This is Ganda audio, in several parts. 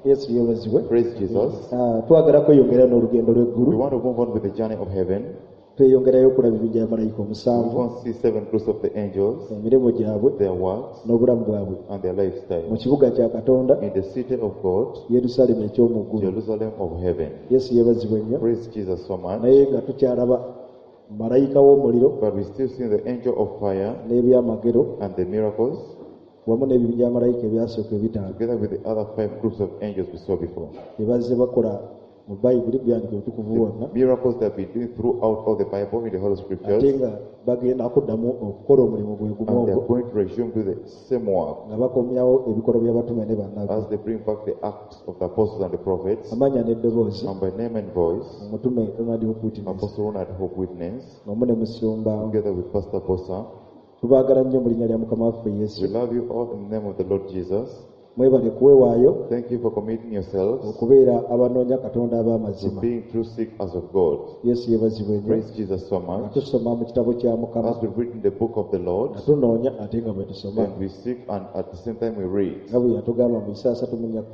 Yesu yeebazibwe. Praise Jesus. Twagala kweyongera n'olugendo lw'eggulu. We want to move on with the journey of heaven. Tweyongerayo okulaba ebijja bamalayika We omusanvu, want to see 7 groups of the angels, emirimu gyabwe their works, n'obulamu bwabwe and their mu lifestyle. kibuga kya Katonda, In the city of God, Yerusaalemi eky'omu ggulu. Jerusalem of heaven. Yesu yeebazibwe nnyo. Praise Jesus so much. Naye nga tukyalaba malayika w'omuliro But we still see the angel of fire n'ebyamagero and the miracles, wamu n'ebibinja malayika ebyasooka ebitaano together with the other 5 groups of angels we saw before. bye bazze bakola mu Bayibuli byandika obutukuvu bwonna, The miracles that we've been doing throughout all the Bible in the Holy ate Scriptures, nga bagenda kuddamu okukola omulimu gwe gumu and they're ogwo, going to resume to the same work nga bakomyawo ebikolwa by'abatume ne bannabbi. as they bring back the acts of the apostles and the prophets, Amanya n'eddoboozi and by name and voice, omutume Ronald Witness Apostle Ronald Hope Witness, wamu ne musumba. together with Pastor Bosa. Tubaagala nnyo mu linnya lya Mukama waffe We Yesu. love you all in the name of the Lord Jesus. Mwebale kuweewaayo Thank you for committing yourselves okubeera abanoonya Katonda to ab'amazima. being true seekers of God. Yesu yeebazibwe nnyo. Praise Jesus so Nga much. tusoma mu kitabo kya Mukama, As we read in the book of the Lord, nga tunoonya ate nga bwe tusoma, and we seek, and at the same time we read. nga bwe yatugamba mu Isaaya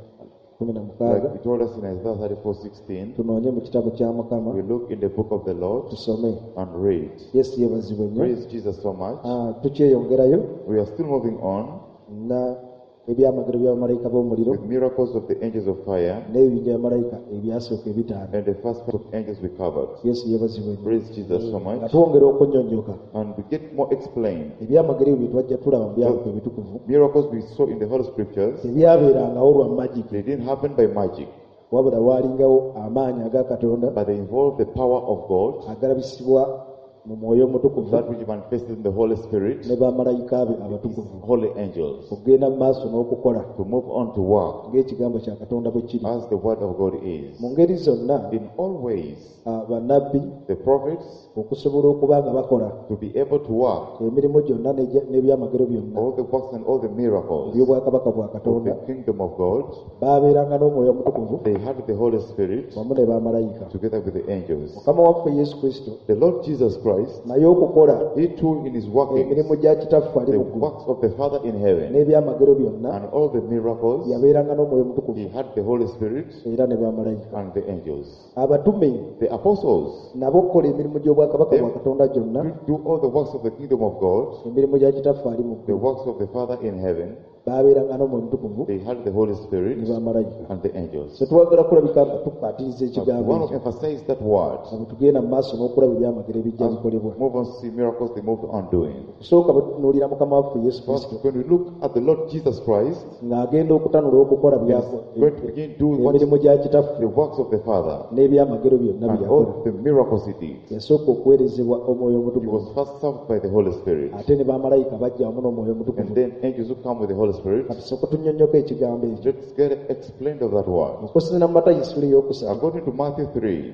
36, Like he told us in Isaiah 34:16, tunoonye mu kitabo kya Mukama we look in the book of the Lord tusome. and read. Yesu yeebazibwe nnyo. Praise Jesus so much. Tukyeyongerayo We are still moving on na ebyamagero by'abamalayika b'omuliro with miracles of the angels of fire n'ebibinja by'abamalayika ebyasooka ebitaano. and the first part of angels we covered. Yesu yeebazibwe nnyo. Praise Jesus so Nga much. twongera okunnyonnyoka And we get more explained. ebyamagero ebyo bye twajja tulaba mu byabuka ebitukuvu Miracles we saw in the Holy Scriptures, tebyabeerangawo lwa magiki, they didn't happen by magic, wabula waalingawo amaanyi aga Katonda but they involved the power of God, agalabisibwa mu mwoyo omutukuvu that which manifested in the Holy Spirit, ne bamalayika be His abatukuvu, holy angels, okugenda mu maaso n'okukola to move on to work ng'ekigambo kya Katonda bwe kiri. as the word of God is. Mu ngeri zonna In all ways, bannabbi the prophets, okusobola okuba nga bakola to be able to work emirimu gyonna n'ebyamagero byonna all the works and all the miracles eby'obwakabaka bwa of Katonda, the kingdom of God, baabeeranga n'omwoyo omutukuvu they had the Holy Spirit wamu ne bamalayika. together with the angels. Mukama waffe Yesu Kristo The Lord Jesus Christ, naye okukola He too in His emirimu workings, gya kitaffe ali the mu ggulu works of the Father in heaven, n'ebyamagero byonna, and all the miracles, yabeeranga n'omwoyo omutukuvu He had the Holy Spirit era ne bamalayika. and the angels. Abatume The apostles, nabo okukola emirimu gy'obwakabaka bwa Katonda gyonna, to do all the works of the kingdom of God, emirimu gya kitaffe ali mu the ggulu, works of the Father in heaven, baabeeranga n'omwoyo omutukuvu they had the Holy ne Spirit bamalayika. and the angels. So twagala kulabika nga tukwatiriza I ekigambo want ekyo to emphasize that word. nga bwe tugenda mu maaso n'okulaba ebyamagero ebijja As bikolebwa. we move on to see miracles they moved on doing. Kusooka batunuulira Mukama waffe Yesu First, Kristo when we look at the Lord Jesus Christ, ng'agenda okutanula okukola He's going to begin doing what emirimu gya kitaffe the works of the Father n'ebyamagero byonna bye and yakola. all the miracles He did. Yasooka okuweerezebwa omwoyo He omutukuvu, was first served by the Holy Spirit, ate ne bamalayika bajja wamu n'omwoyo and omutukuvu. then angels who come with the Holy Spirit. Katusooka tunnyonnyoka ekigambo ekyo Let's get explained of that word. okusinziira mu Matayo essula ey'okusatu According to Matthew 3,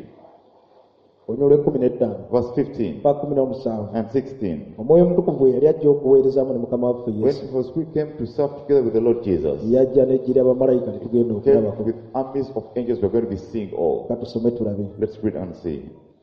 olunyolo lw'ekumi verse 15 mpaka 17. and 16. Omwoyo omutukuvu yali ajja okuweerezaamu ne Mukama waffe When Yesu, it was we came to serve together with the Lord Jesus, yajja n'ejjira abamalayika ne tugenda came okulabako. with armies of angels we're going to be seeing all. Katusome tulabe. Let's read and see.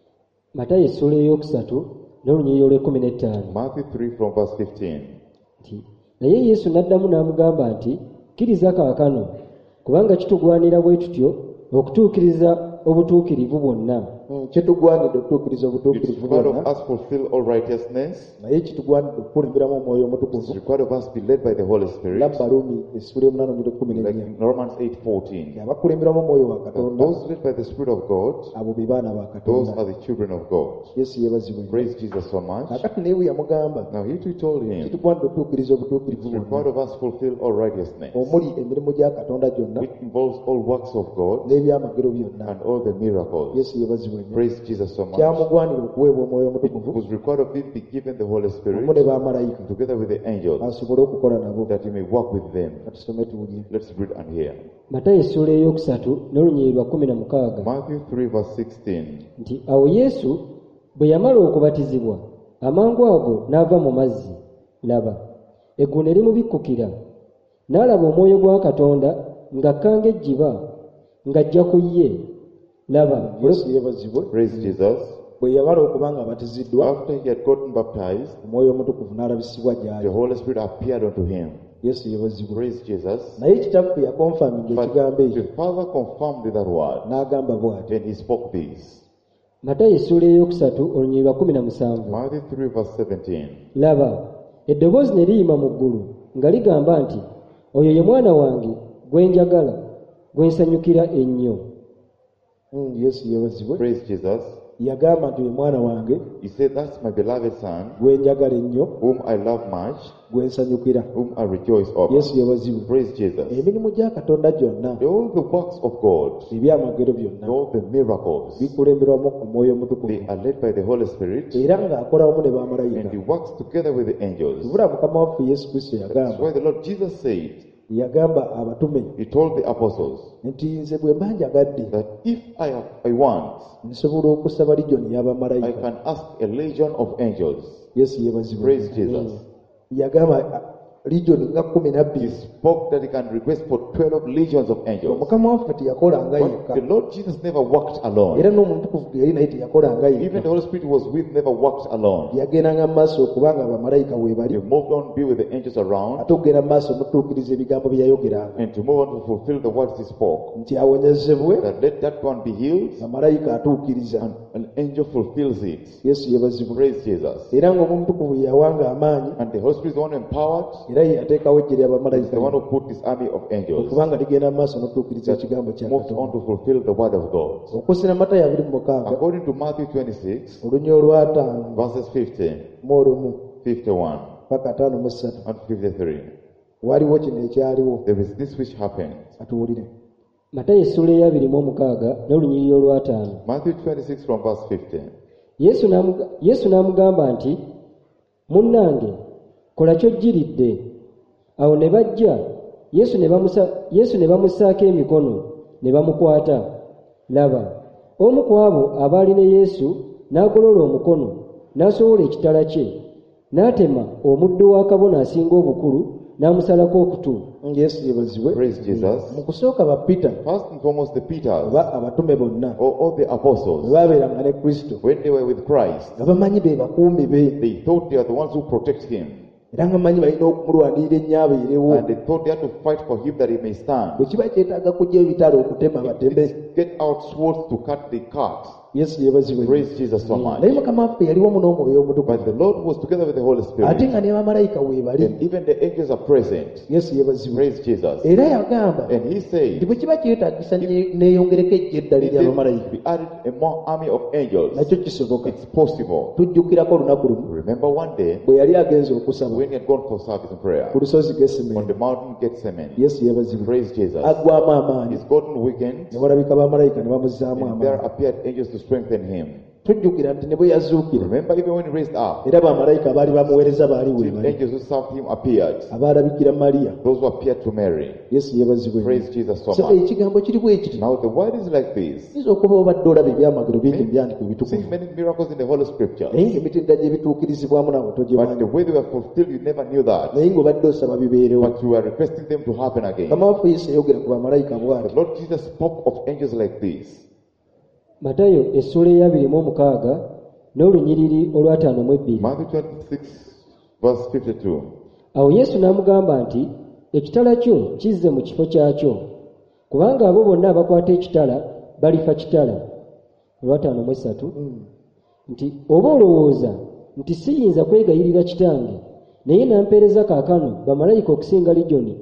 Matayo essula ey'okusatu n'olunyiriro lw'ekumi. Matthew 3 from verse 15. Nti, naye Yesu n'addamu n'amugamba nti, kkiriza kaakano, kubanga kitugwanira bwe tutyo okutuukiriza obutuukirivu bwonna. Kitugwanidde okutuukiriza It's obutuukirivu required bwonna, of us fulfill all righteousness. naye kitugwanidde okukulemberamu omwoyo It's omutukuvu. required of us be led by the Holy Spirit. Labbaluumi essula y'omunaana Like 14. in Romans 8:14. Abakulemberamu omwoyo wa Katonda, Those led by the Spirit of God, abo be baana ba those Katonda. are the children of God. Yesu yeebazibwe nnyo. Praise Jesus so much. Kaakati naye bwe yamugamba Now he too told him, kitugwanidde okutuukiriza obutuukirivu it's required bwonna, of us fulfill all righteousness, omuli emirimu gya Katonda gyonna which involves all works of God n'ebyamagero byonna. and all the miracles. Yesu yeebazibwe nnyo. Praise Jesus so much. Kyamugwanira okuweebwa omwoyo It omutukuvu was required of him be given the Holy Spirit wamu ne bamalayika together with the angels, asobole okukola nabo. that he may work with them. Katusome tuwulire. Let's read and hear. Matayo essula ey'okusatu n'olunyiriro lwa 16. Matthew 3 verse 16. Nti awo Yesu bwe yamala okubatizibwa, amangu ago n'ava mu mazzi. Laba, eggulu ne limubikkukira, n'alaba omwoyo gwa Katonda ng'akka ng'ejjiba ng'ajja ku ye. Laba, Yesu yeebazibwe. Praise Jesus. Bwe yamala okuba nga abatiziddwa, After he had gotten baptized, omwoyo omutukuvu n'alabisibwa the gy'ali. Holy Spirit appeared unto him. yesu yeebazibwe. Praise Jesus. Naye kitaffe yakonfaminga But ekigambo ekyo the Father confirmed that word. n'agamba bw'ati. And he spoke this. Matayo essuula eyokusatu olunyiriri lwa 17. Matthew 3 verse 17. Laba, eddoboozi ne liyima mu ggulu nga ligamba nti, oyo ye mwana wange gwe njagala, gwe nsanyukira ennyo. Yesu yeebazibwe. Praise Jesus. Yagamba nti ye mwana wange He said, that's my beloved son, gwe njagala ennyo, whom I love much, gwe nsanyukira. whom I rejoice over. Yesu yeebazibwe. Praise Jesus. Emirimu gya Katonda gyonna, All the works of God, ebyamagero byonna all the miracles, bikulemberwamu Omwoyo they Omutukuvu are led by the Holy Spirit, era ng'akola wamu ne and bamalayika. he works together with the angels. Kubula Mukama waffe Yesu Kristo That's yagamba, why the Lord Jesus said, yagamba abatume he told the apostles, nti nze bwe mba njagadde that if I want, nsobola okusaba ligyoni I y'abamalayika. can ask a legion of angels. Yesu yeebazibwe. Praise Jesus. Yagamba ligyoni nga 12. He spoke that he can request for 12 legions of angels. Mukama waffe teyakolanga But yekka, the Lord Jesus never walked alone. era n'omutukuvu gwe yali naye teyakolanga Even yekka. the Holy Spirit was with, never walked alone. Yagendanga mu maaso okubanga abamalayika we He bali, moved on, be with the angels around, ate okugenda mu maaso n'okutuukiriza ebigambo bye yayogeranga, and to move on to fulfill the words he spoke. nti awonyezebwe That let that one be healed, bamalayika atuukiriza. and an angel fulfills it. Yesu yeebazibwe. Praise Jesus. Era ng'omutukuvu yawanga amaanyi, And the Holy Spirit is the one empowered, era yateekawo eggye is ly'abamalayika the one who put this army of angels okubanga ligenda mu maaso n'okutuukiriza ekigambo kya moved on Katonda. to fulfill the word of God. Okusira Matayo 26 According to Matthew 26, olunya olw'ataano verses 50, mu olumu 51, paka 53 and 53, waliwo kino ekyaliwo. there is this which happened. Atuwulire. Matayo essuula eya 26 n'olunyiriri olw'ataano. Matthew 26 from verse 50. Yesu n'amugamba nti, munnange kola ky'ojjiridde. Awo ne bajja, Yesu ne bamussaako emikono ne bamukwata. Laba, omu ku abo abaali ne Yesu n'agolola omukono, n'asowola ekitala kye, n'atema omuddu wa kabona asinga obukulu, n'amusalako okutu. Yesu yeebazibwe. Praise Jesus. Mu kusooka ba Peter First and foremost, the Peters, oba abatume bonna all the bwe apostles, baabeeranga ne Kristo when they were with Christ, nga bamanyi be bakuumi be, they thought they are the ones who protect him. era nga bamanyi balina okumulwanirira ennyo abeerewo. And they thought they had to fight for him that he may stand. Bwe kiba kyetaaga kujja ebitala okutema batembe. Get out swords to cut the cart. Yesu yeebazibwe. Praise Jesus so much. Naye Mukama waffe yali wamu n'Omwoyo But Omutukuvu, the Lord was together with the Holy ate Spirit. nga ne bamalayika we bali. And even the angels are present. Yesu yeebazibwe. Praise Jesus. Era yagamba And he nti said, bwe kiba kyetaagisa neeyongereko eggye eddala if ery'abamalayika, be added a more army of angels, nakyo kisoboka. it's possible. Tujjukirako olunaku lumu Remember one day bwe yali agenze okusaba when he had gone for service and prayer ku lusozi on Gesemani. the mountain Gethsemane. Yesu yeebazibwe. Praise Jesus. Aggwamu amaanyi, He's gotten weakened, ne walabika bamalayika ne bamuzzaamu and there amaanyi. appeared angels to strengthen him. Tujjukira nti ne bwe yazuukira, Remember, even when he raised up, era bamalayika abaali bamuweereza baali we the bali, angels who served him appeared. abaalabikira Maliya. Those who appeared to Mary. Yesu yeebazibwe. Praise Jesus so So much. ekigambo kiri bwe kiti. Now the word is like this. Kiyinza okuba obadde olaba ebyamagero bingi byandika See ebitukuvu, many miracles in the Holy Scripture. naye ng'emitendera gy'ebituukirizibwamu naawe But the togimanyi, way they were fulfilled, you never knew that. naye ng'obadde osaba bibeerewo. But you are requesting them to happen again. Mukama waffe Yesu yayogera ku bamalayika The bw'ati. Lord Jesus spoke of angels like this. Matayo essuula eya 26 n'olunyiriri olw'ataano mu ebbiri. Matthew 26, verse 52. Awo Yesu n'amugamba nti, ekitala kyo kizze mu kifo kyakyo, kubanga abo bonna abakwata ekitala balifa kitala. Olw'ataano mu esatu. Nti oba olowooza nti siyinza kwegayirira kitange, naye nampeereza kaakano bamalayika okusinga ligyoni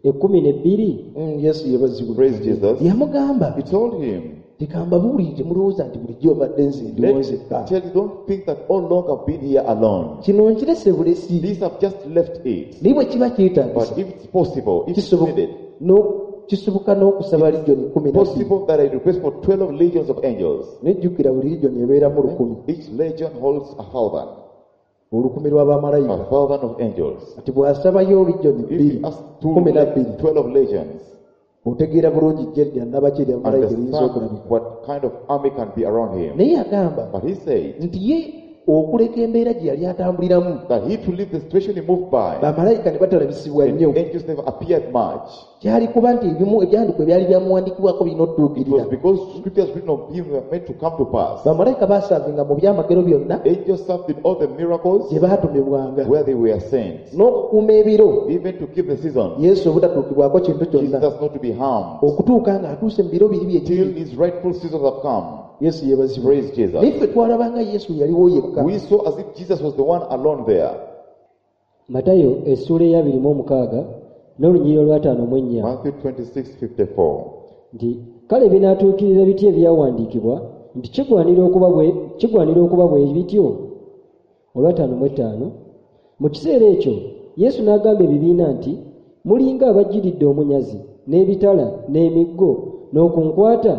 12. Yesu yeebazibwe. Praise Jesus. Yamugamba He told him, tikamba buulire mulowooza nti bulijjo obadde nze ndiwo nzekka. tell you, don't think that all along I've been here alone. Kino nkirese bulesi, These have just left it. naye bwe kiba kyetaagisa But if it's possible, if it's needed, kisoboka n'okusaba ligyoni 12. possible that I request for 12 legions of angels. Nejjukira buli ligyoni ebeeramu 1000, Each legion holds 1,000. 1000 lw'abamalayika. 1,000 of angels. Ati bw'asabayo ligyoni If 2, you ask 12, 12 legions, otegeera bulungi jje lya nabaki ery'abamalayika eriyinza understand okulabika. what kind of army can be around him. Naye agamba But he said, nti ye okuleka embeera gye yali atambuliramu that he to leave the situation he moved by, bamalayika ne batalabisibwa and nnyo. angels never appeared much. Kyali kuba nti ebimu ebyandiko ebyali byamuwandikibwako birina It okutuukirira. was because scriptures written of him were meant to come to pass. bamalayika basaavinga mu byamagero byonna Angels served in all the miracles gye baatumibwanga, where they were sent, n'okukuuma ebiro even to keep the season. yesu obutatuukibwako kintu kyonna, Jesus not to be harmed okutuuka ng'atuuse mu biro biri till byekiri. his rightful seasons have come. yesu yeebazibwa. Praise Jesus. naye ffe twalabanga yesu yaliwo yekka. We saw as if Jesus was the one alone there. Matayo essula eya 26 n'olunyiriri olwa 54 Matthew 26:54. nti kale binaatuukirira bitya ebyawandiikibwa nti kigwanira okuba bwe bityo. Olwa 55 mu kiseera ekyo Yesu n'agamba ebibiina nti mulinga abajjiridde omunyazi n'ebitala n'emiggo n'okunkwata.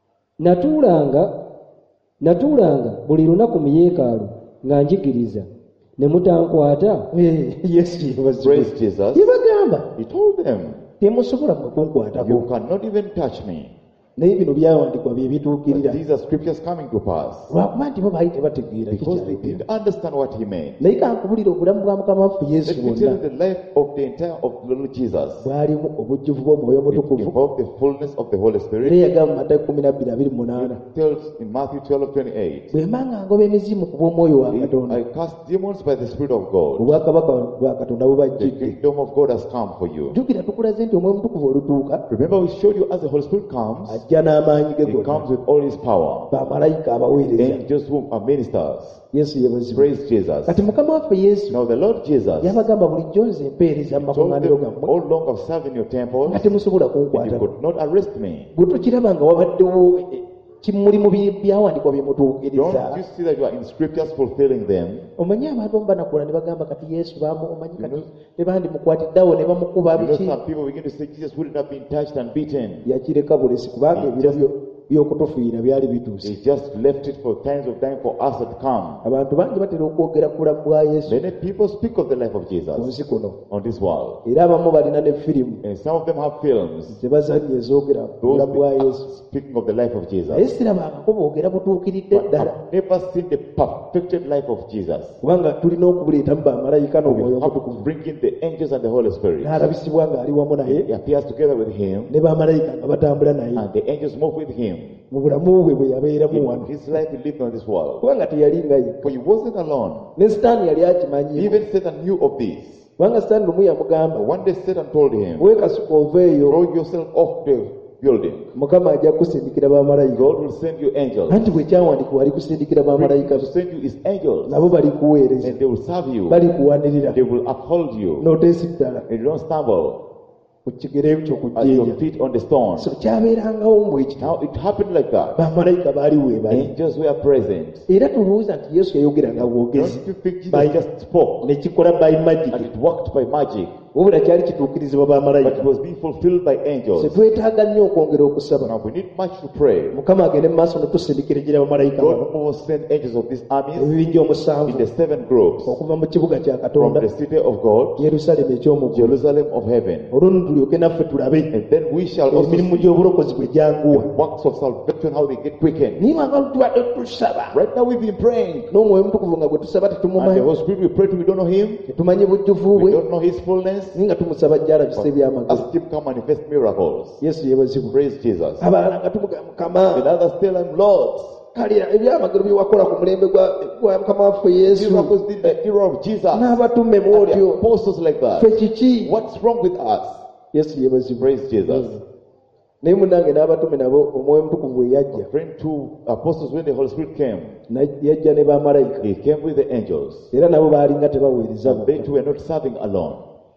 Natuulanga buli lunaku mu yeekaalu nga njigiriza ne mutankwata. yesu yeebazibwa. Praise Jesus. yebagamba He told them, temusobola kunkwatako. you cannot even touch me. naye bino byawandiikibwa bye But bituukirira these are scriptures coming to pass. lwakuba nti bo baali tebategeera Because they kikyayogera. didn't understand what he meant. naye kankubulire obulamu bwa mukama waffe yesu Let me tell you bwonna the life of the entire of the Lord Jesus. bwalimu obujjuvu bw'omwoyo It mutukuvu. involved the fullness of the Holy era Spirit. yagamba mu Matayo 12:28 It tells in Matthew 12:28. bwe mbanga ngoba emizimu ku bw'omwoyo wa katonda I cast demons by the Spirit of God. obwakabaka bwa katonda The bubajjidde. kingdom of God has come for you. jjukira tukulaze nti omwoyo mutukuvu olutuuka Remember, we showed you as the Holy Spirit comes, ajja n'amaanyi ge He gonna. comes with all His power. bamalayika abaweereza. Angels who are ministers. yesu yeebazibwa. Praise Jesus. kati mukama waffe yesu Now the Lord Jesus yabagamba bulijjo nze mpeereza mu told makuŋŋaaniro them, gammwe all along I've served in your temple, nga temusobola and you kunkwatako. could not arrest me. bwe tukiraba nga wabaddewo kimuli mu byawandiikwa bye mutuukiriza. Don't you see that you are in scriptures fulfilling them? omanyi abantu omu banakola ne bagamba kati yesu omanyi kati ne bandimukwatiddeawo ne bamukuba You know, biki. some people begin to say Jesus wouldn't have been touched and beaten. yakireka bulesi kubanga ebiro by'okutufiira byali bituuse. He just left it for times of time for us to come. abantu bangi batera okwogera ku bulamu bwa yesu Many people speak of the life of ku Jesus nsi kuno, on this world. era abamu balina ne firimu And some of them have films, ze bazannya ezoogera ku those bulamu bwa yesu. speaking of the life of naye Jesus. sirabangako boogera butuukiridde But ddala, I've never seen the perfected life of Jesus. kubanga tulina okubuleetamu bamalayika We n'omwoyo have to omutukuvu. bring in the angels and the Holy Spirit. n'alabisibwa ng'ali wamu naye He appears together with him, ne bamalayika nga batambula naye and the angels move with him. mu bulamu bwe bwe yabeeramu In wano, his life he lived on this world. kubanga teyali nga ye. For he wasn't alone. ne sitaani yali akimanyi, Even Satan knew of this. kubanga sitaani lumu But yamugamba, one day Satan told him, weekasuka oveeyo, throw yourself off the building. mukama ajja kusindikira bamalayika. God will send you angels. anti bwe kyawandiikibwa ali kusindikira bamalayika To send you his angels. nabo balikuweereza, And they will serve you. balikuwanirira, They will uphold you. n'oteesittala And you don't stumble ku kigere kyo ku at your jjinja. feet on the stone. So kyabeerangawo mbwe ekyo, Now it happened like that. bamalayika baali weebali. Angels were present. era tulowooza nti yesu yayogeranga bwogezi Don't you think Jesus by- just spoke ne kikola by magic, and it worked by magic? wabula kyali kituukirizibwa But it bamalayika. was being fulfilled by angels. twetaaga nnyo okwongera okusaba, Now we need much to pray. mukama agende mu maaso netusindikira ejjira bamalayika bano God will send angels of these armies ebibinja in omusanvu the 7 groups okuva mu kibuga kya from katonda the city of God, yerusalemu ekyomuggulu, Jerusalem of heaven. olwo tulyoke naffe tulabe And then we shall also emirimu see gy'obulokozi bwe gyanguwa. works of salvation, how they get quickened. niye wanga tubadde tusaba Right now we've been praying. n'omwoyo mutukuvu nga gwe tusaba And the tetumumanyi, Holy Spirit we pray to, we don't know Him. tetumanyi bujjuvu We bwe, don't know His fullness. naye nga tumusaba ajja alabise ebyamagero. Ask Him come manifest miracles. yesu yeebazibwa. Praise Jesus. abalala nga tumugamba mukama, And others tell Him, Lord, kale ebyamagero bye wakola ku mulembe gwa mukama waffe yesu miracles did the era of Jesus. And n'abatume the bw'otyo, apostles like ffe that. kiki? What's wrong with us? yesu yeebazibwa. Praise Jesus. naye munnange n'abatume nabo omwoyo mutukuvu bwe yajja, Friend, 2 apostles, when the Holy Spirit came, yajja ne bamalayika, He came with the angels. era nabo baalinga tebaweereza And they bokka. too were not serving alone.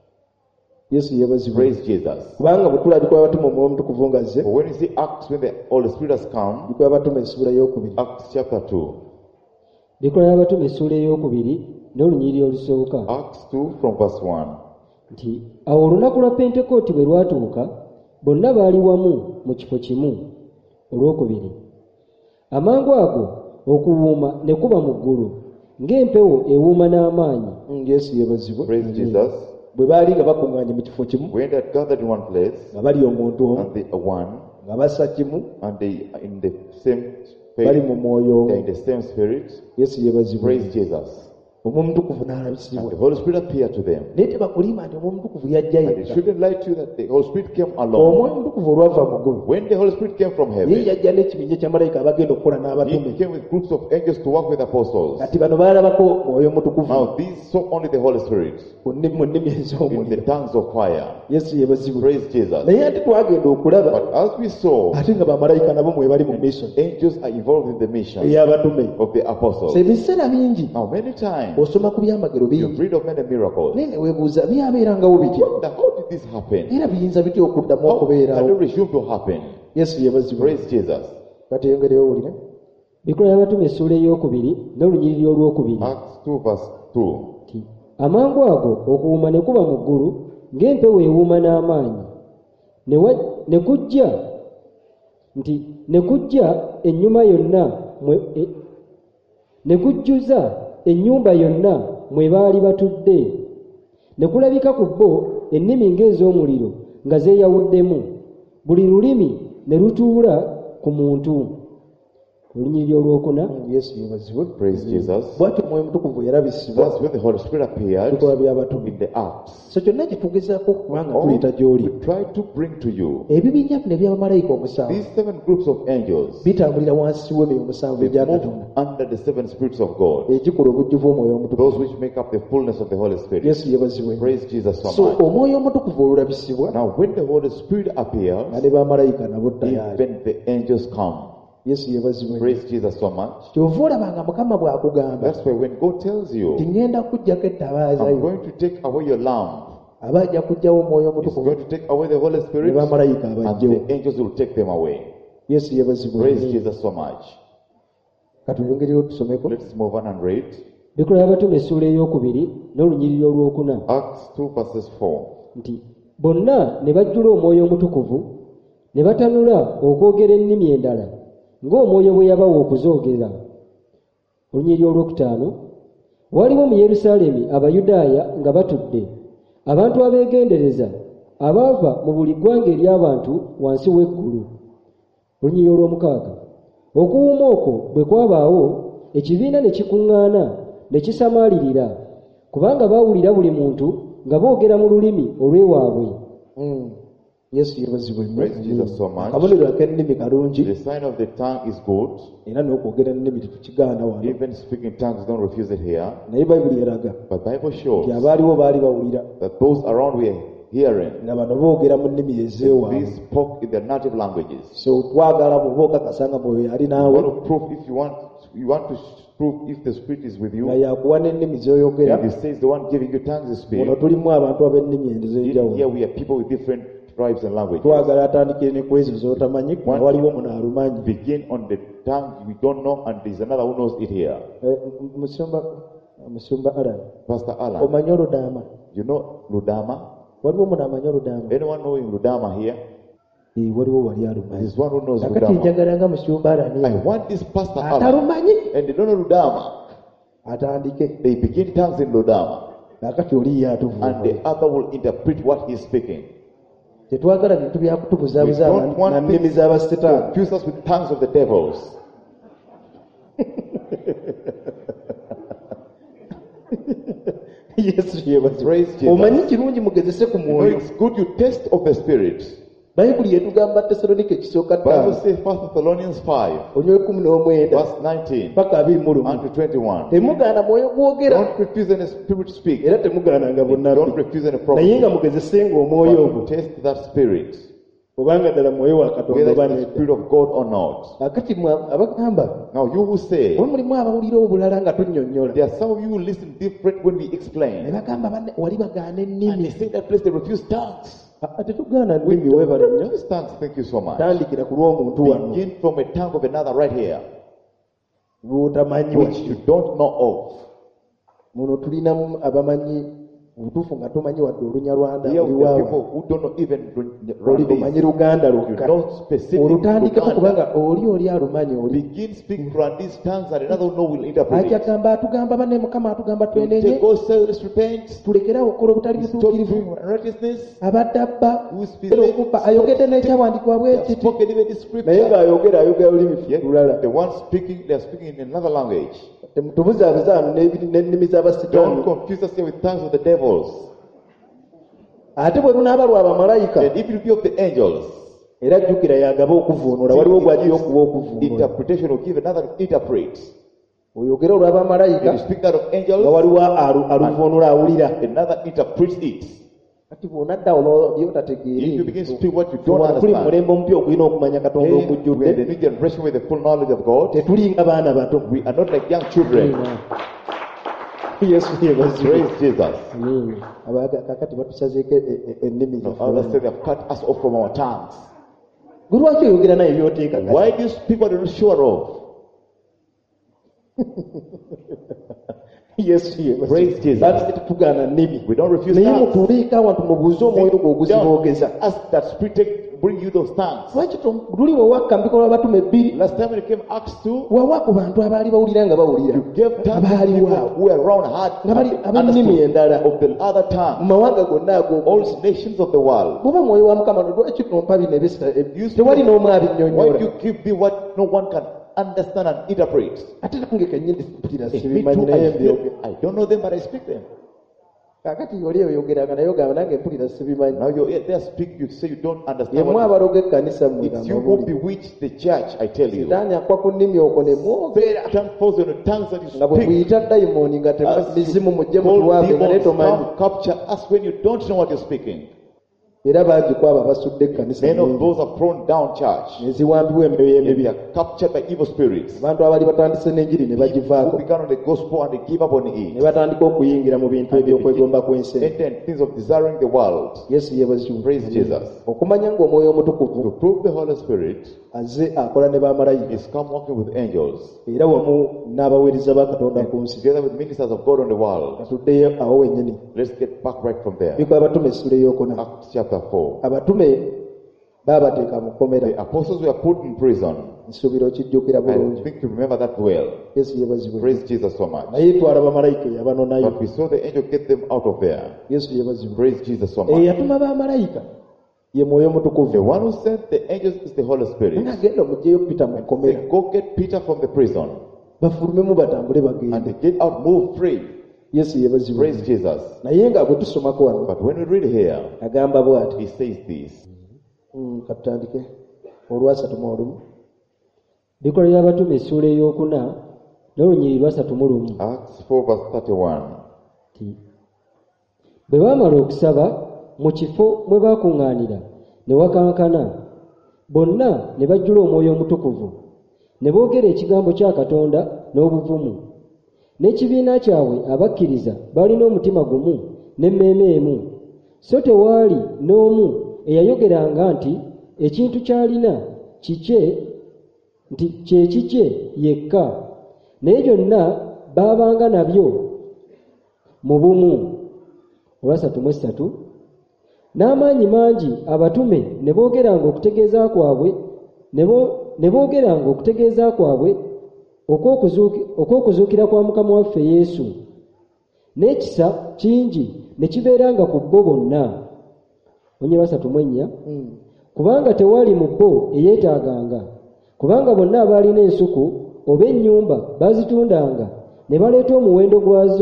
yesu yeebazibwa. Praise Jesus. kubanga bwe tulabika abatume omwoyo mutukuvu nga zze, But when you see Acts, when the Holy Spirit has come, bikwa abatume essula y'okubiri. Acts chapter 2. Bikola y'Abatume essuula ey'okubiri n'olunyiriri olusooka Acts 2 from verse 1. nti awo olunaku lwa pentekooti bwe lwatuuka bonna baali wamu mu kifo kimu. Olwokubiri, amangu ago okuwuuma ne kuba mu ggulu ng'empewo ewuuma n'amaanyi. yesu yeebazibwa. Praise Jesus. bwe baali nga bakuŋŋaanye mu kifo kimu When they had gathered in one place, nga bali omuntu omu, and the one, nga bassa kimu and they are in the same bali faith, mu mwoyo they are in the same spirit. yesu yeebazibwe Praise Jesus. omwoyo omutukuvu And n'alabisibwa the Holy Spirit appeared to them. naye tebakulimba nti omwoyo omutukuvu yajja And it yekka shouldn't lie to you that the Holy Spirit came alone. omwoyo omutukuvu olwava mu ggulu When the Holy Spirit came from ye heaven, yajja n'ekibinja ky'amalayika abagenda okukola n'abatume He came with groups of angels to work with apostles. kati bano baalabako mwoyo omutukuvu Now these saw only the Holy Spirit mu nnimi in the ez'omuliro tongues of fire. yesu yeebazibwe Praise Jesus. naye ate twagenda okulaba But as we saw, ate nga bamalayika nabo mwe bali mu mission angels are involved in the mission ey'abatume of the apostles. ebiseera bingi Now many times osoma ku byamagero you bingi read of many miracles. naye ne weebuuza byabeerangawo bitya Now how did this happen? era biyinza bitya okuddamu How can okubeerawo it resume to happen? yesu yeebazibwe Praise Jesus. kati engeri owulire Bikola by'Abatume essuula ey'okubiri n'olunyiriri olwokubiri Acts 2 verse 2. nti amangu ago okuwuuma ne kuba mu ggulu ng'empewo ewuuma n'amaanyi ne kujja nti ne kujja ennyuma yonna ne kujjuza ennyumba yonna mwe baali batudde ne kulabika ku bo ennimi ng'ez'omuliro nga zeeyawuddemu buli lulimi ne lutuula ku muntu olunyiriri olwokuna yesu yeebazibwe Praise Jesus. bw'atyo omwoyo omutukuvu yarabisibwa That's when the Holy Spirit appeared bikola by'abatume in the Acts. so kyonna kye tugezaako okubanga All tuleeta gy'oli we try to bring to you ebibinja bino eby'abamalayika omusanvu these 7 groups of angels. bitambulira wansi w'emyoyo omusanvu They egya move katonda under the 7 spirits of God, egikola obujjuvu omwoyo omutukuvu those which make up the fullness of the Holy Spirit. yesu yeebazibwe Praise Jesus so so much. omwoyo omutukuvu olulabisibwa Now, when the Holy Spirit nga appears, ne bamalayika nabo ddayaali even the angels come. yesu yeebazibwe Praise Jesus so much. kyova olabanga mukama bw'akugamba That's why when God tells you, tingenda kujjako ettabaaza I'm yo going to take away your lamp, aba ajja kujjawo omwoyo He's omutukuvu going to take away the Holy ne Spirit, bamalayika and abajjewo the angels will take them away. yesu yeebazibwe Praise Jesus so much. katuyongereyo tusomeko Let's move on and read. Bikola by'Abatume essuula ey'okubiri n'olunyiriri olwokuna Acts 2 verses 4. nti bonna ne bajjula omwoyo omutukuvu ne batanula okwogera ennimi endala ng'omwoyo bwe yabawa okuzoogera olunyiriri olwokutaano waliwo mu Yerusaalemi Abayudaaya nga batudde abantu abeegendereza abaava mu buli ggwanga ery'abantu wansi w'eggulu olunyiriri olw'omukaaga okuwuuma okwo bwe kwabaawo ekibiina ne kikuŋŋaana ne kisamaalirira kubanga baawulira buli muntu nga boogera mu lulimi olw'ewaabwe yesu yeebazibwe Praise Jesus so much. akabonero ak'ennimi kalungi The sign of the tongue is good. era n'okwogera ennimi tetukigaana wano Even speaking tongues, don't refuse it here. naye bayibuli eraga But Bible shows nti abaaliwo baali bawulira that those around were hearing. nga bano boogera mu nnimi ezeewaabwe These spoke in their native languages. so twagala bw'oba okakasanga mwoyo yali You naawe want to prove if you want to prove if the Spirit is with you. nga yakuwa n'ennimi z'oyogera If He says the one giving you tongues is ono Spirit. tulimu abantu ab'ennimi ez'enjawulo Here we are people with different tribes and languages. twagala atandikire ne ku ezo z'otamanyi nga waliwo muno alumanyi Begin on the tongue we don't know, and there's another who knows it here. musumba alan Pastor Alan, omanyi oludaama you know Ludama? waliwo muno amanyi oludaama Anyone knowing Ludama here? waliwo wali alumanyi There's one who knows kakati Ludama. njagala nga musumba I alani want this Pastor Alan, atalumanyi and they don't know Ludama. atandike They begin tongues in Ludama, kakati oli ye and atuvuga the other will interpret what he's speaking. tetwagala bintu We byakutubuzabuza don't want na nnimi things z'abasitaani to confuse us with tongues of the devils. yesu yeebazibwe Praise Jesus. omanyi kirungi mugezese ku You know, mwoyo it's good you test of the Spirit. bayibuli yetugamba tesalonike ekisooka Bible 5 says 1 Thessalonians 5, onywe 19 verse 19 paka 21 unto 21. temugaana mwoyo gwogera Don't refuse any spirit to speak. era temugaananga Don't bonnabbi refuse any naye nga prophecy. mugezesenga omwoyo ogwo But test that spirit, obanga ddala mwoyo wa katonda whether oba it's the nedda Spirit of God or not. akati abagamba Now, you who say, oba mulimu abawulira obulala nga tunnyonnyola there are some of you who listen different when we ne explain. bagamba banne wali bagaana And they ennimi say that place they refuse tongues. tetugaana We nnimi don't weebale nnyo refuse tongues. Thank you so much. tandikira ku lw'omuntu wano Begin from a tongue of another right here, lw'otamanyi which you don't know of. muno tulinamu abamanyi obutuufu nga tomanyi wadde olunyarwanda Here oli there are waawa people who don't know even oli bumanyi Rwandese. luganda You lwokka know specific olutandikeko Luganda. kubanga oli alumanyi oli Begin speaking Rwandese tongues and another one will interpret ajja it. gamba atugamba banne mukama atugamba You twenenye take God say, let's repent. tulekerawo okukola obutali Stop butuukirivu doing righteousness. abadde abba Who is era okubba ayogedde n'ekyawandikibwa bwe They have kiti spoken even the naye scripture. ng'ayogera lulimi Yet lulala the ones speaking, they are speaking in another language. temutubuzaabuzaano n'ennimi z'abasitaani Don't confuse us here with tongues of the devils. ate bwe lunaaba lwa bamalayika And if it be of the angels, era jjukira yagaba okuvuunula waliwo gw'agiyo okuba okuvuunula interpretation will give another interpret. oyogera olw'abamalayika If you speak out of nga angels, waliwo aluvuunula awulira another interprets it. kati bw'onadda olwo If you byotategeeri begin to speak what you don't tuli mu understand, mulembe omupya ogulina okumanya katonda hey, we are okujjudde the new generation with the full knowledge of God. tetulinga baana bato We are not like young children. yesu yebaziwe Praise Jesus. kakati batusazeeko ennimi No, others say they have cut us off from our tongues. gwe lwaki oyogera naye byoteeka Why do you speak what you're not sure of? yesu Praise Jesus. tetugaana nnimi We don't refuse naye tongues. mutubiika awantu mubuuze omwoyo gwe oguziboogeza Don't ask that spirit bring you those tongues. lwaki luli wewakka mbikola abatume ebbiri Last time when it came Acts 2, wawa ku bantu abaali bawulira nga bawulira you gave tongues to abaaliwo people who were around had nga bali ab'ennimi understood endala of the other mu tongue. mawanga gonna ago All nations of the world. bw'oba mwoyo wa mukama lwaki tompa bino You tewali n'omu Why do abinnyonnyola you give me what no one can understand and interpret? ate nange kenyini mpulira Me sibimanyi too, naye I mbyogera don't know them, but I speak them. kakati oli oyogeranga naye ogamba nange mpulira sibimanyi Now you're there speak, you say you don't understand. yemu What abaloga ekkanisa mmwe it's you who bewitch the church, I tell you. sitaani akwa ku nnimi okwo ne mwogera Satan falls on the tongues that you nga bwe speak. muyita dayimooni nga As mizimu you mujje call mutuwambe nga naye demons tomanyi come capture us when you don't know what you're speaking. era bangi kwabo abasudde ekkanisa Many of nnyingi those are thrown down church. neziwambibwa emyoyo And emibi they are captured by evil spirits. abantu abaali batandise n'enjiri ne Who bagivaako began on the gospel and they give up on ne it. batandika okuyingira mu bintu ebyokwegomba kw'ensi Enter in things of desiring the world. yesu yeebazibwe Praise Jesus. okumanya ng'omwoyo omutukuvu To prove the Holy Spirit azze akola ne bamalayika is come working with angels. era wamu n'abaweereza ba katonda ku nsi Together with ministers of God on the world. katuddeyo awo wennyini Let's get back right from there. bikola abatume essula eyokuna Acts chapter 4. abatume baabateeka mu kkomera The apostles were put in prison. nsuubira okijjukira I bulungi think you remember that well. yesu yeebazibwe Praise Jesus so much. naye twalaba malayika eyabanonayo But we saw the angel get them out of there. yesu yeebazibwe Praise Jesus so much. eyatuma bamalayika ye mwoyo The mutukuvu one who sent the angels is the Holy Spirit. nagenda omugyeyo pita mu kkomera They go get Peter from the prison bafulumemu batambule and bagende they get out, move free. yesu yeebazibwe Praise Jesus. naye nga bwe tusomako wano But when we read here, agamba bw'ati he says this. katutandike olwasatu mu olumu bikola by'abatume essuula ey'okuna n'olunyiri lwasatu mu lumu Acts 4 verse 31. bwe baamala okusaba mu kifo mwe baakuŋŋaanira ne wakankana bonna ne bajjula omwoyo omutukuvu ne boogera ekigambo kya katonda n'obuvumu n'ekibiina kyabwe abakkiriza balina omutima gumu n'emmeeme emu so tewaali n'omu eyayogeranga nti ekintu ky'alina kikye nti kye kikye yekka naye byonna baabanga nabyo mu bumu olwasatu mu esatu n'amaanyi mangi abatume ne boogeranga okutegeeza kwabwe ne boogeranga okutegeeza kwabwe okw'okuzuukira kwa mukama waffe yesu n'ekisa kingi ne kibeeranga ku bo bonna onye lwasatu mu ennya kubanga tewaali mu bo eyeetaaganga kubanga bonna abaalina ensuku oba ennyumba baazitundanga ne baleeta omuwendo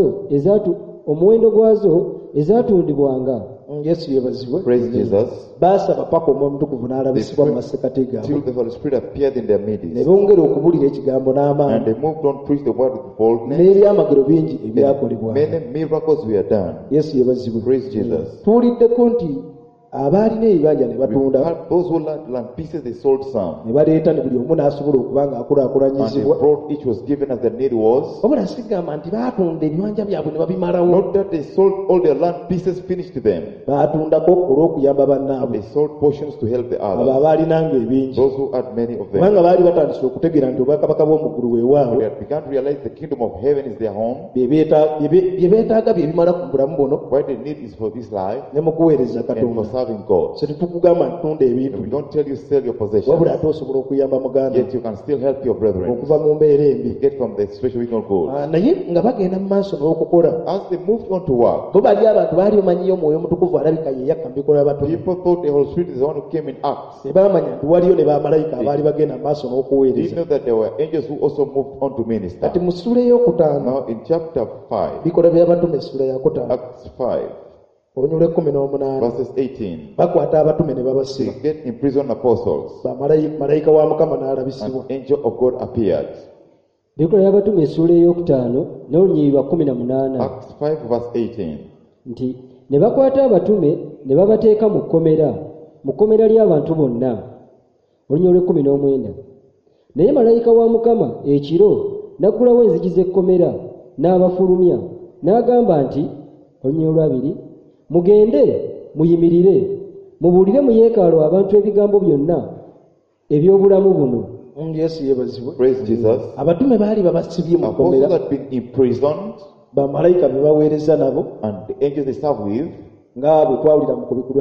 gwazo ezaatundibwanga yesu yeebazibwe Praise Jesus. baasaba paka omwoyo omutukuvu n'alabisibwa mu masekati gaabwe Till the Holy Spirit appeared in their ne midst. bongera okubuulira ekigambo And n'amaanyi they moved on, preached the word with boldness. n'ebyamagero bingi ebyakolebwa Many miracles were done. yesu yeebazibwe Praise Jesus. tuwuliddeko nti abaalina ebibanja ne batunda Those who learned land pieces, they sold some. ne baleeta ne buli omu n'asobola okuba And they ng'akulaakulanyizibwa brought, each was given as the need was. wabula sigamba nti baatunda ebibanja byabwe ne babimalawo Not that they sold all their land pieces finished to them. baatundako olw'okuyamba bannaabwe They sold portions to help the abo others. abaalinanga ebingi Those who had many of them. kubanga baali batandise okutegeera nti obwakabaka bw'omuggulu They weewaabwe had begun to realize the kingdom of heaven is their home. bye beetaaga bye bimala ku bulamu buno What they need is for this life ne mu kuweereza and for katonda serving God. se tetukugamba nti tunda ebintu We don't tell you sell your wabula possessions, ate osobola okuyamba muganda yet you can still help your brethren okuva mu mbeera embi get from the situation we not good. Naye nga bagenda mu maaso n'okukola As they moved on to work, bo bali abantu baali bamanyiyo omwoyo omutukuvu alabika ye yakka mu bikolwa batono people thought the Holy Spirit is the one who came in Acts. ne baamanya nti waliyo ne bamalayika abaali bagenda mu maaso Did you n'okuweereza know that there were angels who also moved on to minister? kati mu ssula ey'okutaano Now in chapter 5, bikolwa by'abatume essula ya kutaano Acts 5, onyula 18 verses 18, bakwata abatume ne they babasiba get imprisoned apostles. malayika wa mukama n'alabisibwa An angel of God appeared. Bikolwa by'abatume essula ey'okutaano n'olunyiriri lwa 18 Acts 5, verse 18. nti ne bakwata abatume ne babateeka mu kkomera ly'abantu bonna. Olunyiriri lw'19 naye malayika wa mukama ekiro n'aggulawo enzigi z'ekkomera n'abafulumya n'agamba nti olunyiriri lw'2 mugende muyimirire mubuulire mu yeekaalu abantu ebigambo byonna eby'obulamu buno. Yesu yeebazibwe Praise Jesus. abatume baali babasibye mu Apostles kkomera had been imprisoned, bamalayika be baweereza nabo and the angels they serve with, nga bwe twawulira mu kubikulu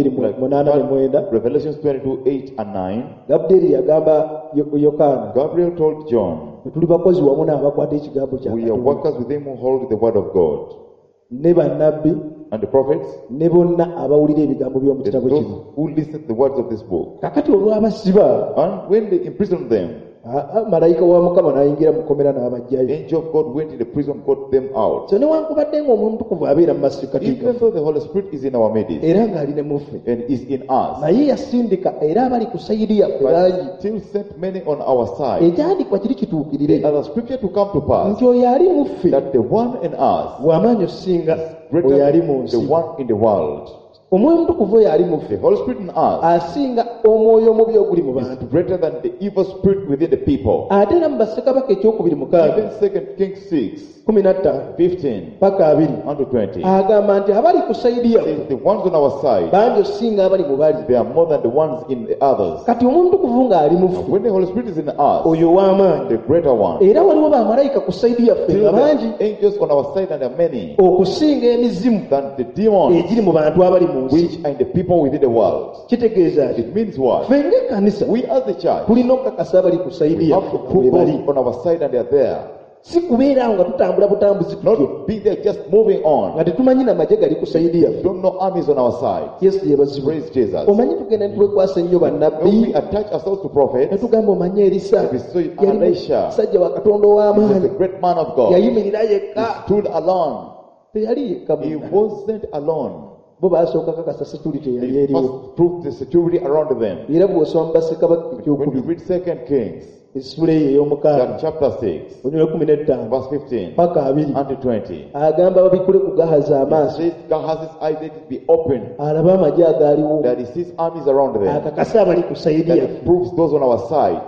22:8 Revelations 22:8 and 9. gabudyeri yagamba yokaana Gabriel told John, bwe tuli bakozi wamu n'abakwata ekigambo kya we are Katonda workers with them who hold the word of God. ne bannabbi And the prophets, ne bonna abawulira ebigambo by'omu and kitabo those kino who listen to the words of this book. kakati olw'abasiba And when they imprisoned them, malayika wa mukama n'ayingira mu kkomera the n'abajjayo angel of God went in the prison, got them out. so newankubadde ng'omwoyo omutukuvu abeera mu masikati Even though the Holy Spirit is in our midst era ng'ali ne muffe and is in us, naye yasindika era abali ku sayidi yaffe bangi but still sent many on our side. ekyandikwa kiri kituukirire As a scripture to come to pass, nti oyo ali mu ffe that the one in us w'amaanyi osinga greater oyo ali mu than the nsi one in the world. omwoyo omutukuvu oyo ali mu The ffe Holy Spirit in us asinga omwoyo omubi oguli mu is bantu greater than the evil spirit within the people. ate era mu bassekabaka ekyokubiri mukaaga Even 2 Kings 6, 15 15 paka 20 unto 20. agamba nti abali ku sayidi yaffe Says the ones on our side, bangi osinga abali mu bali they are more than the ones in the others. kati omwoyo omutukuvu ng'ali mu ffe When the Holy Spirit is in us, oyo ow'amaanyi the greater one, era waliwo bamalayika ku sayidi yaffe still nga bangi the angels on our side, and there are many okusinga emizimu than the demons egiri mu bantu abali mu nsi which are in the people within the world. kitegeeza ki It means what? ffe ng'ekkanisa We as the church, tulina okukakasa abali ku sayidi we have yaffe to nga bwe prove bali those on our side and they are there. si kubeera awo nga tutambula butambuzi tutyo Not be there just moving on. nga tetumanyi namagye gali ku sayidi We yaffe don't know armies on our side. yesu yeebazibwe Praise Jesus. omanyi tugenda ne twekwasa ennyo When we bannabbi attach ourselves to prophets, ne tugamba omanye erisa we say, yali Elisha, musajja wa katonda he was a ow'amaanyi great man of God. yayimirira He yekka stood alone. teyali yekka He munna. wasn't alone. bo baasooka kakasa security yali They eriwo first proved the security around them. era bw'osoma mu bassekabaka When you ekyokubiri read 2 Kings, essula eyo ey'omukaaga that chapter 6, onyula 15 verse 15 paka 20 unto 20, agamba babikule ku gahaza it amaaso says God has his eyes let it be open, alabe amagye agaaliwo that he sees armies around them, akakase abali ku sayidi that yaffe it proves those on our side.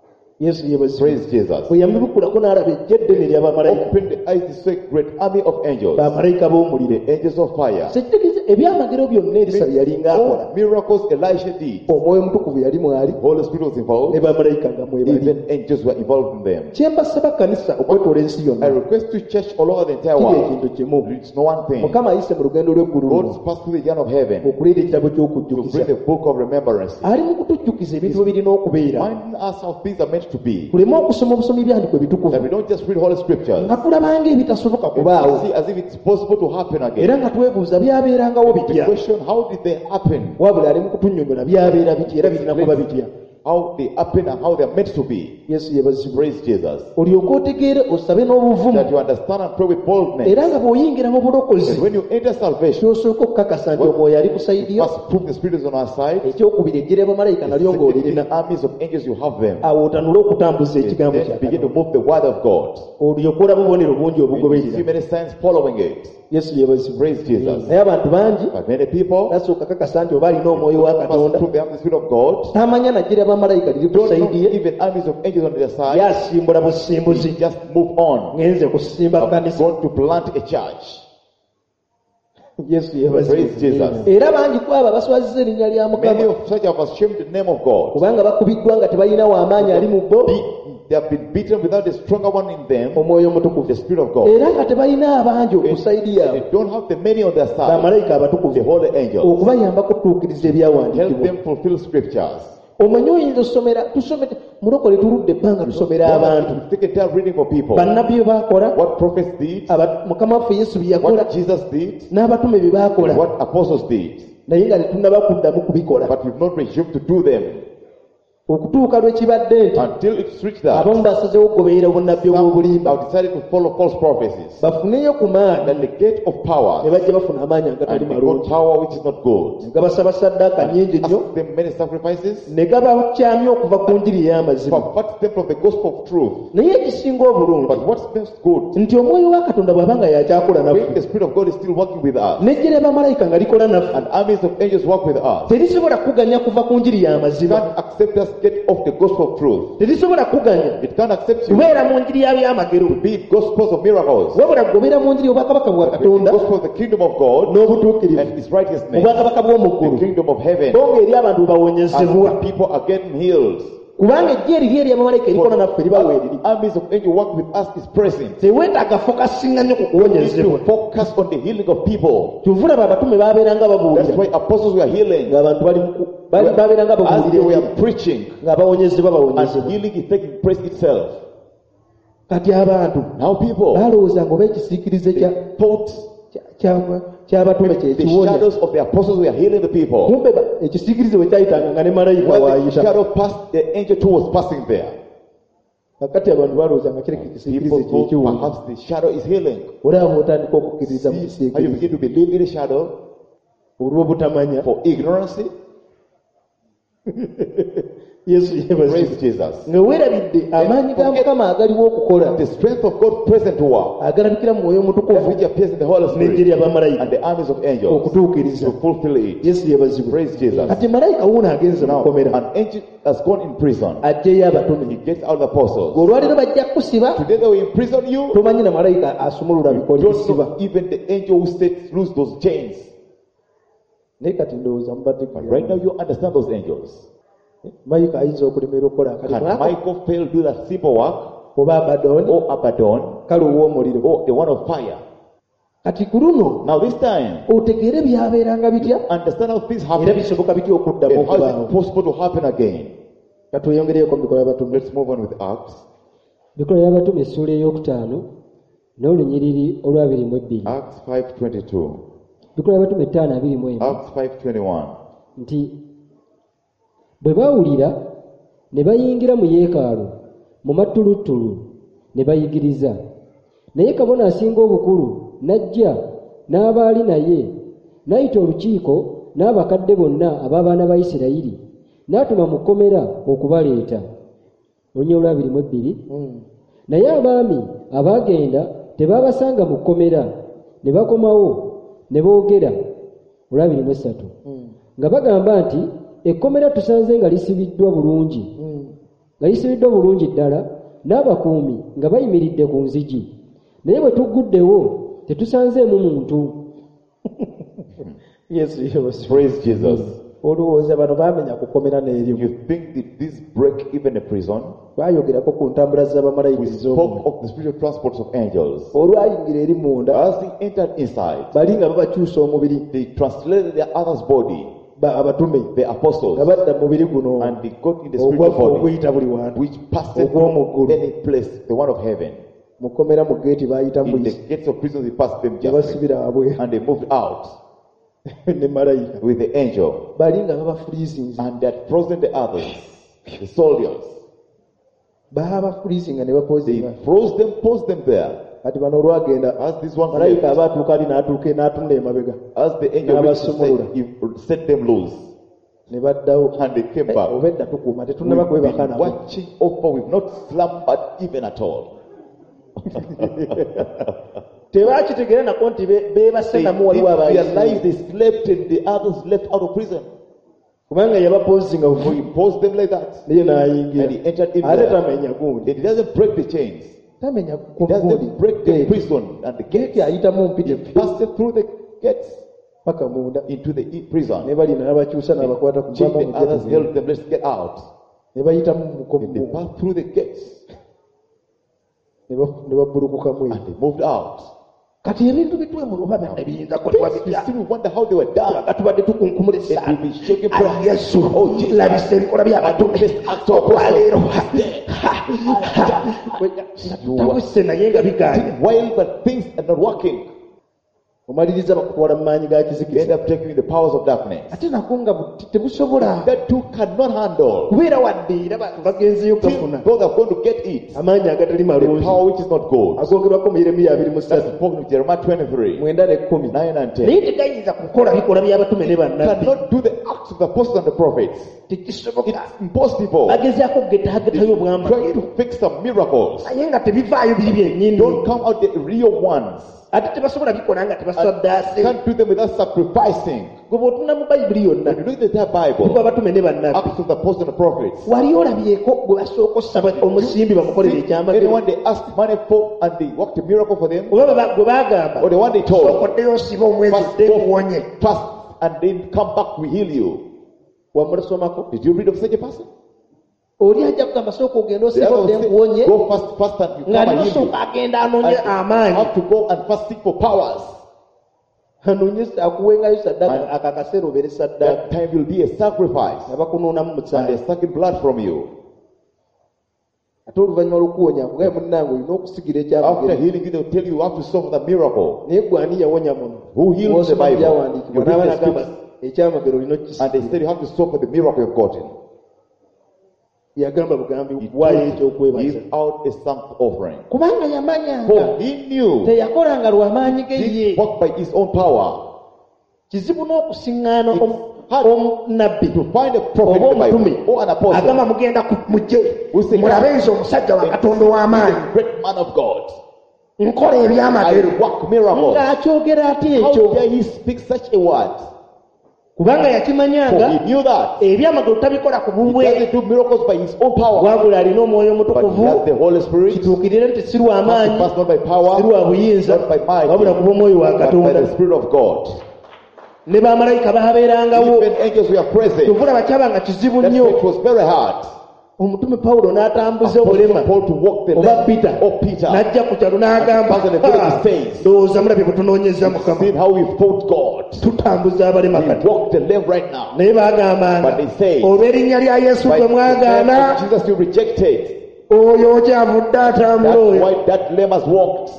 yesu yeebazibwe Praise Jesus. bwe yamubikulako n'alaba ejje eddene ly'abamalayika Open the eyes to see a great army of angels, bamalayika b'omuliro the angels of fire. sekitegeeza ebyamagero byonna erisa bye yalinga akola All miracles Elisha did, omwoyo omutukuvu yali mwali Holy Spirit was ne involved, bamalayika nga mwebali even angels were involved in them. kyembasaba kanisa okwetoola ensi I yonna request to church all over the entire kiri world. ekintu kimu It's no one thing. mukama ayise mu lugendo lw'eggulu luno God passed through the journey of heaven okuleeta ekitabo to ky'okujjukiza bring the book of remembrance, ali mu kutujjukiza ebintu bye birina okubeera reminding us how things are meant to be. tuleme okusoma obusomi byandiko ebitukuvu That we don't just read Holy Scriptures nga tulabanga ebitasoboka and kubaawo see as if it's possible to happen era again. nga twebuuza byabeerangawo The bitya question, how did they happen? wabula ali mu kutunnyonnyola byabeera bitya era birina kuba bitya how they happen and how they are meant to be. yesu yebazibwe Praise Jesus. olyoke otegeere osabe n'obuvumu That you understand and pray with boldness. era nga bw'oyingira mu bulokozi And when you enter salvation, kyosooka okukakasa nti omwoyo ali you kusaidiyo must prove the Spirit is on our side. ekyokubiri ejjere bamalayika nalyo Secondly, ng'olirina the armies of angels, you have them. awo otanule okutambuza ekigambo Then begin to kya move the word of God. olyoke olaba obubonero bungi You see obugoberera many signs following it. yesu yebazibwe Praise Jesus. naye abantu bangi But many people nasooka kakasa nti oba alina omwoyo wa must katonda prove they have the Spirit of God. tamanya najjera bamalayika liri Don't know kusaidiye even armies of angels on their side. yasimbula busimbuzi Just move on. ngenze kusimba I'm kanisa going to plant a church. yesu Praise yebazibwe Jesus. era bangi kwabo abaswaziza erinnya lya Many mukama of such have ashamed the name of God. kubanga bakubiddwa nga tebalina w'amaanyi ali mu bo They have been beaten without a stronger one in them, omwoyo omutukuvu the Spirit of God. era nga tebalina abangi okusaidiya They don't have the many on their side, bamalayika the abatukuvu holy angels. okubayamba kutuukiriza Help ebyawandiikibwa them fulfill scriptures. omanyi oyinza osomera tusome mulokole tuludde ebbanga tusomera abantu You take a time reading for people. bannabbi bye baakola What prophets did, mukama waffe yesu bye yakola what Jesus did, n'abatume bye baakola what apostles did. naye nga tetunnaba kuddamu kubikola But we've not resumed to do them okutuuka lwe kibadde nti until it's reached that. abamu basazewo okugoberera obunnabbi Some obw'obulimba have decided to follow false prophecies. bafuneyo ku maanyi Then the gate of ne power, bajja bafuna amaanyi agatali and they got malungi power which is not good. ne gabasaba saddaaka nnyingi nnyo Ask them many sacrifices, ne gabakyamya okuva ku njiri ey'amazima pervert them from the gospel of truth. naye ekisinga obulungi But what's most good, nti omwoyo wa katonda bw'aba nga yakyakola when naffe the Spirit of God is still working with us, n'ejjera bamalayika nga likola naffe and armies of angels work with us, terisobola kuganya kuva ku njiri y'amazima can't accept us get off the gospel of truth. terisobola kuganya It can't accept you. kubeera mu njiri ya byamagero Be it gospels of miracles, wabula gobeera mu njiri obwakabaka bwa the katonda gospel of the kingdom of God n'obutuukirivu and His righteousness, obwakabaka bw'omu the ggulu kingdom of heaven, bonga eri abantu and bawonyezebwa the people are getting healed. kubanga ejje eriri ery'abamalayika erikola naffe libawo eriri Armies of angels work with us is present. teweetaaga fokasinga nnyo ku We need kuwonyezebwa to focus on the healing of people. kyovulaba abatume baabeeranga That's babuulira why apostles were healing. ng'abantu baabeeranga As they babuulira were preaching, nga bawonyezebwa and bawonyezebwa healing is taking place itself. kati abantu Now people, balowoozanga oba ekisiikirize they thought ky'abatume the kyekiwonya shadows of the apostles were healing the people. kumbe ekisiikirize bwe kyayitanga nga ne malayika When the waayita shadow passed, the angel too was passing there. kakati abantu balowoozanga kireka ekisiikirize People thought kyekiwonya perhaps the shadow is healing. olaba bw'otandika okukkiririza mu See how you kisiikirize begin to believe in the shadow olw'obutamanya for ignorance. yesu yeebazibwe Praise Jesus. nga weerabidde amaanyi ga mukama agaliwo okukola The strength of God present to work, agalabikira mu mwoyo that omutukuvu which appears in the Holy n'ejjeri Spirit y'abamalayika and the armies of angels okutuukiriza to fulfill it. yesu yeebazibwe Praise Jesus. kati malayika wuuno agenze mu Now, kkomera an angel has gone in prison. ajjeyo He abatume gets out the apostles. olwaliro bajja kusiba Today they will imprison you. tomanyi na malayika asumulula bikoli Don't bisiba know even the angel who sets loose those chains. naye kati ndowooza mubadde But right now you understand those angels. malayika ayinza okulemerera okukola Can akalimu Michael fail to do that simple work? oba abadooni Or Abaddon? kale ow'omuliro Or the one of fire? kati ku luno Now this time, otegeere byabeeranga bitya understand how things era happen bisoboka bitya okuddamu and how is okubaawo it possible to happen again. katweyongereyoko mu bikola by'abatume Let's move on with Acts. bikola by'abatume essuula ey'okutaano n'olunyiriri olwabiri mu ebbiri Acts 5:22. bikola by'abatume 5:21 Acts 5:21. nti bwe baawulira ne bayingira mu yeekaalu mu mattuluttulu ne bayigiriza naye kabona asinga obukulu n'ajja n'abaali naye n'ayita olukiiko n'abakadde bonna ab'abaana ba Isirayiri n'atuma mu kkomera okubaleeta olunyiriri olwabiri mu ebbiri naye abaami abaagenda tebaabasanga mu kkomera ne bakomawo ne boogera olwabiri mu essatu nga bagamba nti ekkomera tusanze nga lisibiddwa bulungi ddala n'abakuumi nga bayimiridde ku nzigi naye bwe tugguddewo tetusanzeemu muntu. yesu yeebazibwe Praise Jesus. olowooza bano baamenya kukomera n'erimu You think that this break even a prison? twayogerako ku ntambula z'abamalayika We ez'omunda spoke of the spiritual transports of angels. olwayingira eri munda As they entered inside, bali nga babakyusa omubiri they translated their other's body, abatume the nga apostles, badda mu mubiri guno and they got in the spiritual ogwaffe body, oguyita buli wantu which passed ogw'omu through ggulu any place, the one of heaven. mu kkomera mu geeti baayita In the mbuyisi gates of prison, they passed them ne just, basibira abwe and they moved out ne malayika with the angel, bali nga babafuriizinze and they had frozen the others. The soldiers. baabafurizinga ne They bapozinga froze them, posed them there. kati bano olwagenda As this one malayika left, abaatuuka ali n'atuuka n'atunula emabega as the angel reached to N'abasumulula. say, he set them loose. ne baddawo And they came back. oba edda tukuuma We've tetunnaba kwebaka been nabo watching over, we've not slumbered even at all. tebakitegeera nako nti beebase They namu waliwo didn't realize abayizi they slept and the others left out of prison. kubanga yabapozinga So he posed them like that. naye And he n'ayingira entered in ate there. tamenya gundi And he doesn't break the chains. tamenya He doesn't break the gundi prison and the geeti gates. ayitamu mpita He passes through the gates paka munda into the prison. ne bali n'abakyusa n'abakwata ku Till bama the mu others geeti held them, let's get out. ne bayitamu And they passed through the gates ne babbulukukamu and they moved out. kati ebintu bitwemuluba byonna biyinza kutuba You bitya still wonder how they were done. nga tubadde tukunkumulisa And we'll be shaking ali from yesu Oh, Jesus. labisa ebikola by'abatume okwaleero tabuse naye nga biganye While but things are not working, omaliriza bakutwala mu maanyi ga they end kizikiza up taking the powers of darkness. ate nako nga tebusobola That too cannot handle. kubeera wadde era bagenzeyo gafuna Till God are going to get it. amaanyi agatali The malungi power which is not good. agoogerwako mu yeremiya 23 That's spoken in Jeremiah 23, 9 ne 10 9 and 10. naye tegayinza kukola bikola by'abatume ne bannabbi Cannot do the acts of the apostles and the prophets. tekisoboka It's impossible. bagezaako kugetaagetayo Trying obwamagero to fix some miracles. naye nga tebivaayo biri byennyini Don't come out the real ones. ate tebasobola bikola nga tebasaddaase Can't do them without sacrificing. gwe bw'otuna mu bayibuli yonna When you look at that Bible, tuba abatume ne bannabbi Acts of the Apostles and the Prophets, wali olabyeko gwe basooka osaba omusimbi bamukolere ekyamagero anyone they asked money for and they worked a miracle for them, oba gwe baagamba or the one they told, sookoddeyo osiba omwezi fast, dde nkuwonye fast and then come back, we heal you. wamulasomako Did you read of such a person? oli ajja kugamba sooka ogenda The osiba other odde will say, nkuwonye go fast and you nga come and heal you. ninosooka agenda And anoonye you amaanyi have to go and first seek for powers. anoonye akuwengayo saddaaka ako akaseera obeere saddaaka That time will be a sacrifice. abakunuunamu And musaala they're sucking blood from you. ate oluvannyuma lw'okuwonya akugaye munnange olina okusigira After ekyamagero healing you, they'll tell you you have to solve the miracle. naye gwe ani yawonya muno Who healed the Bw'osoma Bible? byawandiikibwa You read n'aba the nagamba scriptures. ekyamagero olina And they okukisigira said you have to solve the miracle you've gotten. yagamba bugambi He waayo told ekyokwebaza give out a thank offering. kubanga yamanyanga For he knew teyakolanga lw'amaanyi ge he ye worked by his own power. kizibu n'okusiŋŋaana hard omunabbi To find a prophet oba in the omutume Bible or an apostle, agamba mugenda mujje Who say, mulabe nze omusajja wa katonda a ow'amaanyi great man of God. nkola ebyamagero I work miracles. ng'akyogera ate How ekyo dare he speak such a word? kubanga For yakimanyanga he knew that. ebyamagero tabikola ku He bubwe doesn't do miracles by his own power, wabula alina omwoyo but he omutukuvu has the Holy Spirit. kituukirire nti si lwa maanyi Passed not by power, si lwa buyinza not by might, wabula kuba omwoyo wa but by katonda the Spirit of God. ne bamalayika babeerangawo Even angels were present. tuvulaba kyabanga kizibu That nnyo it was very hard. omutume pawulo n'atambuza obulema Paul to walk the oba land Peter of Peter. n'ajja ku kyalo n'agamba And the Bible says, ndowooza mulabye bwe tunoonyeza mukama seen how we fought God. tutambuza abalema We kati walk the lame right now. naye bagambanga But they say, olw'erinnya lya yesu by gwe the name mwagaana of Jesus you rejected. oyo okyavudde atambula That's oyo why that lame has walked.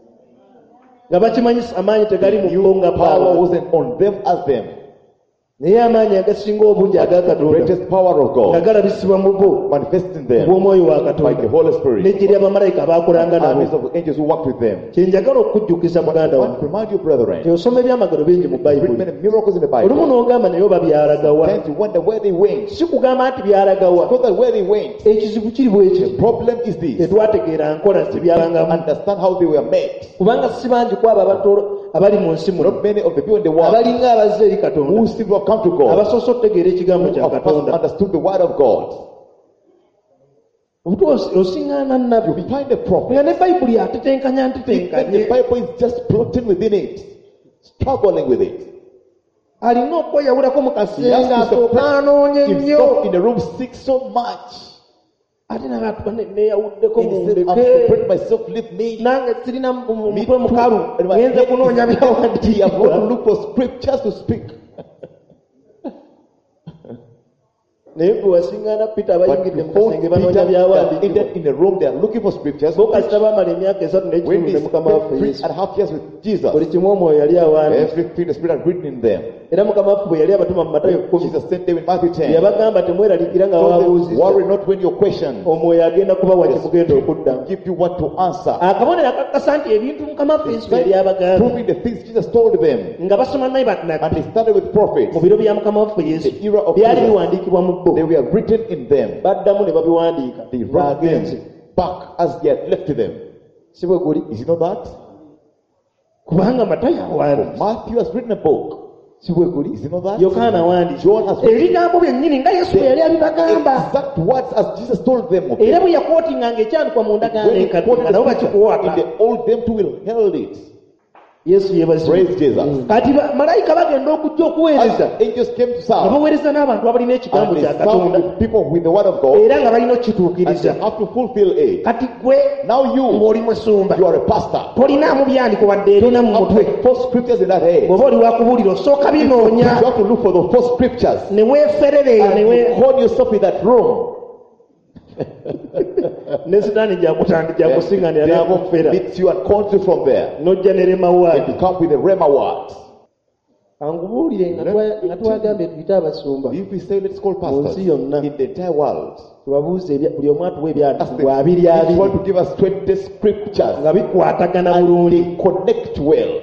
nga bakimanyisa amaanyi tegali mu You bbonga power pawa wasn't on them as them. naye amaanyi agasinga obungi aga The katonda greatest power of nga God galabisibwa mu bo manifesting them bw'omwoyo wa by the katonda Holy Spirit. n'ejje ly'abamalayika baakolanga Armies nabo of angels who worked with them. kyenjagala okukujjukiza muganda I wange want to remind you, brethren, osoma ebyamagero bingi mu read bayibuli many miracles in the olumu Bible. n'ogamba naye oba byalagawa Tend to wonder where they went. si kugamba nti byalagawa Because that where they went, ekizibu kiri bweki the problem is this. tetwategeera nkola zibyabangamu Understand how they were made. kubanga si bangi ku abo abali mu nsi muno Not many of the people in the world abalinga abazze eri katonda who seem to have come to God, abasoose okutegeera ekigambo who kya have first katonda understood the word of God. osiŋŋaana You nabyo find a prophet. nga ne bayibuli atetenkanya And the ntetenkanye Bible is just plotting within it, struggling with it. alina okweyawulako mu He has kasenga to asooka separate anoonye nnyo himself in the room sick so much. ate nabatuba neyawuddeko And he said, I'm mundeke separating myself, leave me. nange sirina Me mutwe too. mukalu And my ngenze head kunoonya is empty. I'm going to byawandiikibwa look for scriptures to speak. naye gwe wasiŋŋaana Peter But abayingidde mu before kasenge Peter banoonya they byawandiikibwa entered in a room, they are looking for scriptures. bo kasita baamala emyaka 3 When n'ekitundu they ne mukama waffe spent Yesu 3.5 years with Jesus, buli kimu omwoyo yali awandiika everything the Spirit had written in them. era mukama waffe bwe yali abatuma mu Matayo 10 Jesus sent them in Matthew 10. yabagamba temweraliikira nga Told them, bababuuzizza worry not when you're questioned. omwoyo agenda kubawa kye mugenda Will okuddamu give you what to answer. akabonero akakasa nti ebintu mukama waffe Yesu yali abagamba Proving the things Jesus told them. nga basoma naye And bannabbi they started with prophets. mu biro bya mukama waffe Yesu The era of byali Jesus. biwandiikibwa mu bo They were written in them. baddamu ne babiwandiika They wrote baagenze them back as they had left them. si bwe guli Is it not that? kubanga Matayo awandiika Matthew has written a book. si bwe guli Is it not that? Yokaana awandiika John has written ebigambo byennyini nga Yesu bwe yali abibagamba exact words as Jesus told them. of era it. bwe yakootinganga ekyandikwa mu ndagaano When he enkadde quoted nga nabo the scripture, in bakikuwaata the old, them too will held it. Yesu yeebazibwa Praise Jesus. kati malayika bagenda okujja okuweereza As angels came to nga serve, baweereza n'abantu abalina ekigambo and they kya served Katonda with people with the word of God, era nga balina and they okukituukiriza have to fulfill it. kati gwe Now you, ng'oli musumba you are a pastor. tolinaamu byandiko wadde erina mu Have mutwe the first scriptures in that head. bw'oba oli wakubuulira osooka You binoonya have to look for the first scriptures. ne weeferera eyo And you hold yourself in that room. ne sitaani gyakusiŋŋanira Devil n'akufera beats you and calls you from there. n'ojja ne And remawaadi you come with the Rema word. angubuulire nga twagambye tuyite abasumba If we say let's call pastors Munsi yonna. in the entire world, tubabuuze buli omu atuwa ask them, ebyandikibwa abiri each abiri one to give us 20 scriptures nga bikwatagana and bulungi they connect well.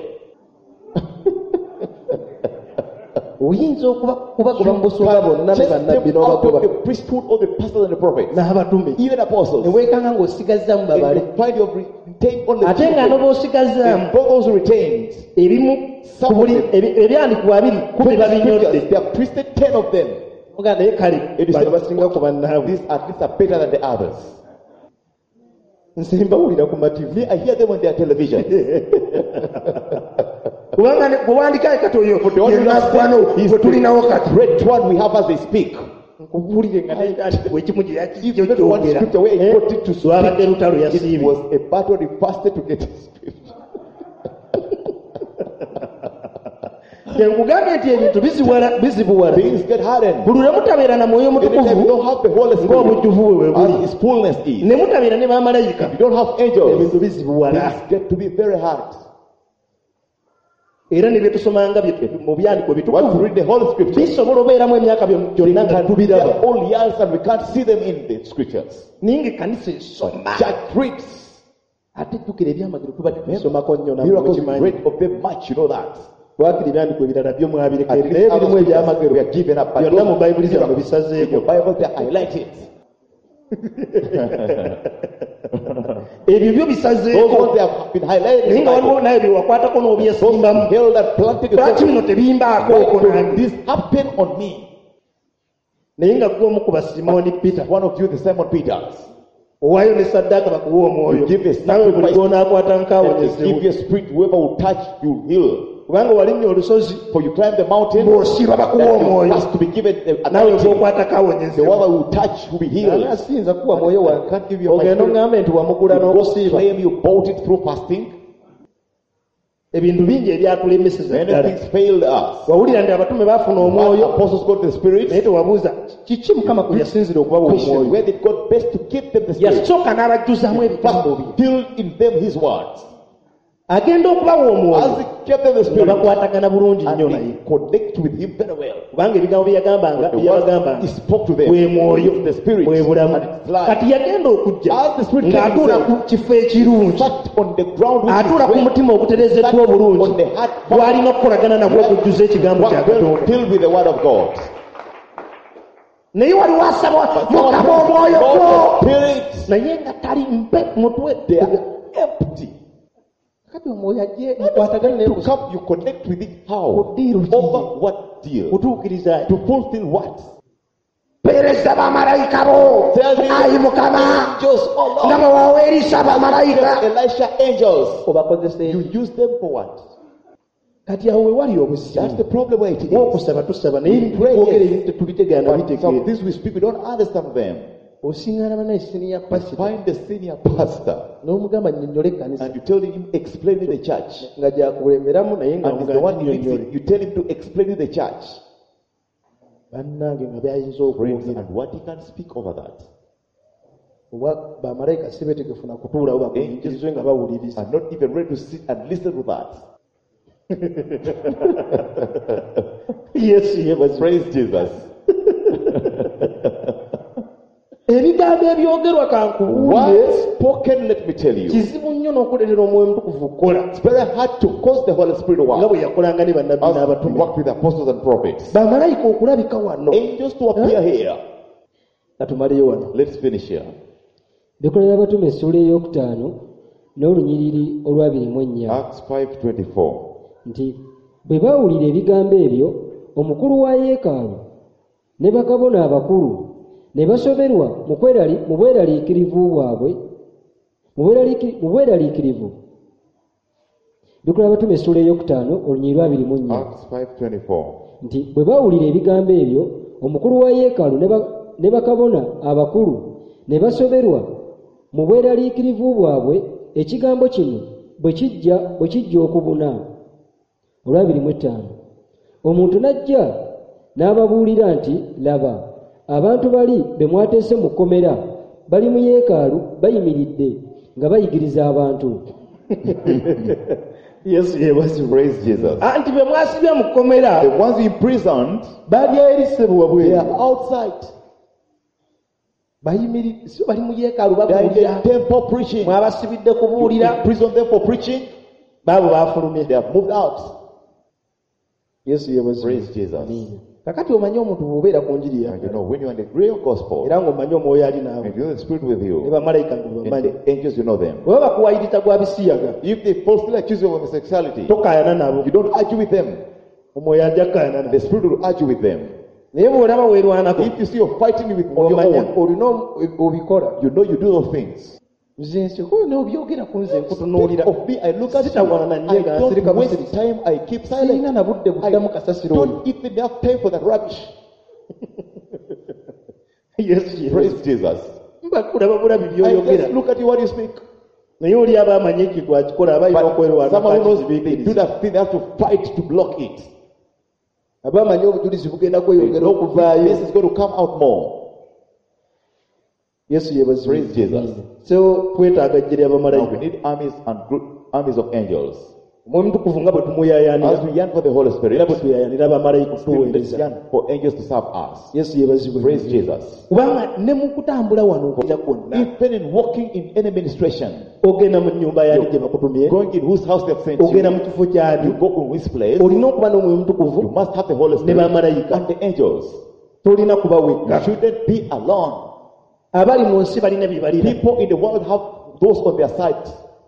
oyinza okubagoba mu busunga bonna be Chase bannabbi them out n'obagoba of the priesthood of the pastors and the prophets, n'abatume even apostles. ne weekanga ng'osigazaamu And babale you find you have retained only ate nga two. n'oba osigazaamu And for those who retained, ebimu ku buli ebyandikibwa abiri kumi 20 babinyodde scriptures, they have twisted 10 of them. oga naye kale It is bano said, basinga ku bannaabwe these at least are better than the others. nze mbawulira ku mativi Me, I hear them on their television. kubanga gwe wandikayo kati oyo The one who yenaggwano is gwe tulinawo kati the great one we have as they speak. nkubuulire nga nekyandikibwa ekimu gye yakijjo Even one kyogera scripture where he got it to lwabadde speak, lutalo it yasiibye was a battle he fasted to get his scripture. nkugambye nti ebintu bizibuwala Things get hardened. buli lwe mutabeera na mwoyo Anytime you mutukuvu don't have the Holy Spirit, ng'obujjuvu bwe bwe buli as His fullness is, ne mutabeera ne bamalayika you don't have angels, ebintu bizibuwala things get to be very hard. era ne bye tusomanga mu byandiko Once you bitukuvu read the Holy Scripture, bisobola obeeramu emyaka gyonna nga they tubiraba are all years and we can't see them in the Scriptures. naye ng'ekkanisa esoma Church reads. ate jjukira ebyamagero tuba tubisomako nnyo namwe Miracles, we mukimanyi read of them much, you know that. lwakiri ebyandiko ebirala byo mwabireka At naye least other birimu scriptures ebyamagero we are given up, but byonna mu bayibuli zammwe in your bisazeeko Bible they are highlighted. ebyo byo Those bisazeeko ones they have been highlighted in naye the nga waliwo Bible. naye byewakwatako n'obyesimbamu Hell that planted lwaki bino yourself. tebimbaako Why oko could nange this happen on me? naye nga gwe omu ku basimooni peter One of you, the Simon Peters. owaayo ne saddaaka bakuwa omwoyo You give a nawe buli sacrifice. gw'onaakwata And nkaawonyezebwa give your spirit, whoever will touch, you heal. kubanga walimye olusozi For you climb the mountain, bw'osiiba bakuwa that you omwoyo has to be given the nawe anointing. gw'okwata The kaawonyezebwa one will touch will be healed. asiyinza kuwa mwoyo wange I can't give you my ogenda spirit. oŋŋambe nti wamugula You n'okusiiba claim you bought it through fasting. ebintu bingi ebyatulemeseza Many ddala things failed us. wawulira nti abatume baafuna All omwoyo apostles got the naye Spirit. tewabuuza kiki mukama kwe yasinzira okubawa Question, omwoyo where did God best to give them the Spirit? yasooka n'abajjuzaamu ebigambo First, bye filled in them His words. agenda okubawa As omwoyo He gave them the nga Spirit, bakwatagana bulungi nnyo and naye they connect with Him very well. kubanga ebigambo bye The words yabagambanga He spoke to them, bwe mwoyo the Spirit, bwe bulamu and it's life. kati yagenda okujja As the Spirit came ng'atuula ku himself, kifo ekirungi Sat on the ground which atuula ku is mutima ogutereezeddwa obulungi on the heart gw'alina okukolagana nagwo okujjuza ekigambo kya well katonda filled with the Word of God. naye waliwo asaba mukama omwoyo God, gwo the Spirit, naye nga tali mpe mutwe they are empty. kati omwoyo ajje mukwatagane naye To come, you connect with it. How? Kudiru ki? Over what deal? kutuukiriza To fulfill what? peereza bamalayika bo Tell me, ayi mukama angels, oh nga Lord, bwe waweerisa bamalayika Elisha angels. obakozesa You use them for what? kati awo we wali That's obusimu the problem where it is. okusaba tusaba naye ebintu Pray, twogera yes. ebintu tetubitegeera But some of bitegeera these we speak, we don't understand them. osiŋŋaana banaye siniya pasita Find the senior pastor n'omugamba nnyonnyole ekkanisa and you tell him, explain to the church. nga gyakulemberamu naye nga And he's the one mugamba you, nnyonnyole you tell him to explain to the church. bannange nga byayinza Friends, okwogera and what he can speak over that. oba bamalayika si betegefu na kutuulawo bakuyikirizwe nga bawuliriza I'm not even ready to sit and listen to that. yesu yebazi Praise Jesus. ebigambo ebyogerwa kankuwulire What's spoken, let me tell you. kizibu nnyo n'okuleetera omwoyo mutukuvu okukola It's very hard to cause the Holy Spirit to nga work. bwe yakolanga ne bannabbi As we n'abatume work with apostles and prophets. bamalayika okulabika wano Angels to appear here. katumaleyo wano Let's finish here. Bikolera abatume essula ey'okutaano n'olunyiriri olw'abiri Acts 5:24. nti bwe baawulira ebigambo ebyo omukulu wa yeekaalu ne bakabona abakulu ne basoberwa mu bweraliikirivu bwabwe mu bweraliikirivu. Bikolera abatume essula ey'okutaano olunyiriri lw'abiri Acts 5:24. nti bwe baawulira ebigambo ebyo omukulu wa yeekaalu ne bakabona abakulu ne basoberwa mu bweraliikirivu bwabwe ekigambo kino bwe kijja okubuna. Olwabiri-mu-ttaano omuntu n'ajja n'ababuulira nti laba abantu bali be mwateese mu kkomera bali mu yeekaalu bayimiridde nga bayigiriza abantu. yesu yebazi Praise Jesus. anti be mwasibya mu kkomera The ones imprisoned, bali erisebwa they bwe are outside. bayimiridde si bali mu yeekaalu They are in babuulira the temple preaching. mwabasibidde You kubuulira imprison them for preaching. baabo bafulumye They have moved out. yesu yebazi Praise Jesus. kakati omanye omuntu bw'obeera ku njiri And you yange know, when you are in the real gospel, era ng'omanye omwoyo ali naawe and you know the Spirit with ne you, bamalayika nga and bamanyi the angels, you know them. bwe bakuwayiriza gwa bisiyaga If they falsely accuse you of homosexuality, tokaayana nabo you don't argue with them. omwoyo ajja kukaayana nabo The Spirit will argue with them. naye bw'olaba weerwanako If you see you're fighting with on your omanya own, olina obikola you know you do those things. nze nsiko n'obyogera ku nze nkutunuulira Of me, I look at you. sitawana I nanye nga nsirika don't waste busirisi time. I keep sirina silent. na budde I buddamu kasasiro oyo don't even have time for that rubbish. yesu Praise Jesus. mbakulaba bulabi I byoyogera just look at you what you speak. naye oli aba amanyi ekigwakikola aba alina But okwerwana someone who knows they do kakizibikiriza that thing, they have to fight to block it. aba amanyi obujulizi bugenda They kweyongera know okuvaayo this is going to come out more. yesu Praise yebazibu Jesus. so twetaaga ejje Now we ly'abamalayika need armies of angels. omwoyo mutukuvu nga bwe tumuyayaanira As we yearn for the Holy era Spirit, bwe tuyayaanira abamalayika let's okutuweereza yearn for angels to serve us. yesu yebazibwe Praise Jesus. kubanga ne mu kutambula wano okujja kwonna Even in walking in any administration, ogenda mu nnyumba yali gye bakutumye going in whose house they have sent ogenda mu you, kifo kyali you go in which place, olina okuba n'omwoyo you mutukuvu must have the Holy ne Spirit bamalayika and the angels. tolina kuba You wekka shouldn't be alone. abali mu nsi balina byebalina People in the world have those on their side.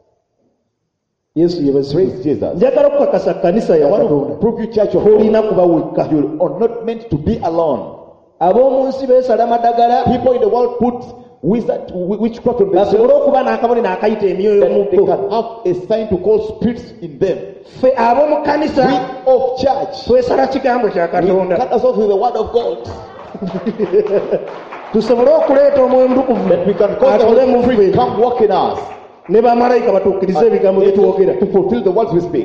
yesu yebazibwe Praise Jesus. njagala okukakasa kanisa ya I want to katonda prove you, church of God, tolina kuba wekka you are not meant to be alone. ab'omu nsi beesala madagala People in the world put witchcraft on themselves basobole okuba n'akabonero akayita emyoyo that they mutto can have a sign to call spirits in them. ffe ab'omu kanisa We of church, twesala kigambo kya we katonda cut ourselves with the word of God. tusobole okuleeta omwoyo mutukuvu That we can cause the atole mu Holy ffe Spirit come work in us. ne bamalayika batuukirize ebigambo bye twogera To fulfill the words we speak.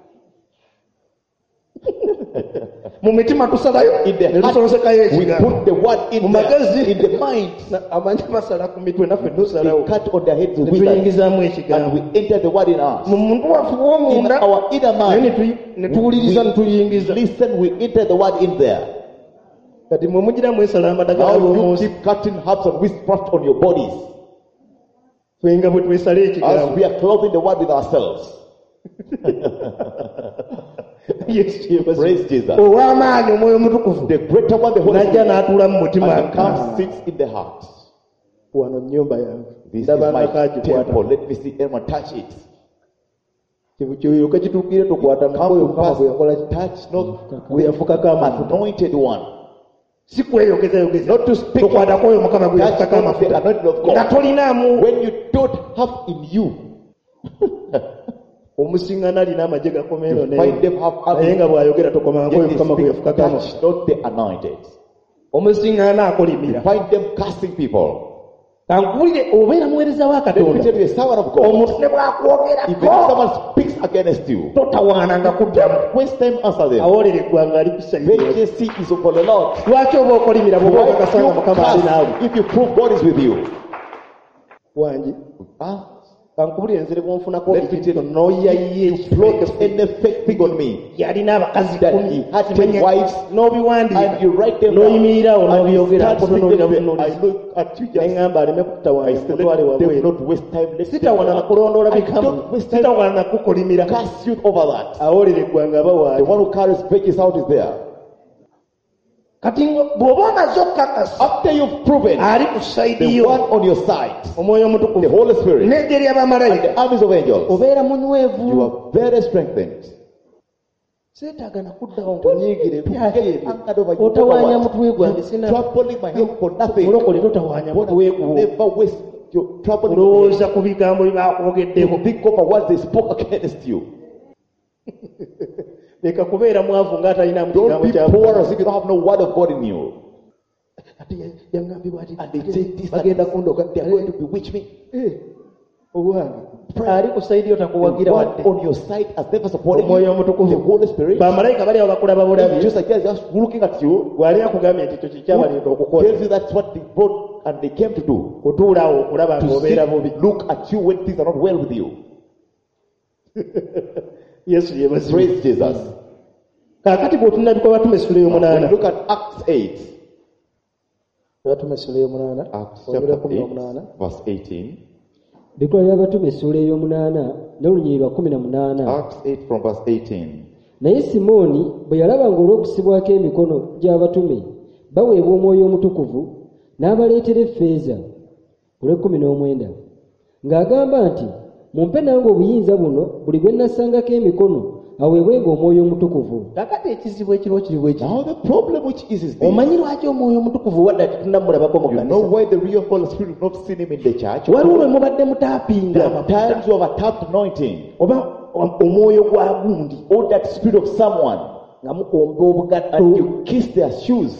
mu mitima tusalayo In the ne heart, tusolosekayo we ekigambo put the word in mu there. magezi In the mind, amanyi basala ku mitwe naffe they tusalawo cut on their heads ne with wizards. tuyingizaamu And ekigambo we enter the word in us. mu muntu waffe In w'omunda our inner naye mind, ne tuwuliriza ne tuyingiza listen, we enter the word in there. kati mwe mugira mwesala amadagala Now you b'omunsi keep cutting herbs and witchcraft on your bodies. ffe nga bwe twesala As ekigambo we are clothing the word with ourselves. yesu yebazi Praise Jesus. ow'amaanyi omwoyo mutukuvu The greater one, the Holy najja Spirit, n'atuula mu mutima and he comes, sits in the heart. wano nnyumba yange This is ndaba my nakagikwata temple. Let me see anyone touch it. kyoyoka kituukire tukwata Come mukoyo to mukama pass, bwe yakola touch not bwe yafukako amafuta anointed one. si kweyogezayogeza Not to speak. tokwatako oyo mukama bwe Touch yafukako not the amafuta anointing of nga God. tolinaamu When you don't have in you, omusiŋŋana alina amagye gakomeero you find them have naye nga bw'ayogera tokomangako oyo yet they mukama bwe speak, yafukako touch amafuta not the anointed. omusiŋŋana You akolimira find them cursing people. kankubulire obeera muweereza wa Let me Katonda tell you, a servant of God. omuntu ne bw'akwogerako If someone speaks against you, totawaananga kuddamu waste time answer them. awoolera eggwanga ali kusayira Vengeance is upon the Lord. lwaki oba okolimira bw'oba Why okakasanga you mukama ali naawe curse if you prove God is with you? wangi Huh? kankubulire nzire bwonfunako Let me tell you, noyayiye plot any fake thing on me. yalina abakazi That 10 he had 10 wives, n'obiwandiika and you write them n'oyimirirawo down, and you n'obyogera start kutunuulira speaking them. I butunuulizi look at you just. neŋŋamba aleme kutawaana I said, mutwale let them wabweru not waste time. Let them sitawaana nakulondoola I bikamu don't waste time. sitawaana nakukolimira Curse you over that. awoolera eggwanga aba The waayi one who carries vengeance out is there. kati bw'oba omaze okukakasa After you've proven ali ku sayidi the yo one on your side, omwoyo the omutukuvu Holy Spirit, n'eggye and ly'abamalayika the armies of angels, obeera munywevu you are very strengthened. seetaaga nakuddawo nkunyiigire byaki ebyo Angered over you. otawaanya mutwe gwange Troubling my head for nothing. mulokole totawaanya mutwe gwo Never waste your trouble. olowooza ku bigambo bye baakwogeddeko Think over what they spoke against you. leka kubeera mwavu ng'atalina mu Don't kigambo be kya poor as if you don't have no word of God in you. ate yaŋŋambibwa ati And they say this, bagenda kundoga they are going to bewitch me. obwange ali ku sayidi yo The takuwagira one wadde on your side has never supported omwoyo you. The omutukuvu Holy Spirit. bamalayika bali awo bakulaba bulabi Just like just looking at you, gwali akugambye nti ekyo kikyabaleeta okukola tells you that's what they brought and they came to do. kutuula awo okulaba To ng'obeera bubi see, look at you when things are not well with you. yesu yebazibu Praise Jesus. kaakati bw'otunula bikwa batume essula When ey'omunaana you look at Acts 8, batume essula ey'omunaana Acts olubira chapter kumi 8, n'omunaana verse 18. bikola by'abatume essuula ey'omunaana n'olunyiriri lwa 18. Acts 8 from verse 18. naye simooni bwe yalaba ng'olw'okusibwako emikono gy'abatume baweebwa omwoyo omutukuvu n'abaleetera effeeza olw'19 ng'agamba nti mumpe nange obuyinza buno buli gwe nassangako emikono aweebwenga omwoyo omutukuvu. kaakati ekizibu ekiriwo kiriwo eki Now the problem which is this. omanyi lwaki omwoyo omutukuvu wadde ati tunamulabako mu You know kanisa why the real Holy Spirit have not seen him in the church? waliwo lwe mubadde mutaapinga There are times you have a tapped anointing, oba omwoyo gwa gundi or that spirit of someone, nga mukomba obugatto and you kiss their shoes.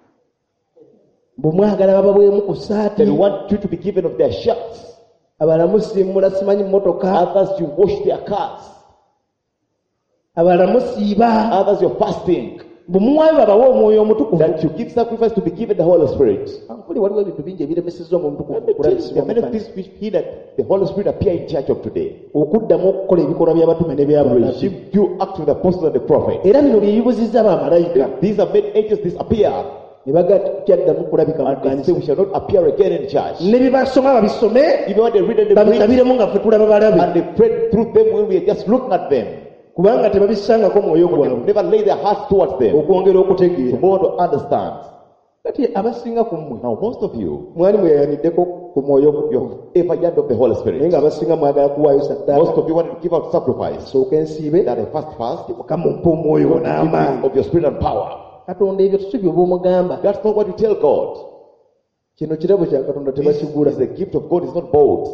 bwe mwagala bababwemu ku They ssaati want you to be given of their shirts. abalamu siimula simanyi mmotoka Others you wash their cars. abalamu siiba Others you're fasting. bwe muwayo babawa omwoyo omutukuvu That you give sacrifice to be given the Holy Spirit. ankuli waliwo ebintu bingi ebiremeseza omutukuvu There okulabisibwa are mu many kanisa things which mean that the Holy Spirit appear in church of today. okuddamu okukola ebikolwa by'abatume ne byabannabbi Regime due acts of the apostles and the prophets. era bino bye bibuzizza bamalayika These are made angels disappear. ne baga tukyaddamu kulabika mu And they say kanisa we shall not appear again in church. ne bye basoma babisome Even when they read and they preach, babisabiremu nga ffe tulaba balabe and they pray through them when we are just looking at them. kubanga tebabisangako mwoyo They gwabwe never lay their hearts towards them. okwongera okutegeera To more to understand. kati abasinga ku mmwe Now most of you, mwali mweyayaniddeko ku mwoyo omutukuvu you've ever yearned of the Holy naye Spirit. nga abasinga mwagala kuwaayo Most saddaaka of you want to give out sacrifice. sooka ensiibe That a fast, mukama mpa omwoyo give n'amaanyi of your spirit and power. katonda ebyo tusibye oba omugamba That's not what you tell God. kino kirabo kya katonda This tebakigula is the gift of God. It's not bold.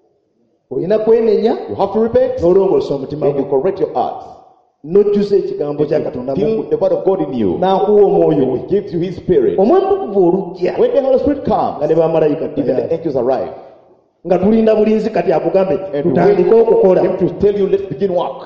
olina kwenenya You have to repent n'olongoosa omutima and you gwo correct your heart. n'ojjuza ekigambo kya katonda Deal mu with the word of God in you. n'akuwa omwoyo we He gives you His Spirit. omwoyo omutukuvu olujja When the Holy Spirit nga comes, ne bamalayika even the tayali angels arrive. nga tulinda bulinzi kati akugambe And tutandike wait okukola Him to tell you, let's begin work.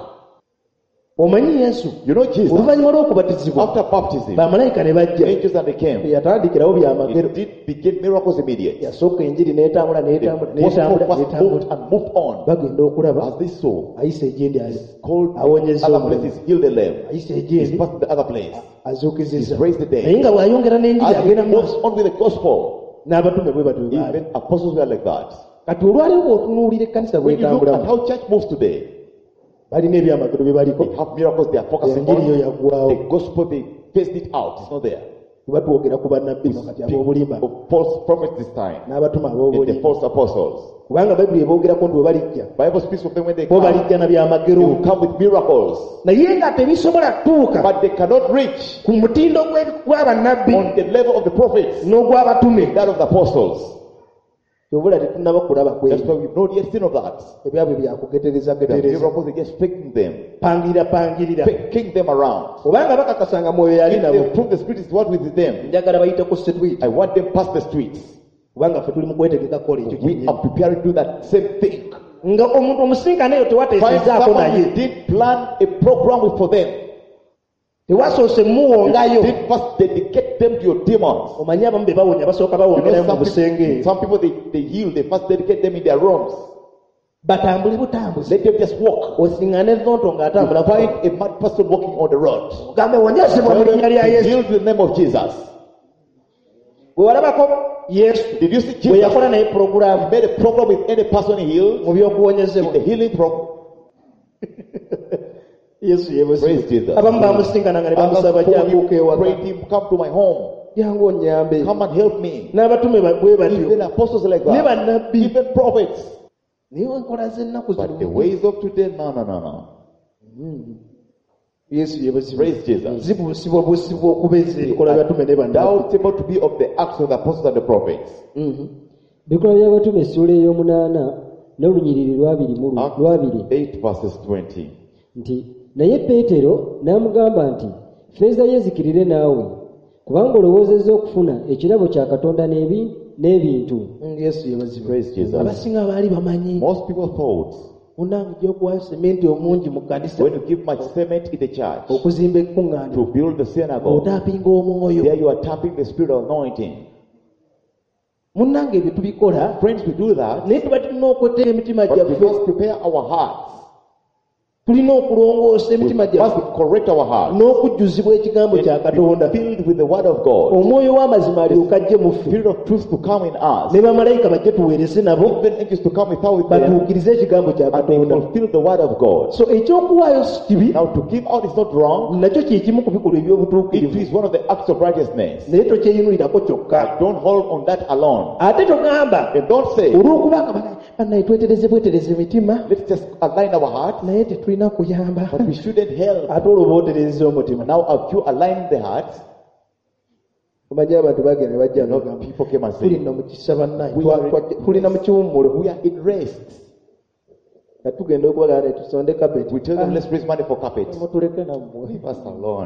omanyi yesu You know Jesus. oluvannyuma lw'okubatizibwa After baptism, bamalayika ne bajja angels and they came. yatandikirawo byamagero It did begin miracles immediate. yasooka enjiri n'etambula The n'etambula gospel n'etambula was moved n'etambula and moved on. bagenda okulaba As they saw, ayisa egyendi ali called awonyeza other omulamu places, healed the lame. ayisa He's egyendi passed to the other place. azuukizizza He's raised the dead. naye nga bw'ayongera n'enjiri As he agenda mu moves maaso on with the gospel, n'abatume bwe batyo bwe baali even apostles were like that. kati olwaliwo bw'otunuulira ekkanisa When you look at bw'etambulamu how church moves today, balina ebyamagero bye baliko they have miracles they are focusing enjiri yo on. yaggwawo The gospel, they phased it out. It's not there. kuba twogera ku bannabbi no kati ab'obulimba Of false prophets this time. n'abatume And the ab'obulimba false apostles. kubanga bayibuli eboogerako nti bwe balijja Bible speaks of them when they bo come. balijja na They byamagero will come with miracles. naye nga tebisobola kutuuka But they cannot reach ku mutindo gw'abannabbi on the level of the prophets, n'ogw'abatume that of the apostles. kyobula tetunnaba kulaba That's kwebyo why we've not yet seen of that. ebyabwe byakugetereza The getereza miracles, they just faking them, pangirira faking them around. obanga bakakasanga mwoyo yali If nabo they prove the Spirit is what with them, njagala bayiteko setwiti I want them past the streets. kubanga ffe tuli mu kwetegeka kukola ekyo We kyennyini. are preparing to do that same thing. Nga omuntu omusinkana eyo Find tewateesezaako someone naye, who did plan a program for them. tewasoose muwongayo. You did first dedicate them to your demons. Omanyi abamu be bawonya basooka You know, bawongerayo mu busenge, some people they heal, they first dedicate them in their rooms. batambule butambuzi. Let them just walk. Osiŋŋane zonto You ng'atambula find a mad person walking on the road. gambe wonyesebwa mu linnya lya Yesu. Heal in the name of Jesus. Gwe walabako Yesu Did you see bwe Jesus? yakola naye He puroguramu made a program with any person he healed. mu by'okuwonyezebwa. The healing program. Yesu Praise yeebazibwe. Jesus. Abamu bamusinkana nga ne bamusaba Others jangu told him, ewaka, prayed him, come to my home. jangu onnyambe. Come and help me. N'abatume bwe batyo Even apostles like ne that. bannabbi. Even prophets. Naye enkola z'ennaku But the zino ways of today, no. Yesu yeebazibwe. Praise Jesus. Zibuusibwa buusibwa okubeza ebikola by'abatume ne bannabbi. Doubtable to be of the acts of the apostles and the prophets. Bikola by'Abatume essula ey'omunaana n'olunyiriri lwabiri 8 verses 20. nti naye Peetero n'amugamba nti ffeeza yeezikirire naawe kubanga olowoozezza okufuna ekirabo kya Katonda n'ebintu. Yesu yeebazibwe. Praise Jesus. Abasinga baali bamanyi Most people thought munange gy'okuwa sementi omungi mu kkanisa when you give much cement in the church okuzimba ekkuŋŋaaniro to build the synagogue, otaapinga omwoyo. there you are tapping the spirit of anointing. Munnange ebyo tubikola Friends, we do that, naye tuba tulina okweteera emitima but we gyaffe, must prepare our hearts. tulina okulongoosa We emitima must gyaffe correct our hearts. n'okujjuzibwa ekigambo kya Katonda, Be filled with the word of God. omwoyo w'amazima alyoka ajje mu ffe, Spirit of truth to come in us. ne bamalayika bajje tuweereze nabo Even angels to come without with them batuukirize ekigambo kya and they Katonda. fulfill the word of God. So ekyokuwaayo si kibi, Now to give out is not wrong. nakyo kye kimu ku bikolwa It eby'obutuukirivu, is one of the acts of righteousness. naye tokyeyinulirako kyokka. Don't hold on that alone. Ate togamba And don't say, olw'okubanga bannaye bwetereze emitima let's just align our hearts, naye tetulina kuyamba, but we shouldn't help. ate olwo bootereza omutima. Now, have you aligned the hearts? Omanyi abantu bagenda ne bajja No, bagamba people came and tulina said, mu kisa bannaye, We are- tulina mu kiwummulo, we are in rest. nga tugenda okubagala ne tusonde kapeti. We tell them, let's raise money for carpets. Mutuleke nammwe. Leave us alone.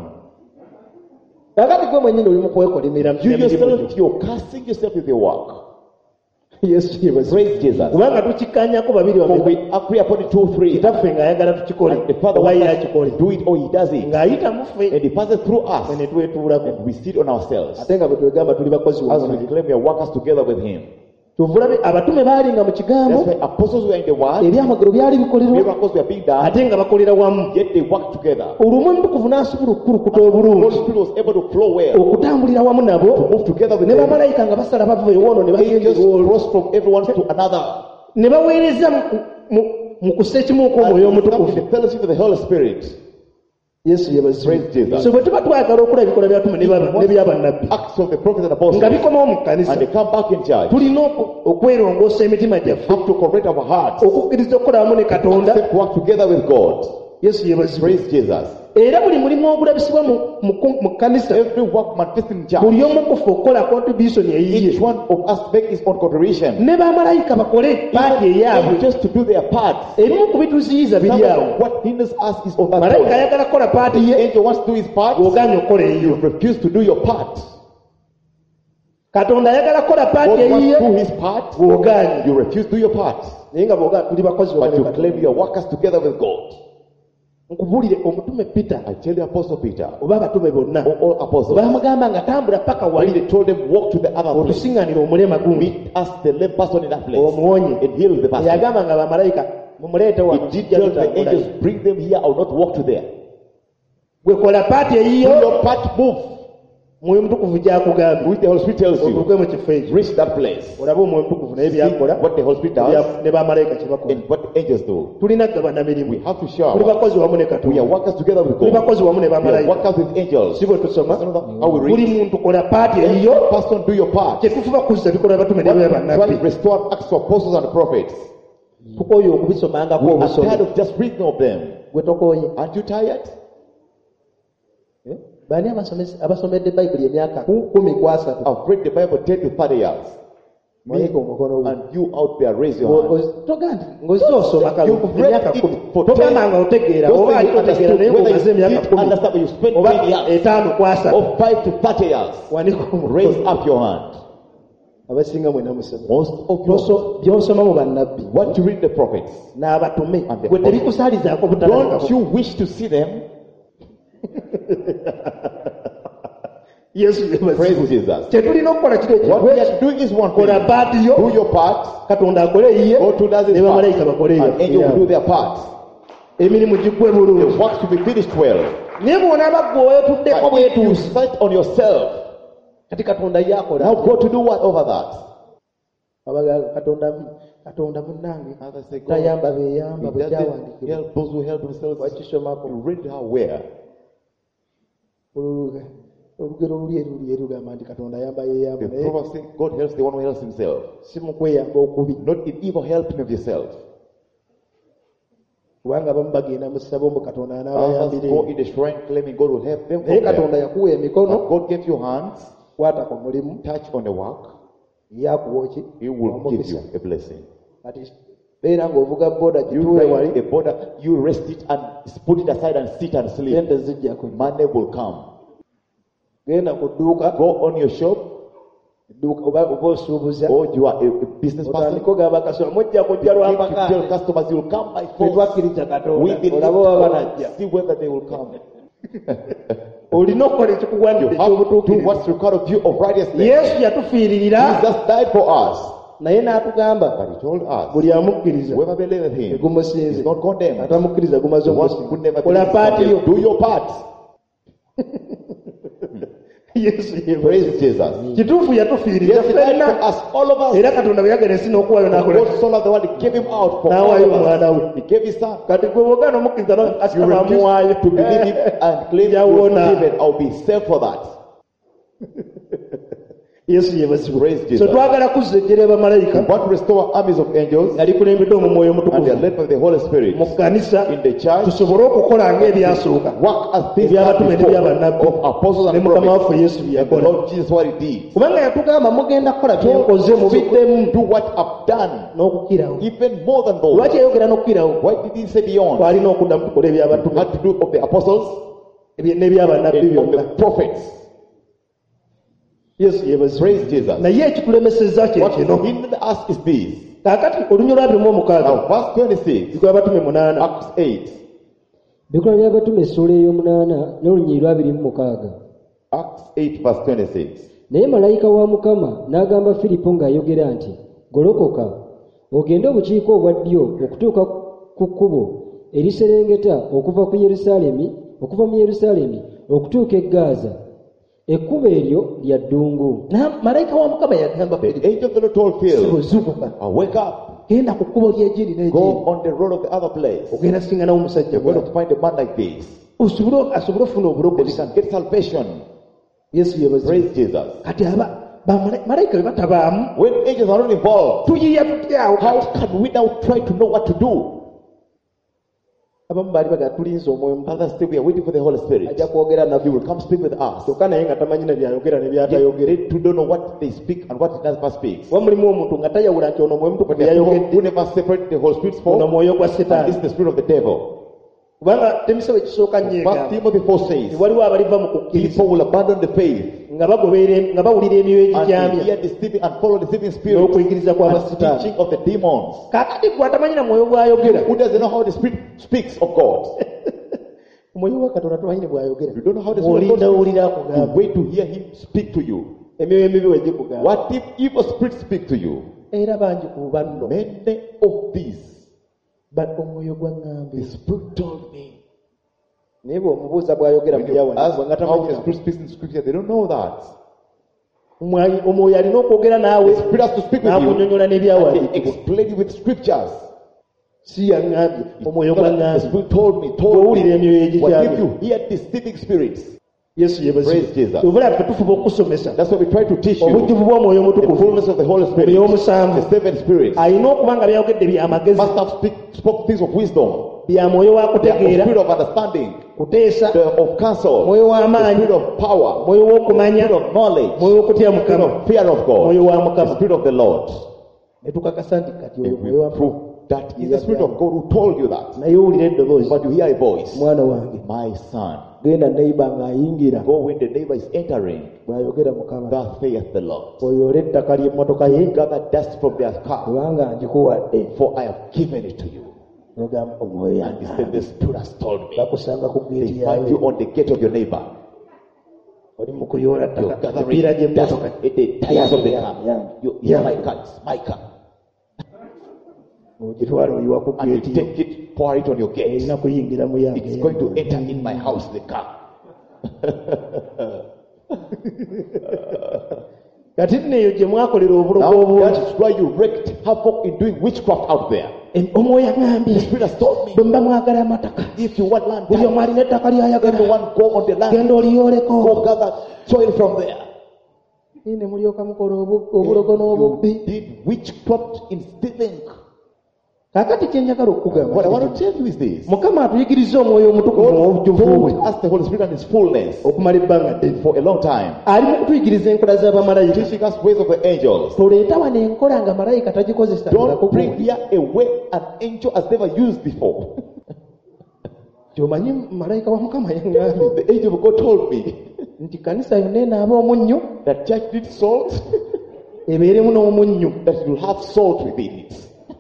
Kakati gwe mwennyini oli mu kwekolimira You emirimu gyo. yourself, you're casting yourself with your work. Yesu yeebazibwe. Praise Jesus. Kubanga tukikkanyako babiri For baffe, we agree upon it 2, 3. kitaffe ng'ayagala tukikole And the Father oba ye wants us akikole, to do it or He does it. ng'ayita mu ffe And He passes through us. ne twetuulako, And we sit on ourselves. ate nga bwe twegamba tuli bakozi As wamu we naye. claim we are workers together with Him. Kyovulabe abatume baalinga mu kigambo, That's why apostles were in the word. ebyamagero byali bikolerwa, Miracles were being done. ate nga bakolera wamu. Yet they work together. Olwo Omutukuvu n'asobola okukulukuta The Holy obulungi, Spirit was able to flow well. okutambulira wamu nabo, Move together with ne them. bamalayika nga basala bava ewoono ne bagenda Angels ew'olwo, cross from everyone to another. ne baweereza mu kussa ekimu kw'omwoyo And come in omutukuvu. the fellowship of the Holy Spirit. Yesu yeebazibwe. Praise Jesus. So bwe tuba twagala okola ebikola byatume ne byabannabbi Acts of the prophets and nga apostles. bikomawo mu And kkanisa, they come back in church. tulina okwerongoosa emitima gyaffe, Have to correct our hearts. okukkiriza okukola wamu ne Katonda. Accept work together with God. Yesu yeebazibwe. Praise Jesus. Era buli mulimu ogulabisibwa mu kkanisa, Every work manifested in church. buli omu kufa okukola contribution eyiye, Each one of us make his own contribution. ne bamalayika bakole paati eyaabwe. Just to do their part. Ebimu ku bituziyiza biri awo. What hinders us is on that Malayika point. ayagala kukola paati The ye, angel wants to do his part. oganye okukola You eyiyo. refuse to do your part. Katonda ayagala kukola paati God wants to do eyiye, his part. oganye. You refuse to do your part. Naye nga bw'ogamba tuli bakozi But you wamu ne claim Katonda. you are workers together with God. Nkubulire omutume Peter I tell you, Apostle Peter, oba abatume bonna all apostles, baamugamba nga tambula paka when wali they told them walk to the other place, otusiŋŋaanira omulema gundi meet us the lame person in that place, omuwonye. and heal the person. Yagamba nga bamalayika mumuleete wano, He did kijja tell the tutambula. angels, bring them here, I will not walk to there. Gwe kola paati Do eyiyo, your part, move. Mwoyo Mutukuvu gy'akugamba Which the Holy Spirit tells you, otuuke mu kifo ekyo, reach that place. olabe Omwoyo Mutukuvu naye See byakola what the Holy Spirit does ne bamalayika kye bakola. and what the angels do. Tulina kugabana mirimu, We have to share tuli our work. bakozi wamu ne We are Katonda, workers together with tuli God. bakozi wamu ne We are bamalayika. workers with angels. Si bwe tusoma, How we buli read. muntu kola paati eyiyo, Every person do your part. kye tufuba kuzza bikola batume ne Try to bannabbi. restore acts of apostles and prophets. Tukooye okubisomangako We are obusomi. tired of just reading of them. Gwe tokooye. Aren't you tired? Baani abasomedde Bayibuli emyaka 10 I've read the Bible 10 to 30 years. Mweka omukono gwo. And you out there, raise your hand. Togamba nti ng'ozze osoma kalungi You've read emyaka it 10. for Togamba 10. nga otegeera Don't oba say ali you totegeera understood, naye whether ng'omaze you emyaka did understand, but you 10 spent oba 10 years. 5 kwasa Of 5 to 30 years. wanika Raise omukono. up your hand. abasinga mwena musoma Most of you, by'osoma mu bannabbi what you read the prophets, n'abatume And the gwe tebikusaalizaako don't butalabikako. you wish to see them? Yesu Praise Jesus. kyetulina okukola kiro What we are doing is one thing. kola paati yo Do your part. katonda akole iye God who does his ne part. bamalayika bakole And angels will do their part. emirimu giggwe The bulungi works will be finished well. naye bw'onaaba gwe weetuddeko But if you bwetuusi sight on yourself, kati katonda ye akola now God to do what over that? katonda munnange Others say, God, tayamba beeyamba He bwe doesn't kyawandiikibwa help those who help themselves. wakisomako You read how where? olugero luli erugamba nti katonda ayamba yeeyamba The naye proverb says God helps the one who helps himself. si mu kweyamba okubi Not in evil helping of yourself. kubanga abamu bagenda mu ssabo mbu katonda Others anaabayambire go in the shrine claiming God will help them. naye From katonda there. yakuwa emikono But God gave you hands, kwata ku mulimu touch on the work, yakuwa ki He will give you Omukisa. a blessing. kati beera ng'ovuga boda You gituule ride wali a border, you rest it and put it aside and sit and sleep. sente zijja ku Money will come. genda ku dduuka Go on your shop, edduuka oba osuubuza or you are a business person. otandika ogamba kasoma mujja kujja You lwapaka tell customers you will come by force. tetwakkiriza We katonda believe olaba oba God. banajja See whether they will come. olina okukola You ekikuwanidde have to do ekyobutuukirivu what's required of you of righteousness. yesu yatufiiririra Jesus died for us, naye n'atugamba but He told us, buli amukkiriza whoever believeth Him tegumusinze is not condemned. atamukkiriza gumaze The one who never omusinga kola believes paati yo do your part. yesu yeebazibwa. Praise Jesus. kituufu yatufiirira Yes, He died ffenna for us, all of us. era katonda bwe yagala ensi n'okuwaayo n'akola God so loved the world, He gave Him out for all n'awaayo of omwana us. we He gave His Son. kati gwe bwogaa n'omukkiriza You kasita refuse bamuwaayo to believe Him and claim you will yawona be given. I'll be saved for that. yesu yeebazibwa Praise Jesus. so twagala kuzza ejjera We bamalayika want to restore armies of angels, yali kulembeddwe mu mwoyo and they are mutukuvu led by the Holy Spirit mu kkanisa in the church. tusobole okukola ng'ebyasooka Work as things ebyabatume done before n'ebyabannabbi of apostles ne and mukama prophets. waffe yesu And the byeyakola Lord Jesus what He did. kubanga yatugamba mugenda kukola byenkoze mubiddemu Do what I've done, n'okukirawo even more than those. lwaki yayogera n'okukirawo Why did He say beyond? twalina okuddamu tukole ebyabatume Had to do of the apostles n'ebyabannabbi and of byonna the prophets. yesu yeebazibwa Praise Jesus. naye ekitulemesezza kye What kino hindered us is this. kaakati olunywa lwa 26 Now, verse 26, bikula batume 8 Acts 8. bikola by'abatume essuula ey'omunaana n'olunyiri lwa 26. Acts 8, verse 26. naye malayika wa mukama n'agamba firipo ng'ayogera nti golokoka ogende obukiiko obwa ddyo okutuuka ku kkubo eriserengeta okuva mu yerusaalemi okutuuka e Gaaza. Ekkubo eryo lya ddungu. malayika wa mukama yagamba The angel of the Lord told Philip, zuukuka wake up, genda ku kkubo ly'egiri go n'egiri on the road of the other place. ogenda singana omusajja You're going bw'ati to find a man like this. asobole ofuna That he obulokozi can get salvation. yesu yeebazibwa Praise Jesus. kati malayika bwe batabaamu When angels are not involved, tuyiya tutyawo how can we now try to know what to do? abamu baali bagala tulinze omwoyo mutukuvu Others say we are waiting for the Holy Spirit. ajja kwogera He naffe will come speak with us. kyokka naye nga tamanyi ne byayogera ne Yet byatayogere they don't know what they speak and what he never speaks. wa mulimu omuntu nga tayawula nti ono mwoyo mutukuvu But there are people yayogedde who never separate the Holy Spirit's ono form mwoyo gwa and this setaani is the spirit of the devil. kubanga temisaba ekisooka First nyeega Timothy 4 says, waliwo abaliva mu kukkiriza people will abandon the faith nga bawulira emyoyo and they egikyamya hear deceiving and follow deceiving spirits n'okuyigiriza and kw'abasitaani teaching of the demons. kaakati gwe atamanyi na mwoyo bw'ayogera Who doesn't know how the Spirit speaks of God? omwoyo wa katonda tamanyi ne bw'ayogera You don't know how the Spirit of olinda God owulira speaks. You akugamba wait to hear Him speak to you. emyoyo emibi we gikugamba What if evil spirits speak to you? era bangi ku banno Many of these, omwoyo gwangambye the Spirit told me. naye bw'omubuuza bw'ayogera When mu you ask byawandiikibwa nga how the tamanyi Spirit speaks in Scripture, they don't know that. omwoyo alina okwogera naawe The Spirit has to speak with you n'akunnyonnyola and n'ebyawandiikibwa explain it with Scriptures. si yaŋŋambye omwoyo The gwangambye Spirit told me. bw'owulira emyoyo What if egikyamye you hear deceiving spirits? yesu Praise Jesus. yebazibwa tufuba okusomesa That's what we try to teach you. obujjuvu bw'omwoyo The omutukuvu fullness of the Holy Spirit. ebyomusanvu The seven spirits. alina okuba nga byayogedde byamagezi Must have spoke things of wisdom. bya mwoyo wa The kutegeera spirit of understanding. kuteesa Of counsel. mwoyo The w'amaanyi spirit of power. mwoyo w'okumanya The spirit of knowledge. mwoyo w'okutya The spirit mukama of fear of God. mwoyo wa The mukama spirit of the Lord. ne tukakasa nti kati oyo And we mwoyo wa prove that is the spirit of God who told you that. naye owulira eddoboozi But you hear a voice. mwana wange My son. genda neiba ng'ayingira Go when the neighbor is entering. bw'ayogera mukama Thus saith the Lord. oyole ettaka ly'emmotoka ye Gather dust from their car, kubanga ngikuwadde for I have given it to you. ogamba omwoyo And he said, the Spirit has told me. bakusanga ku They geeti find you yawe on the gate of your neighbor. oli mu kuyoola You're ttaka gathering ebipiira dust gy'emmotoka at the tires of the car. Yeah. My car, it's my car. ogitwala oyiwa ku And you geeti take it, pour it on your gate. erina kuyingira mu yange It's going to enter in my house, the car. kati nno eyo gye mwakolera obulogo Now, obungi that's why you wreaked havoc in doing witchcraft out there. omwoyo aŋambye The Spirit has told me, bwe mba mwagala amataka if you want land, buli omu alina ettaka lyayagala everyone go on the land, genda oliyooleko go gather soil from there. ne mulyoka mukola obulogo n'obubbi Did witchcraft in stealing. kaakati kye njagala What I okukugamba want to tell you is this. mukama atuyigiriza omwoyo omutukuvu n'obujjuvu bwe God asked the Holy Spirit and His fullness okumala ebbanga ddene for a long time, ali mu kutuyigiriza enkola z'abamalayika teaching us ways of the angels. toleeta wano enkola nga malayika tagikozesa Don't bring here a way an angel has never used before. kyomanyi malayika wa mukama yaŋŋambye The angel of God told me nti kanisa yonna enaaba omunnyo that church needs salt, ebeeremu n'omunnyo that it will have salt within it.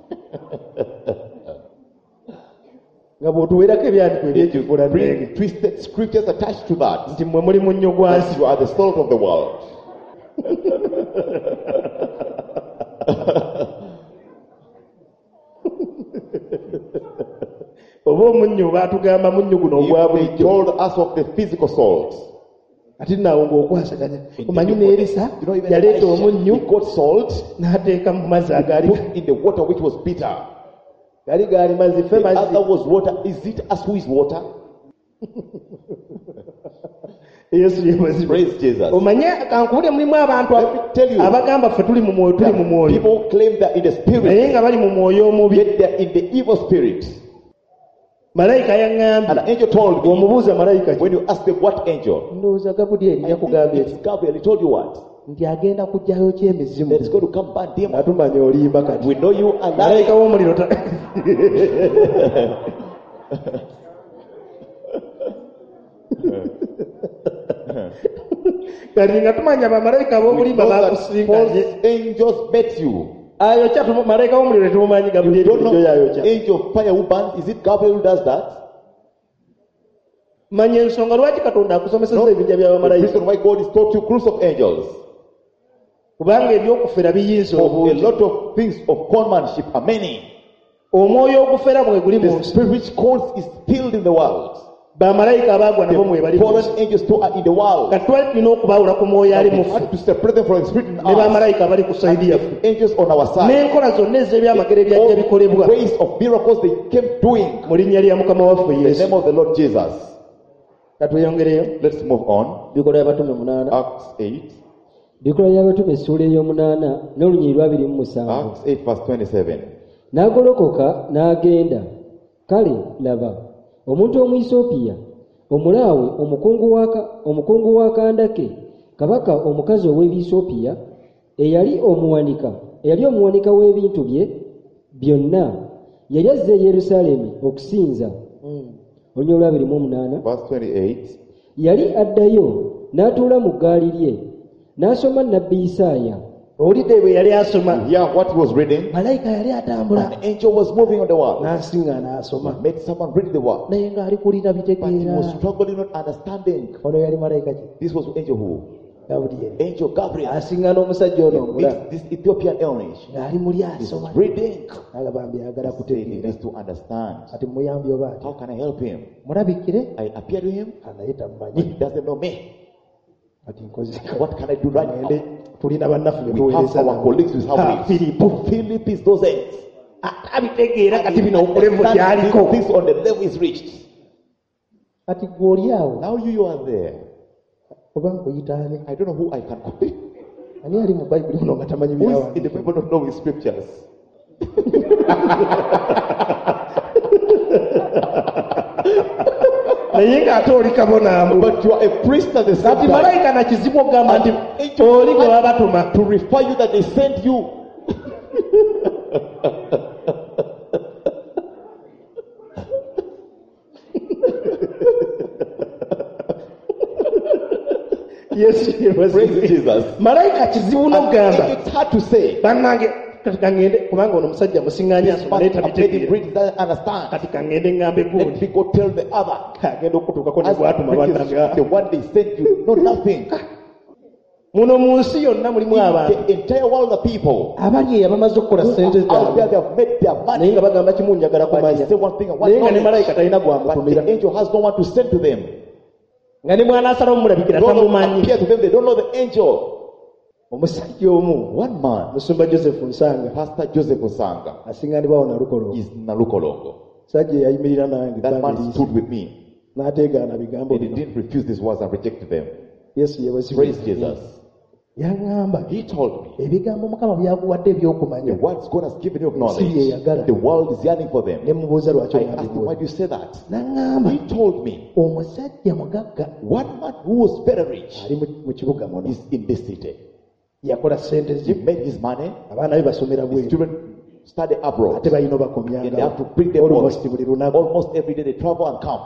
nga bw'otuweerako ebyandiko If ebyekikola you nege bring twisted scriptures attached to that, nti mmwe muli munnyo gwa nsi that you are the salt of the world. oba omunnyo baatugamba munnyo guno ogwa If they bulijjo told us of the physical salt, ate naawo ng'okwasaganya omanyi n'erisa you know, even yaleeta Elisha, omunnyo he got salt, n'ateeka mu mazzi agaali put in the water which was bitter. gali gaali mazzi fe The mazzi other was water. Is it as who is water? yesu yebazibwe Praise Jesus. omanye kankubule mulimu abantu Let me tell you, abagamba ffe tuli mu mwoyo tuli mu mwoyo people claim that in the spirit, naye nga bali mu mwoyo omubi yet they're in the evil spirit. malayika And yaŋŋambye the angel told me, bw'omubuuza malayika ki when you ask them what angel, ndowooza gabudyeri I think yakugambye it's Gabriel. He told you what? nti agenda kujjayo kyemizimu That is going to come back demon. atumanya olimba kati We know you are malayika lying. w'omuliro ta- kati nga tumanya bamalayika We b'obulimba know that bakusinganye false angels met you. ayokya malayika w'omuliro tetumumanyi You gabudyeri don't bulijjo know yayokya angel of fire who burns. Is it Gabriel who does that? manya ensonga lwaki katonda akusomeseza ebijja The by'abamalayika reason why God is taught you groups of angels. kubanga ebyokufera biyinza For a obungi lot of things of conmanship are many. omwoyo ogufera mwe guli mu The nsi spirit which calls is filled in the world. bamalayika abaagwa nabo mwe bali The mu nsi fallen angels too are in the world. kati twali tulina okubaawula ku mwoyo ali We mu ffe have to separate them from the spirit in ne us. bamalayika abali ku sayidi yaffe Angels on our side. n'enkola zonna ez'ebyamagero ebyajja bikolebwa All ways of miracles they came doing. mu linnya lya mukama waffe In the yesu name of the Lord Jesus. katweyongereyo Let's move on. bikola by'abatume 8 Acts 8. bikola by'abatume essuula ey'omunaana n'olunyiri lwa 27 Acts 8 verse 27. n'agolokoka n'agenda kale laba omuntu omwesoopiya omulaawe omukungu wa kandake kabaka omukazi ow'ebisoopiya eyali omuwanika w'ebintu bye byonna yali azze e Yerusaalemi okusinza olunyiri lwa 28 Verse 28. yali addayo n'atuula mu ggaali lye n'asoma nnabbi Isaaya owulidde bwe yali asoma Hear what he was reading. malayika yali atambula An angel was moving on the wall. n'asinga n'asoma Made someone read the word. naye ng'ali kulira But he bitegeera was struggling not understanding. ono yali malayika ki This was angel who? gabudyeri Angel Gabriel. asinga n'omusajja ono omula Meets this Ethiopian eunuch. ng'ali muli asoma Reading. agamba ayagala He kutegeera needs to understand. ati muyambi oba ati How can I help him? mulabikire I appear to him, naye but tamumanyi he doesn't know me. ati nkozika What can I do right ngende now? tulina bannaffe We have betuweereza our colleagues with how firipo Philip is those ends. abitegeera kati bino okulevu gyaliko Understand things on the level is reached. kati gwe oli awo Now you are there. oba nkuyitaani I don't know who I can copy. ani ali mu bayibuli muno nga tamanyi Who is in the byawandiika Bible not knowing scriptures? naye ng'ate oli kabonaamu But you are a priest at the same kati time. malayika nakizibu okugamba nti Angel oli gwe babatuma to refer you that they sent you. Yesu Praise yebazize. Jesus. Malayika kizibu And n'okugamba it's hard to say. bannange kati kangende kubanga ono musajja musiŋŋaanya This nsoma man naye have made him tabitegeera read, doesn't understand. kati kangende ŋŋambe Let gundi me go tell the other. agenda okutuukako ne As gwatuma preachers, the bannange one they sent you, know nothing. muno mu nsi yonna mulimu abantu The entire world of people abali eyo abamaze okukola sente out there, zaabwe they have made their naye money. nga bagamba kimu njagala But kumanya they say one thing and one naye nga ne malayika knowledge. talina But gwamutumira the angel has no one to send to them. nga ne mwanasalawo mumulabikira No one tamumanyi appear to them, they don't know the angel. omusajja omu One man, musumba joseph nsanga Pastor Joseph Osanga, asiŋŋanibwawo nalukolongo is Nalukolongo. musajja eyayimirira nange That ebbanga man liisi stood with me n'ateegaana bigambo and he bino didn't refuse these words and reject them. yesu Praise yebazibwe Jesus. yaŋŋamba He told me, ebigambo mukama byakuwadde ebyokumanya the words God has given you of si knowledge, byeyagala the world is yearning for them. ne mubuuza lwaki I asked him, why omwandibwa do you say that? naŋŋamba He told me, omusajja mugagga one man who was very rich ali mu kibuga muno is in this city. yakola sente He ze made his money. abaana be basomera His bweru children study abroad. ate balina And they obakomyanga have to bring them almost buli lunaku almost every day. They travel and come.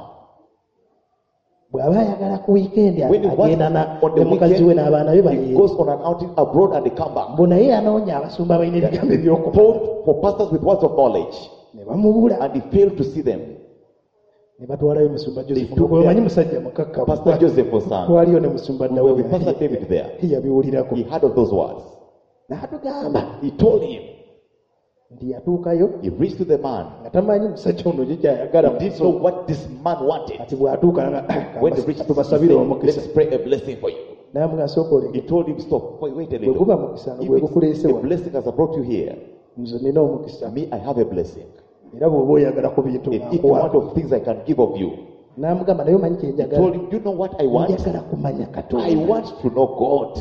bw'aba ayagala ku wiikendi When he wants agenda on the ne mukazi we weekend, n'abaana be he baleero goes on an outing abroad and they come back. mbu naye anoonya abasumba balina ebigambo ebyokumanya Told for pastors with words of knowledge, ne bamubula and he failed to see them. ne batwalayo musumba joseph They took gwe omanyi them- musajja mukakkamu Pastor Joseph Osanga, twaliyo ne musumba we were with Pastor dawudi David there. yabiwulirako He heard of those words. n'atugamba He told him. nti yatuukayo He reached to the man. nga tamanyi musajja ono gye kyayagala He didn't know what this man wanted. ati bw'atuuka When he reached, he tubasabire said, omukisa let's pray a blessing for you. naye sooka He told him, stop, wait a bwe guba little. mukisa no If gwe it's gukuleese a wano blessing has brought you here, nze nina omukisa me, I have a blessing. era bw'oba oyagala ku bintu And if you want nkuwa of things I can give of you. n'amugamba naye omanyi He told kyenjagala him, you know what I want? njagala kumanya I katonda want to know God.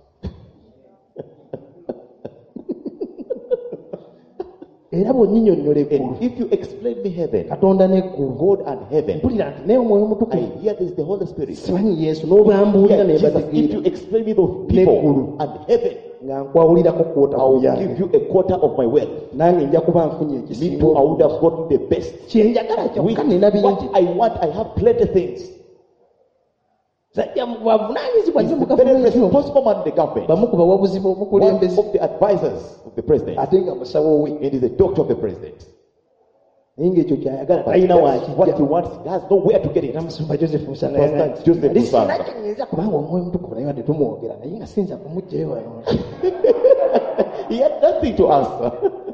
era bw'onnyinyonnyola eggulu And if you explain me heaven, katonda n'eggulu God and heaven, mpulira nti naye omwoyo I omutukuvu hear this the Holy Spirit. simanyi yesu n'obambuulira Yeah, Jesus, if nebategeera you explain me those people Neggulu. and heaven, nga nkwawulirako kwota I ku will byange give you a quarter of my wealth. nange nja kuba nfunye Me ekisinga too, I would have gotten the best. kyenjagala With kyokka nina bingi what I want, I have plenty of things. sajja bwavunaanyizibwa nnyo mu He's the very gavumenti omwo. responsible man in the government. bamu ku bawabuzi One b'omukulembeze of the advisors of the president. ate nga musawo we And he's a doctor of the president. naye ng'ekyo kyayagala But talina that's what he wakijja wants. He has nowhere to get it. era musumba joseph musanga Pastor Joseph Musanga. sinakyenyiza kubanga omwoyo mutukuvu naye wadde tumwogera naye nga sinza kumugjayo wano He had nothing to answer.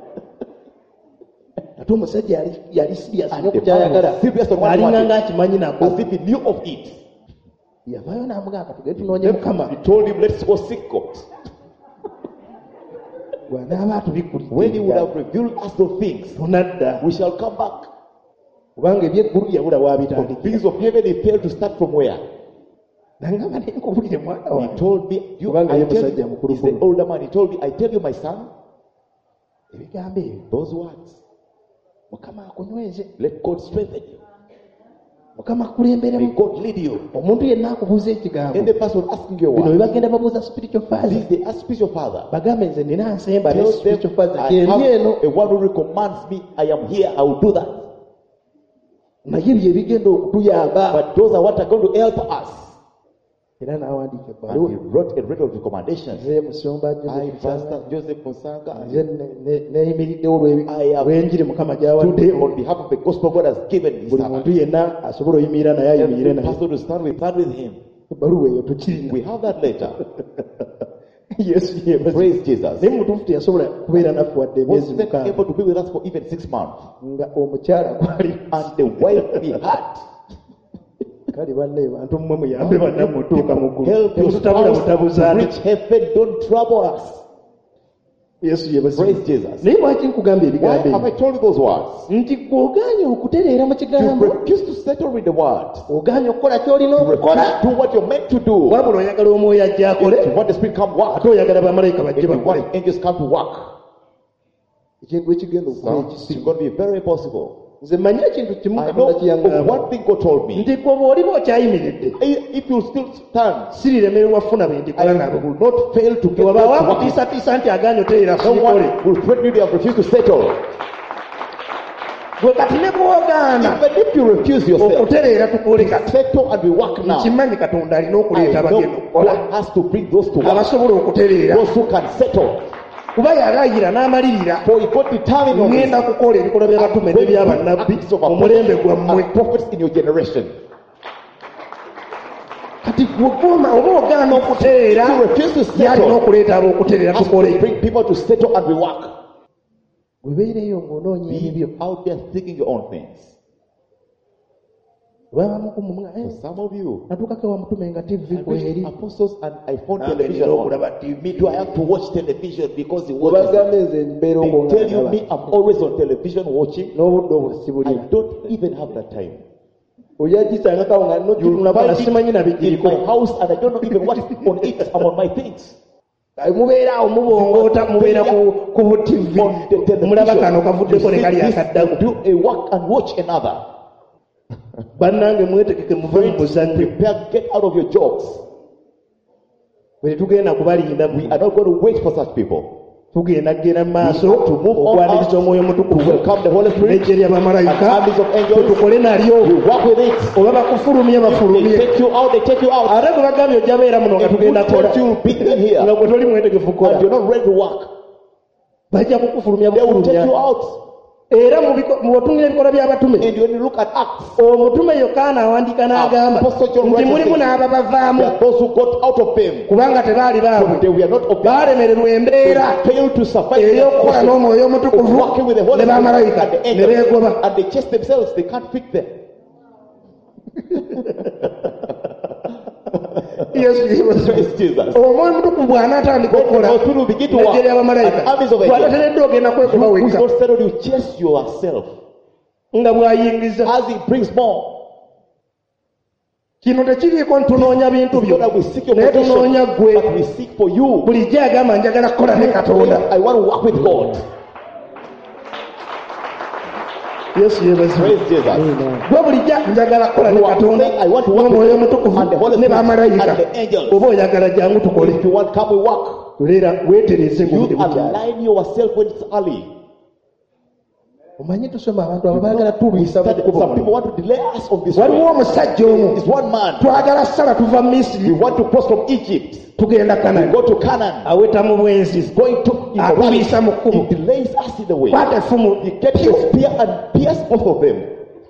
ate omusajja yali sirias And nnyo the ku kyayagala man was serious on what he alinga wanted. ng'akimanyi nako As if he knew of it. yavaayo n'amugamba tugende tunoonye mukama He told him, let's go seek God. bw'anaaba When he would atubikkulira have revealed us those things, tunadda we shall come back. kubanga ebyeggulu yabula For the waabitandikira things of heaven, he failed to start from where? nangamba naye nkubulire mwana He wange told me, Kubanga ye I tell musajja you, mukulu he's the kulu. older man. He told me, I tell you, my son, ebigambo ebyo those words, mukama akunyweze let God strengthen you. mukama May akulemberemu God lead you. omuntu yenna akubuuza ekigambo And the person asking you bino what? bye bagenda babuuza spiritual father This they ask spiritual father. bagambe nze nina nsemba ne Tell spiritual them, father I gyendi eno have a one who recommends me. I am here. I will do that. naye bye bigenda okutuyamba But those are what are going to help us. era n'awandiika And ebbaluwa he wrote a letter of recommendations. nze musumba I, Joseph Pastor Musanga, Joseph Musanga, nze neyimiriddewo I am lw'enjiri mukama today gy'awadde on behalf of the gospel God has given his buli servant. muntu yenna asobola oyimirira naye ayimirire Every naye pastor to stand with him. ebbaluwa eyo tukirina We have that letter. yesu yebaze Praise Jesus. naye mutuufu teyasobola kubeera naffe wadde emyezi Wasn't mukaaga able to be with us for even 6 months. nga omukyala gwali And the wife he had. kale banne bantu mmwe muyambe bannammwe otuuka mu ggulu Help your temututabula spouse to butabuzaani reach heaven. Don't trouble us. yesu yebaze Praise Jesus. naye lwaki nkugamba Why ebigambo have I ebyo told you those words? nti gweogaanye okutereera mu You kigambo refuse to settle with the word. ogaanye okukola ky'olina You refuse okukola to do what you're meant to do. wabula oyagala omwoyo ajje akole If you want the spirit come work. ate oyagala bamalayika If bajje you bakole want angels come to work. ekintu ekigenda okuba So it's ekisimu going to be very impossible. nze mmanyi ekintu kimu I katonda know of kiyaŋŋamba one thing God told me. nti gwe bw'oliba okyayimiridde If you still stand, siriremererwa kufuna bye I ndikola nabo will not fail to get waba back to work. wakutiisatiisa nti agaanye otereera No sikole one will threaten you, they have refused to settle. gwe kati ne bw'ogaana Even if you refuse yourself, okutereera tukole kati settle and we work now. nkimanyi katonda alina I okuleeta know abagenda okukola God has to bring those to work. abasobola okutereera Those who can settle. kuba yalayira n'amalirira For he got determined on this. ŋŋenda kukola ebikolwa by'abatume n'ebyabannabbi Acts of mu mulembe apostles gwammwe and prophets in your generation. kati gwegoma oba ogaana okutereera If you refuse to settle, yalina okuleeta ab'okutereera has tukole to bring people to settle and we work. webeereyo ng'onoonya ebibyo Be out there seeking your own things. babamukumumwa For some of you, natuukako ewa mutume nga tv I kweri reached apostles and I found Nange television nina on. okulaba TV. Me too, I have to watch television because he watches webagambe it. nze mbeera They okwo tell you nga me I'm always on television watching. n'obudde obwo I sibulina don't even have that time. ojja gisangakawo nga You'll nokitunako nga find simanyi it in nabigiriko my house and I don't know even what's on it. I'm on my things. mubeeraawo mubongoota mubeera ku butivi On the television. mulaba kano kavuddeko ne You kali see this, akaddago do a work and watch another. bannange mwetegeke muve mu buzannyo Prepare, get out of your jobs. bwe tugenda kubalinda We are not going to wait for such people. tugenda kugenda mu We maaso have to move on okwaniriza out omwoyo to mutukuvu welcome the Holy Spirit n'ejje ly'abamalayika and armies of angels. tukole nalyo We work with it. oba bakufulumye They bafulumye take you out, they take you out. ate gwe bagambye ojja beera muno nga If tugenda you kukola tell you be in here nga gwe toli mwetegefu and kukola you're not ready to work, bajja kukufulumya they will take you bufulumya out. era mu butungira ebikolwa by'abatume And when you look at Acts, omutume yokaana awandiika n'agamba Apostle John nti writes mulimu this. n'aba there bavaamu are those who got out of them. kubanga tebaali baabwe They were not of them. baalemererwa embeera They failed to survive ey'okukola n'omwoyo omutukuvu working with the Holy ne Spirit bamalayika and the ne angels. beegoba And they chase themselves. They can't fix them. yesu yeebazibwe Praise Jesus. omwoyo omutukuvu bw'anaatandika When the okukola Holy Spirit will begin to n'ejje work, ly'abamalayika and armies of angels, bw'atateredde ogenda kwegoba who is wekka not settled, you chase yourself. nga bw'ayingiza As he brings more, kino tekiriiko ntunoonya bintu it's byo not that we seek your naye position, tunoonya ggwe but we seek for you. bulijjo agamba njagala kukola ne katonda I want to work with God. yesu yeebazibwe Praise Jesus. gwe bulijjo njagala kukola ne You are katonda saying, I want to work n'omwoyo with God omutukuvu and the Holy ne Spirit bamalayika and the angels. oba oyagala jangu tukole If you want, come we work. leera weetereze ng'obudde You bukyali align yourself when it's early. omanyi tusoma abantu abo baagala tulwisa mu kkubo Some people muno. want to delay us on this waliwo way. omusajja omu It's one man. twagala sala tuva We misiri want to cross from Egypt. tugenda We kanani go to Canaan. aweta mu bwenzi Going to atulwisa mu kkubo He delays us in the way. kwata effumu He gets his spear and pierce both of them.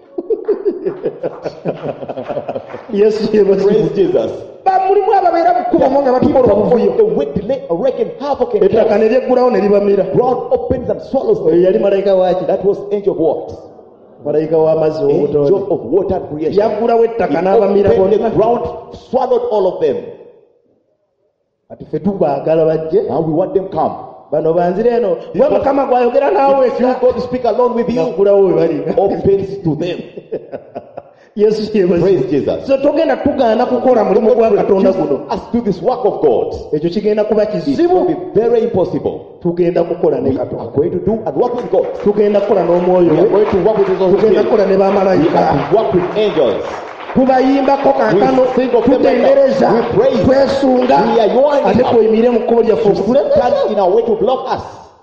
yesu Praise yeebazibwe Jesus. bamulimu ababeera mu kkubo mo nga batukola People obuvuyo on the way delay wreaking havoc and ettaka chaos. ne lyeggulawo ne libamira Ground opens and swallows oyo them. yali malayika waki That was angel of what? malayika w'amazzi Angel obutonde of water and creation. yaggulawo He ettaka n'abamira opened the bonna ground, swallowed all of them. kati ffe tubaagala bajje Now we want them come. bano banzira eno gwe mukama gwayogera naawe If you go to speak alone with you, naggulawo we bali opens to them. yesu Praise yeebazibwe Jesus. so togenda tugaana kukola mulimu gwa katonda guno Us do this work of God. ekyo kigenda kuba It will kizibu be very impossible. tugenda kukola ne We are katonda going to do and work with God. tugenda kukola n'omwoyo We are we going to work with His Holy tugenda Spirit. kukola ne We bamalayika are to work with angels. tubayimbako kankano We sing of them tutendereza like that. We praise. twesunga We are yours. ate tweyimirire mu kkubo lyaffe okutulebeza Stand in our way to block us.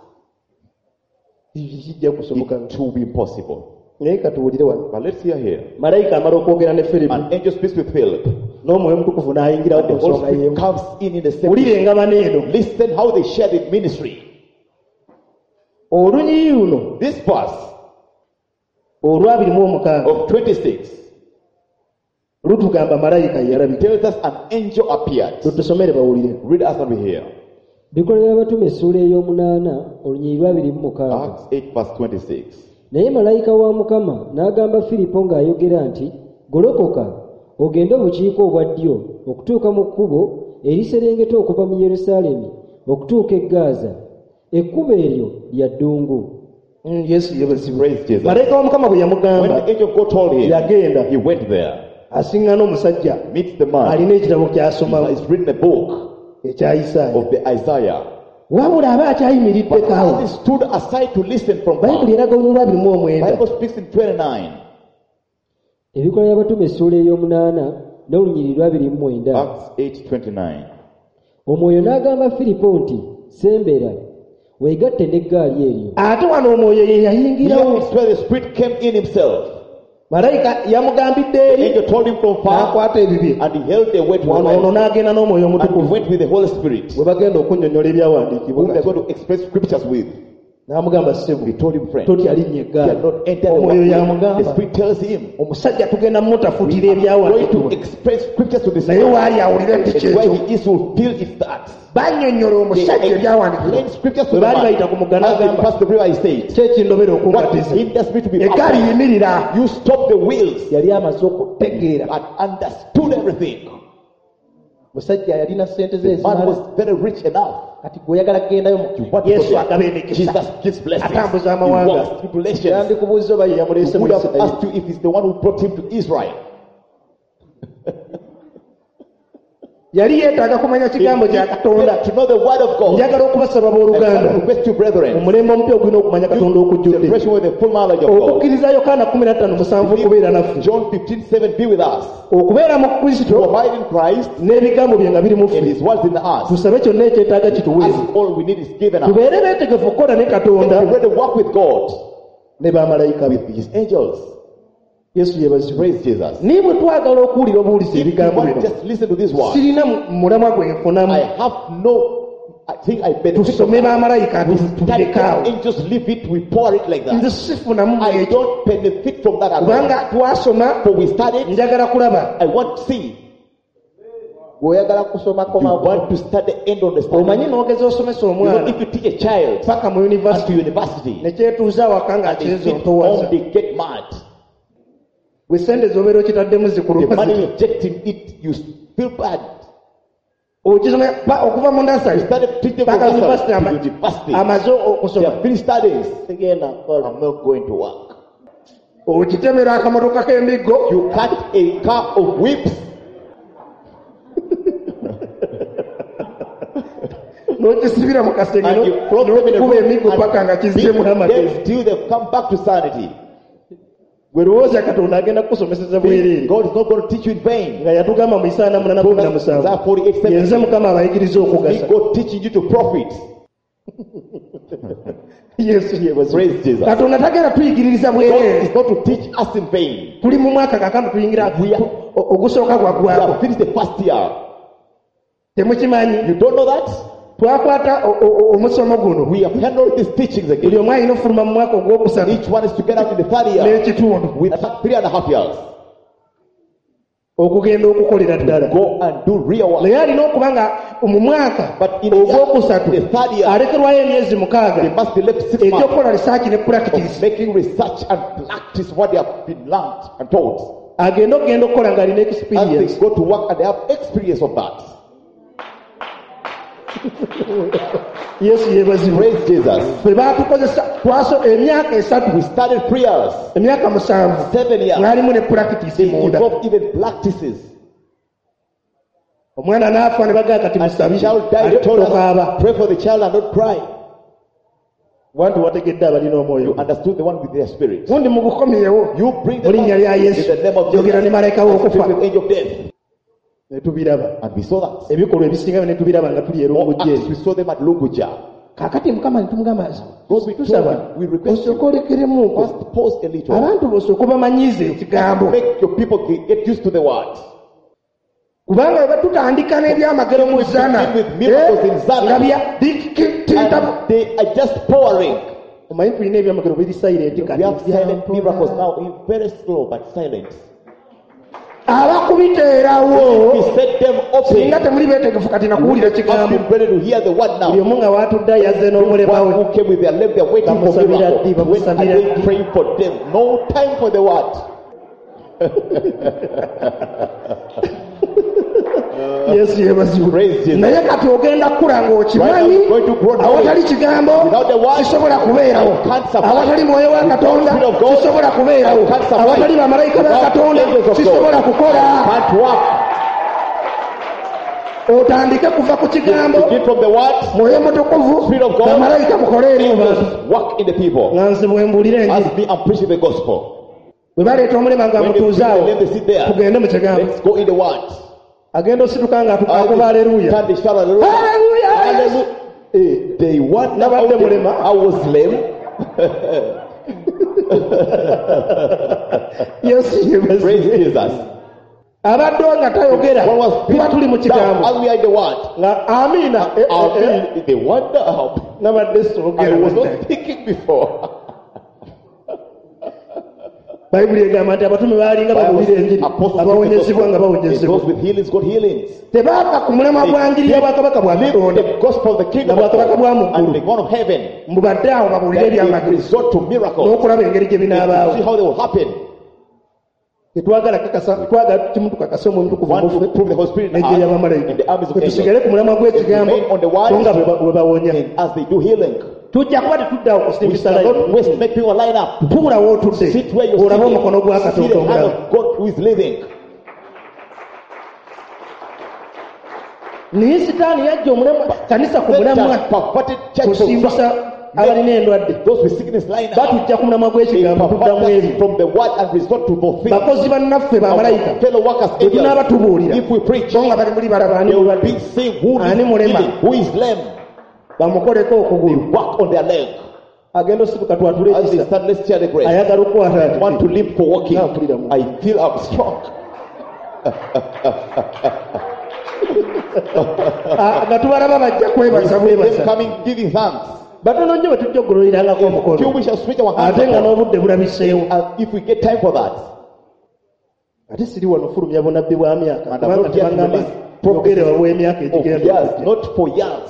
kijja kusoboka It will be impossible. naye katuwulire wano But let's hear here. malayika amala okwogera ne firipi An angel speaks with Philip. n'omwoyo mutukuvu n'ayingirawo ku The Holy nsonga Spirit y'emu comes in the same. wulirenga baneeno Listen how they shared in ministry. olunyiri luno This verse olwabirimu omukaaga of 26 lutugamba malayika yalabika tells us an angel appeared. tutusomere bawulire Read us and we hear. bikolera abatume essuula ey'omunaana olunyiri lwabiri mu mukaaga. Acts 8 verse 26. Naye malayika wa Mukama n'agamba Firipo ng'ayogera nti, golokoka ogende obukiiko obwa ddyo okutuuka mu kkubo eriserengeta okuva mu Yerusaalemi okutuuka e Gaza. Ekkubo eryo lya ddungu. yesu yeebazibwe Praise Jesus. malayika wa mukama bwe When yamugamba the angel of God told him, yagenda he went there, asiŋŋana omusajja meets the man. alina ekitabo ky'asomamu He's written a book ekya isaaya of the Isaiah. wabula aba But akyayimiriddeko as he stood aside to listen from bayibuli God, eraga olunyiri lwabirimu omwenda Bible speaks in 29. Ebikola by'abatume essuula ey'omunaana n'olunyiri lwabiri mu mwenda. Acts 8:29. Omwoyo n'agamba Firipo nti, sembera weegatte n'eggaali eryo. ate wano omwoyo ye Here yayingirawo. is where the Spirit came in himself. malayika yamugambidde The eri angel told him from far, n'akwata ebibye and he held the weight wano ono and n'agenda n'omwoyo he omutukuvu went with the Holy Spirit, bwe bagenda okunnyonnyola ebyawandiikibwa whom they're going to express scriptures with. n'amugamba ssebo He told him, friend, totya linnya he had eggaali. not entered the omwoyo world. The yamugamba Spirit tells him, omusajja tugenda mutafuutira going to ebyawandiikibwa express scriptures to the naye Spirit. waali awulira nti And kyekyo where he is will feel it starts. bannyonnyola They omusajja ebyawandiikibwa explain scriptures to bwe the baali man. bayita ku mugga As they n'agamba passed the river, he said, kyekindobera what okumbatiza hinders me to be eggaali baptized? yimirira. You stop the wheels yali amaze okutegeera. and understood everything. musajja yalina sente ze The man ezimala was very rich enough. kati gweoyagala kugendayo What yesu was agaba it? emikisa Jesus gives blessings. atambuza He amawanga. walks tribulations. yandikubuuza oba ye yamuleese He mu would have Isirayiri. asked you if he's the one who brought him to Israel. yali yeetaaga kumanya kigambo kya katonda. To know the word of God. njagala okubasaba And abooluganda to request you, brethren, mu mulembe omupya ogulina okumanya katonda okujjudde. generation with the full knowledge of God. okukkiriza yokaana 15:7 okubeera naffe. John 15:7, be with us. okubeera mu To kristo abide in Christ n'ebigambo bye nga biri mu and ffe. his words in us. tusabe kyonna ekyetaaga kituweeze. As all we need is given us. tubeere beetegefu okukola ne katonda To ready to walk with God, ne bamalayika be. with his angels. yesu yeebazibwe. Praise Jesus. naye bwe twagala okuwulira obuwuliza If you ebigambo want, bino just listen to this word. sirina mulamwa gwe nfunamu. I have no, I think I benefit from tusome that. bamalayika We tubirekawo. study and just leave it, we pour it like nze that. sifunamu I ekyo don't benefit from that at all. kubanga twasoma For we studied, njagala kulaba. I want to see. bw'oyagala kusoma You komako want to study and understand. omanyi n'ogeza osomesa You know, omwana if you teach a child paka mu to univesity university, nekyetuuza awaka nga and they akireza sit ontowaza home, they get mad. bwe sente z'obeera okitaddemu The money zikulumazi injecting it, you feel bad. okisoma okuva mu You nasali started teaching from paka university university to university. amaze They okusoma have finished studies. tegenda kukola. I'm not going to work. okitemera akamotoka k'emiggo You cut a car of whips. n'okisibira mu kasenge And you plug them in a n'okukuba room emiggo paka nga and kizzemu beat n'amagezi. them till they come back to sanity. gwe lowooza katonda agenda kukusomeseza bwereere God is not going to teach you in vain. nga yatugamba mu Isaaya 8:17 Isaiah 48:7. yenze mukama abayigiriza He okugasa. God teaching you to profit. yesu yebaze. Praise Jesus. katonda tagenda tuyigiririza God bwereere. is not to teach us in vain. tuli mu mwaka kakano tuyingira ogusooka We gwaggwako have finished the first year. temukimanyi You don't know that? twakwata omusomo guno We have handled these teachings buli again. omu alina ofuluma mu mwaka ogwokusatu Each one is to get out in the third year n'ekitundu with 3.5 years. okugenda okukolera ddala. Go and do real work. naye alina okuba nga mu mwaka But in the ogwokusatu third year, alekerwayo emyezi they 6 must be left 6 months ekyokukola research ne of practice. making research and practice what they have been learned and taught. agenda okugenda okukola ng'alina As they experience. go to work and they have experience of that. yesu yeebazibwe. Praise Jesus. ffe baatukozesa emyaka 3 We started prayers, emyaka 7 7 years. mwalimu ne practice They munda. involve even practices. omwana n'afa ne bagaa kati As the musabi child died, they told tokaaba. us, pray for the child and not cry. wantu wategedde abalina You omwoyo. understood the one with their spirit. gundi mugukomyewo You bring mu them linnya lya out yesu in the name of jogera ne malayika Jesus. Speak w'okufa with angel of death. ne tubiraba. And we saw that. ebikolwa ebisinga ne tubiraba nga tuli More erungujja acts, eyo. we saw them at Luguja. kaakati mukama netumugamba God, we told tusaba you, we request you, osooka olekeremuko first pause a little. abantu bosooka obamanyize ekigambo. Make your people get used to the word. kubanga bwe batutandika n'ebyamagero mu zana With miracles in Zana. nga byatintabu. And they are just pouring. omanyi tulina ebyamagero biri silent We have silent miracles now, very slow but silent. abakubiteerawo We set them singa open. temuli beetegefu kati nakuwulira Must kigambo. be ready to hear the word buli now. omu nga waatudde yazze n'omulema One we. who came with their left, they're waiting for Bamusabira ddi, miracle. When are bamusabira they ddi. praying for them? No time for the word. yesu yeebazibwe. Praise Jesus. naye kati ogenda kukula ng'okimanyi Right now, going to grow knowledge. awatali kigambo Without the word, kisobola kubeerawo. I can't survive. awatali mwoyo wa katonda Without the Spirit of God, kisobola kubeerawo. I can't survive. awatali bamalayika ba Without katonda angels of God, kisobola kukola. Can't work. otandike kuva ku kigambo Begin from the word. mwoyo mutukuvu Spirit of God. bamalayika mukole eri mu bantu. Angels work in the people. nga nze bwe mbuulira enjiri As me, I'm preaching the gospel. bwe baleeta omulema nga When they bring mutuuzaawo the lame, they sit there. tugende mu kigambo. Let's go in the word. agenda osituka nga akuba aleluya. Stand the shout hallelujah. Hallelujah. Hallelujah. They wonder Nabadde how mulema. I was lame. Yesu yebaziwe. Praise Jesus. Abadde nga tayogera What was tuba tuli mu down kigambo as we are in the word. nga amiina They wonder how nabadde I soogera was not speaking before. bayibuli egamba nti abatume baalinga babuulira enjiri abawonyezebwa nga Those bawonyezebwa with healings got healings. tebaava ku mulemwa gwa njiri y'obwakabaka bwa katonda The gospel of the kingdom of Nabwakabaka bwa God muggulu. and the God of heaven. mbubadde awo babuulire Then they ebyamagezi resort to miracles. n'okulaba engeri gye To binaabaawo see how they will happen. tetwagala kimu tukakase omwoyo mutukuvu Want to muffe prove the Holy Spirit in n'ejje us, ly'abamalayika in the armies of Kwe tusigale angels. ku mulemwa gw'ekigambo Remain on the word. so nga bwe bawonya And as they do healing, tujja kuba tetuddawo we kusimbisa shall not layini waste, make people line up. tuulawo otudde Sit where you're olabe omukono gwa sitting. See katonda the hand omulamu of God who is living. naye sitaani yajja omulemwa kanisa ku mulamwa Satan perverted church from kusimbisa abalina endwadde those with sickness line up. batujja ku mulamwa They gw'ekigambo tuddamu pervert ebyo from the word and resort to those things. bakozi bannaffe bamalayika Our fellow workers, bwe tunaaba angels, tubuulira if we preach, so nga bali muli balaba ani they will mulwadde be saying who Ani is mulema. healing, who is lame. bamukoleko They okugulu work on their leg. agenda osituka twatule As they ekisa stand, let's share the grace. ayagala okukwata I want to live for walking. Now, freedom. I feel I'm strong. nga tubalaba bajja kwebaza Them bwebaza coming, giving thanks. batono nnyo bwe tujja ogololerangako Few omukono we shall switch our hands ate nga upon. n'obudde bulabiseewo And if we get time for that, ate siri wano fulumya bunabbi bwa myaka And kubanga I'm not here to tebagamba release yogere w'emyaka of egigenda years, okujja. not for years.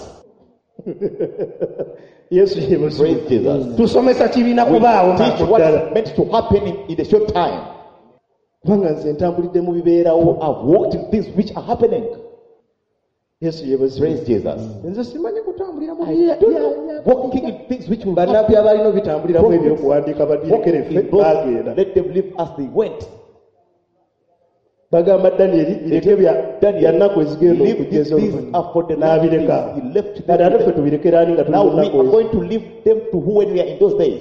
yesu yebaziwe Praise Jesus. tusomesa kibiina We kubaawo teach ddala what's meant to happen in a short time. kubanga nze ntambulidde mu bibeerawo I've walked in things which are happening. yesu yebaziwe Praise Jesus. nze simanyi kutambulira mu Walking in things which will bannabbi happen. abalina obitambuliramu ebyokuwandiika badirekere Walking ffe in those, baagenda let them live as they went. bagamba daniyeri bireke bya nnaku ezigenda Leave okujeza these are for the last n'abireka days. He left kati ate ffe them. tubirekera ani nga tuli Now mu we nnaku are ezo going to leave them to who when we are in those days.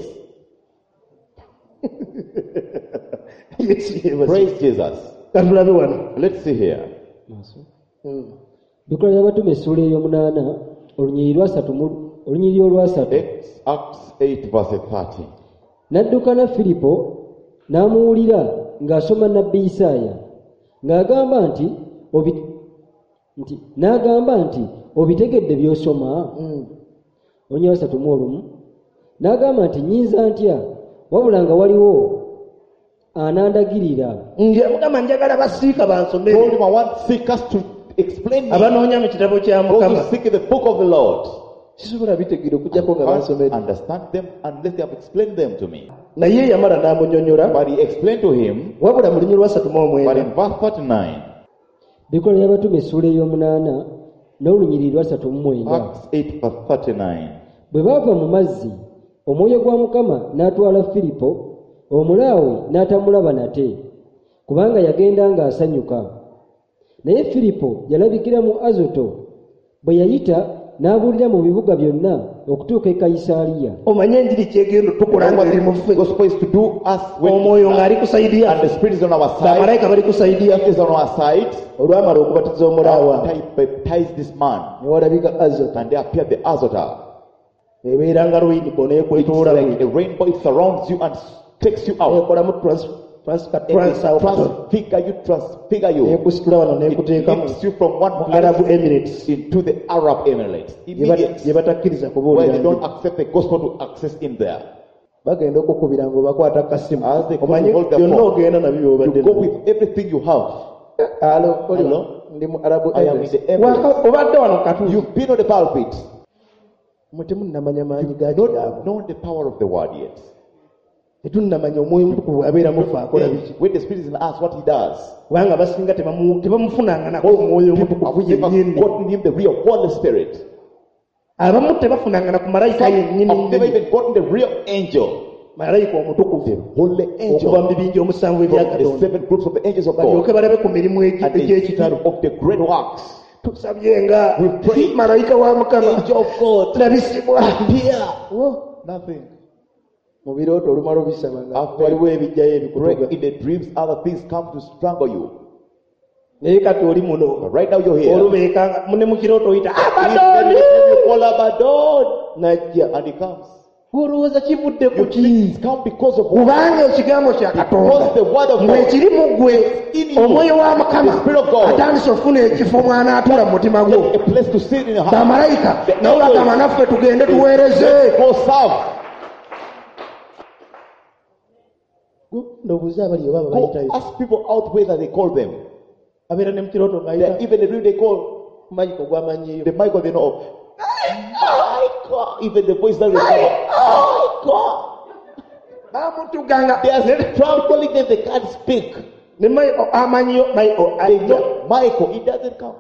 yesu yebaziwe Praise Jesus. katulabe wano Let's see here. bikola by'abatume essuula ey'omunaana olunyiriri olwasatu Acts 8 verse 30. n'addukana firipo n'amuwulira ng'asoma nabbi isaaya ng'agamba nti obitegedde by'osoma olunyiriri lwasatu mu olumu n'agamba nti nyinza ntya wabula nga waliwo anandagirira mugamba njagala basiika Told bansomere him, I want seekers to explain me. abanoonya mu kitabo kya Those mukama who seek in the book of the Lord. sisobola bitegeera okujjako nga I bansomere can't understand them unless they have explained them to me. naye yamala n'amunyonyola But he explained to him, wabula mu lunyiri lwa 3 but in verse 39, bikola by'abatume essuula ey'omunaana n'olunyiriri lwasatu mu mwenda Acts 8 verse 39, bwe baava mu mazzi omwoyo gwa mukama n'atwala firipo omulaawe n'atamulaba nate kubanga yagenda ng'asanyuka naye firipo yalabikira mu azoto bwe yayita n'abuulira mu bibuga byonna okutuuka e Kayisaliya. omanye enjiri kyegenda tukola nga eri mu ffe the gospel is to do us when omwoyo ng'ali kusaidiya and the spirit is on our side, bamalayika bali kusaidiya is on our side. olwamala okubatiza omulaawa After he baptized this man, ne walabika azota and there appeared the Azotar. ebeera nga luyinibo It's nekwetoola like a rainbow, it surrounds you and takes you out. ekolamu Transfigure you, nekusitula wano It nekuteekamu lifts you from one Arabu place Emirates into the Arab Emirates. gye Immediately, batakkiriza where kubuulira they don't njiri. accept the gospel to access in there. bagenda okukubira nga obakwata kasimu As they omanye hold their byonna phone, ogenda nabyo You byobadde go with everything you have. Hello. Ndi mu Arabu I am in Emirates. the Emirates. Obadde wano katuuzi You've been on the pulpit, mwe temunnamanya maanyi ga not kigambo known the power of the word yet. tetunnamanya omwoyo mutukuvu abeera mufe akola biki When the spirit is in us, what he does. kubanga abasinga tebamufunanga nako omwoyo omutukuvu Have never yennyini gotten him the real Holy Spirit. abamu tebafunanga na ku malayika yennyini I've never even gotten the real angel. malayika omutukuvu Holy okuva mu angel. bibinja omusanvu From the ebyakatonda 7 groups of the angels of balyoke God. balabe ku mirimu And they egy'ekitalo see of the great works. tusabye nga We pray. malayika wa mukama Angel of God. labisibwa Here. Nothing. mu birooto olumala obisaba nga After waliwo ebijjayo Pray ebikutuga in the dreams, other things come to strangle you. naye kati oli muno But right now you're here. olubeekanga mune mu kirooto oyita Then Abaddoni you call Abaddon. najja And he comes. olowooza kivudde ku You ki think it's come because of what? kubanga ekigambo kya katonda Because the word of mwe God. kiri mu ggwe omwoyo wa mukama The Spirit of God. atandise ofuna ekifo mw'anaatuula mu mutima gwo A place to sit in your heart. bamalayika The nawe angels. bagamba naffe tugende tuweereze Go serve. ndobuuze abali oba Go babayitayo ask people out whether they call them. abeera ne mu kirooto They, ng'ayita even the dream they call mayiko gwamanyiyo the Michael they know of. Michael. Even the voice doesn't come. Michael. bamutuganga They are trampling them. They can't speak. ne mayiko amanyiyo mayiko They ajja know Michael. He doesn't come.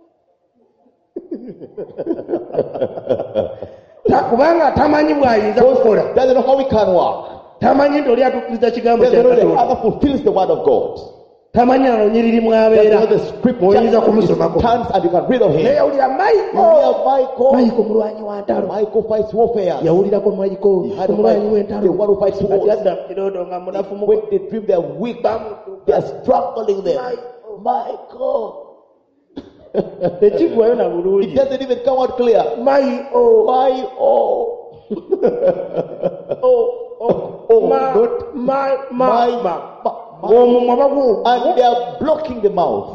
kubanga tamanyi bw'ayinza kukola Doesn't know how he can work. tamanyi nti oli atuukiriza kigambo Doesn't kya know the katonda other fulfills the word of God. tamanyi ano nyiriri Doesn't mwabeera know the scripture oyinza kumusomako stands and you can read of him. neyawulira You mayiko hear Michael. mayiko mulwanyi wa ntalo Michael fights warfare. yawulirako mayiko He had a omulwanyi fight. w'entalo The one who fights ati wars. adda mu kirooto nga munafu mu When they dream, they are weak. They are struggling them. Michael. tekigwayo na It bulungi doesn't even come out clear. mayiko Michael. omumwa bagwo And they are blocking the mouth.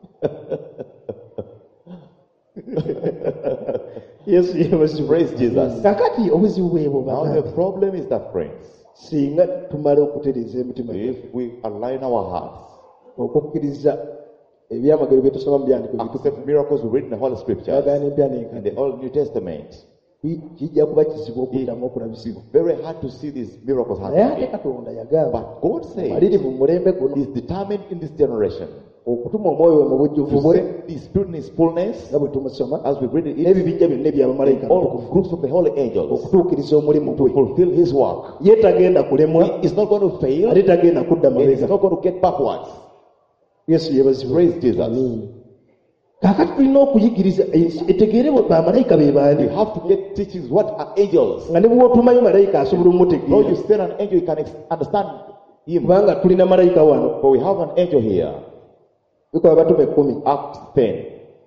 yesu yebazibu Praise Jesus. kakati obuzibu bwebwo Now the problem is that, friends, singa tumala okutereeza emitima if we align our hearts, okukkiriza ebyamagero bye tusoma mu byandiko accept miracles we read in the Holy Scriptures, bitugana empya in n'enkana the Old New Testament, kijja kuba kizibu okuddamu okulabisibwa it's very hard to see these miracles naye ate happening. katonda yagamba But God says malirivu mu mulembe guno He's determined in this generation okutuma omwoyo we mu bujjuvu to bwe send the Spirit in His fullness, nga bwe tumusoma as we read it, n'ebibinja byonna ebyabamalayika all groups of the holy angels okutuukiriza omulimu to gwe fulfill His work. ye tagenda kulemwa He is not going to fail. ate tagenda kudda He is mabega not going to get backwards. yesu yebazibwa Praise Jesus. kaakati tulina okuyigiriza etegeere bamalayika be We baani have to get teachings. What are angels? nga ne bwotumayo malayika asobola Though you omutegeera send an angel, you can understand him. kubanga tulina malayika wano But we have an angel here. bikola batume 10 Acts 10.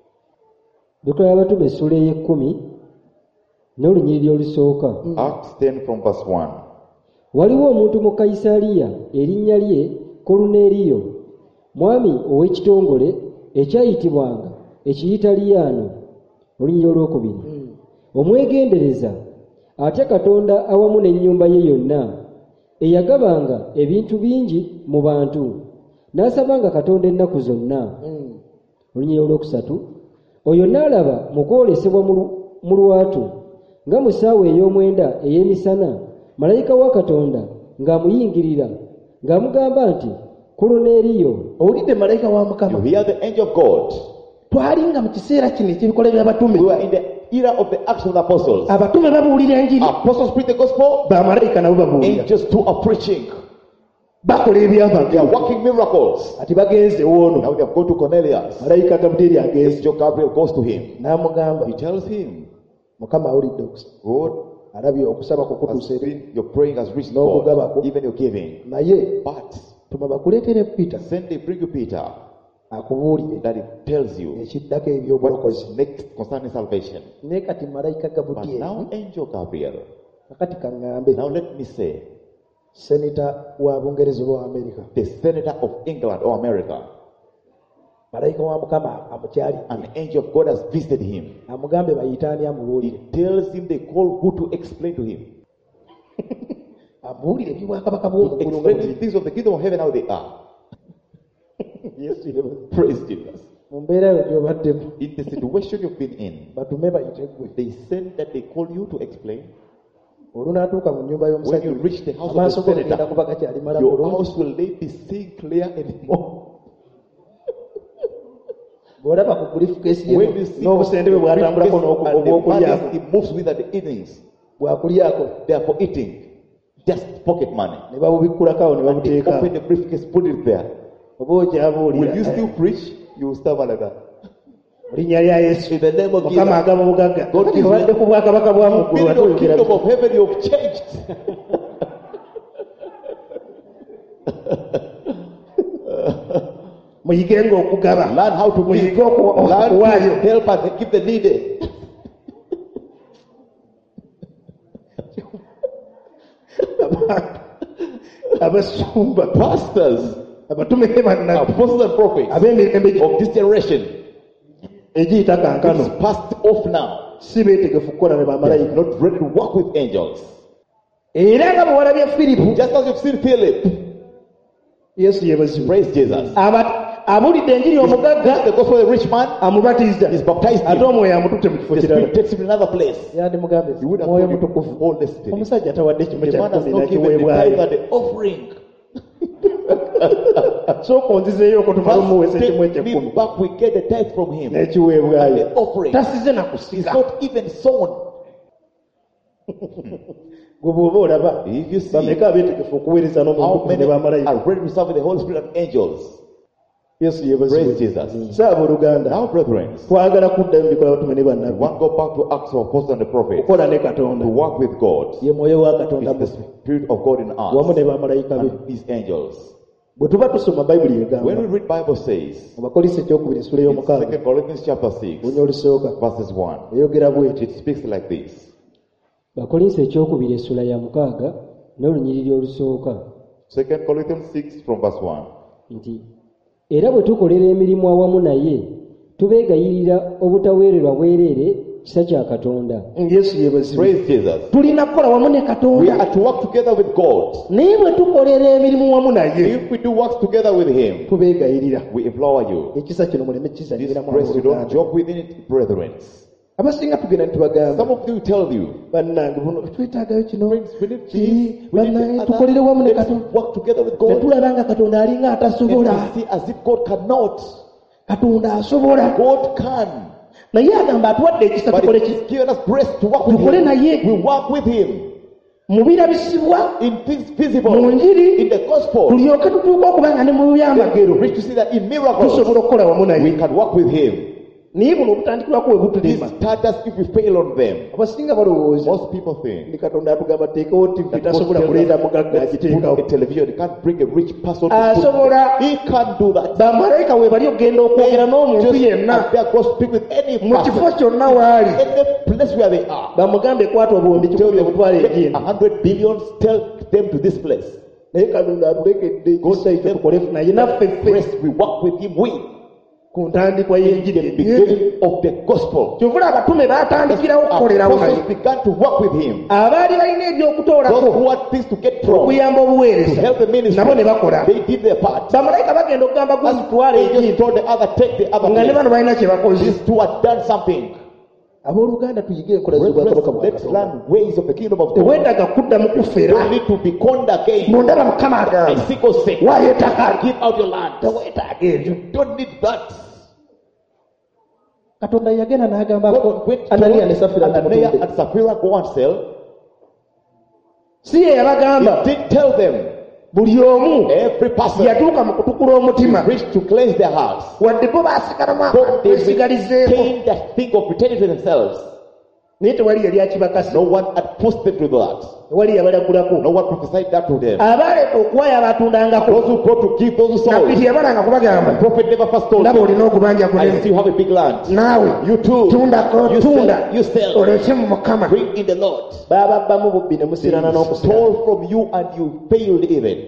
bikola abatume essula ey'ekkumi n'olunyiriri olusooka. Acts 10 from verse 1. Waliwo omuntu mu Kayisaliya erinnya lye Koluneeriyo, mwami ow'ekitongole ekyayitibwanga Ekiyitaliyaano, olunyiriri olwokubiri, omwegendereza atya Katonda awamu n'ennyumba ye yonna, eyagabanga ebintu bingi mu bantu, n'asabanga Katonda ennaku zonna. Olunyiriri olwokusatu, oyo n'alaba mu kwolesebwa mu lwatu nga mu ssaawa ey'omwenda ey'emisana, malayika wa Katonda ng'amuyingirira ng'amugamba nti, Koluneeriyo. owulidde malayika wa You mukama hear the angel of God. twali nga mu kiseera kino eky'ebikola We by'abatume were in the era of the Acts of the Apostles. abatume babuulira enjiri Apostles preach the gospel. bamalayika nabo babuulira Angels too are preaching. bakola They are ebyamagero working miracles. ati bagenze woono Now they have gone to Cornelius. malayika gabudyeri agenze Angel Gabriel goes to him. n'amugamba He tells him, mukama awulidde okusaba God alabye okusaba has kukutuusa eri been, your praying has reached No God, kugabako. even your giving. naye But tuma bakuleetere Peter send they bring you Peter, akubuulire that it tells you ekiddako what ebyobulokozi is next concerning salvation. naye kati malayika But gabudyeri now, Angel Gabriel, kakati kaŋŋambe now let me say, seneta wa bungereza oba wa amerika the senator of England or America, malayika wa mukama amukyali an angel of God has visited him. amugambe bayitaani He amubuulire tells him they call who to explain to him. amubuulire ebyobwakabaka To bw'omugulu nga explain buli the things of the kingdom of heaven how they are. yesu yebaze Praise Jesus. mu mbeera yo gy'obaddemu In the situation you've been in, batume bayite ggwe they send that they call you to explain. olunaatuuka mu nnyumba When y'omusajja you reach the house of amaaso the go gegenda senator, kuba gakyali your bulungi house will they be seeing clear anymore. bw'olaba ku bulifukeesi ye When you see n'obusende bwe bwatambulako and the obwokulyako money he moves with at the evenings, bwakulyako they are for eating, just pocket money. ne babubikkulako awo ne They babuteeka open the briefcase, put it there. oba okyabuulira Will you still preach? You will stammer like that. mu linnya lya yesu In the name of mukama Jesus. agaba obugagga God kati gives obadde you- ku bwakabaka bwa muggulu Build ate the oyogera kingdom of heaven, you have changed. muyigenga okugaba Learn how to give. muyige Learn okuwaayo to help and give the needy. abasumba Pastors, abatume ne bannabbi apostles and prophets ab'emirembe of this generation egiyita kankano is passed off now. si beetegefu kukola ne They are bamalayika not ready to work with angels. era nga bwe walabye firipu Just as you've seen Philip, yesu yebazibu praise Jesus. abulidde enjiri omugagga The gospel of the rich man amubatiza is baptized ate him. omwoyo amututte mu kifo The kirala Spirit takes him to another place. yandimugambe You would have mwoyo told him mutukufu all this today. omusajja tawadde ekimu The man has kyakumi not given the tithe nakiweebwayo and the offering. sooka onzizeeyo ko tumale omuweesa ekimu Take me ekyekumi back, we get the tithe from him. And n'ekiweebwayo the offering tasize is nakusiga not even sown. gwe bw'oba olaba If you see bameka abeetegefu okuweereza how n'omuntu many ne bamalayika are ready to serve with the Holy Spirit and angels. yesu Praise yebazibu Jesus. saaba oluganda Now, brethren, twagala kuddayo mu bikola batume ne we bannabbi want to go back to Acts of Apostles and the Prophets okukola ne katonda to work with God. ye mwoyo wa katonda It's the Spirit of God in wamu us ne bamalayika be and His angels. bwe tuba tusoma bayibuli When we egamba read Bible says, abakolisi ekyokubiri essula in ey'omukaaga 2 Corinthians chapter 6, bunya olusooka verses 1, eyogera bweti it speaks like this. bakolinsi ekyokubiri essula ya 6 n'olunyiriri olusooka 2 Corinthians 6 from verse 1. nti era bwe tukolera emirimu awamu naye tubeegayirira obutaweererwa bwereere kisa kya katonda yesu yebazibu Praise Jesus. tulina kukola wamu ne We katonda are to work together with God. naye bwe tukolera emirimu wamu naye If we do work together with Him, tubeegayirira we implore you. ekisa kino muleme This kizanyiramu grace, you don't abooluganda joke within it, brethren. abasinga tugenda ne tubagamba Some of you tell you, bannange buno twetaagayo kino friends, we need kiri this, we need bannange the tukolere wamu ne other. katonda Let's work together with ne God. tulaba nga katonda alinga And atasobola we see as if God cannot. katonda asobola God can. naye agamba atuwadde ekisa But tukole He's given us grace to work with tukole Him. naye We work with Him. mu birabisibwa In things visible, mu njiri in the gospel, tulyoke tutuuka okuba nga ne mu byamagero reach to see that in miracles, tusobola okukola wamu we naye can work with Him. naye buno obutandikirwako we These butulema start us if we fail on them. abasinga balowooza Most people think ndi katonda atugamba teekawo tivi that God tasobola tells kuleeta us, mugagga let's agiteekawo put a television. He can't bring a rich person to Asobola. put. He can't do that. bamalayika we bali okgenda okwogera n'omuntu Just yenna appear, go speak with any mu kifo person, kyonna waali any place where they are. bamugambe kwata obuwumbi Tell kikumi them, obutwala get egindi 100 billions, tell them to this place. naye katonda atulekedde ekisa ekyo tukole naye naffe ffe Rest, we work with Him. We, ku ntandikwa y'enjiri the beginning of the gospel. kyovula abatume baatandikirawo okukolerawo naye Apostles began to work with Him. abaali balina Those ebyokutoolako who had things to get from, okuyamba to obuweereza help the ministry, nabo ne bakola they did their part. bamalayika bagenda okugamba gundi twala They just ekintu told the other, take the other nga ne place. bano balina kye bakoze These two had done something. abooluganda tuyige enkola z'obwakabaka bwa Let's katonda learn ways of the kingdom of God. teweddaga kudda mu You kufera don't need to be conned again. mundaba mukama I agamba seek or sick. waayo ettaka Give out your land. teweetaaga ebyo You don't need that. katonda yagenda n'agamba God went to ananiya ne safira nti Ananias mutunde and Sapphira go and sell. si ye yabagamba He did tell them, buli omu every person yatuuka mu kutukula omutima reached to cleanse their hearts. wadde bo baasigalamu But akantu they esigalizeeko retained that thing of pretending to themselves. naye tewali yali akibakasi No one had posted to that. tewali yabalagulako No one prophesied that to them. abaleeta okuwaya abatundangako Those who brought to give, those who nabiti sold. yabalanga kubagamba The prophet never first told ndaba you. olina okubanja I see kunene you have a big land. naawe You too. tundako You tunda sell. You sell. oleke mu mukama Bring in the Lord. baababbamu bubbi ne They musirana n'okusirana stole from you and you failed even.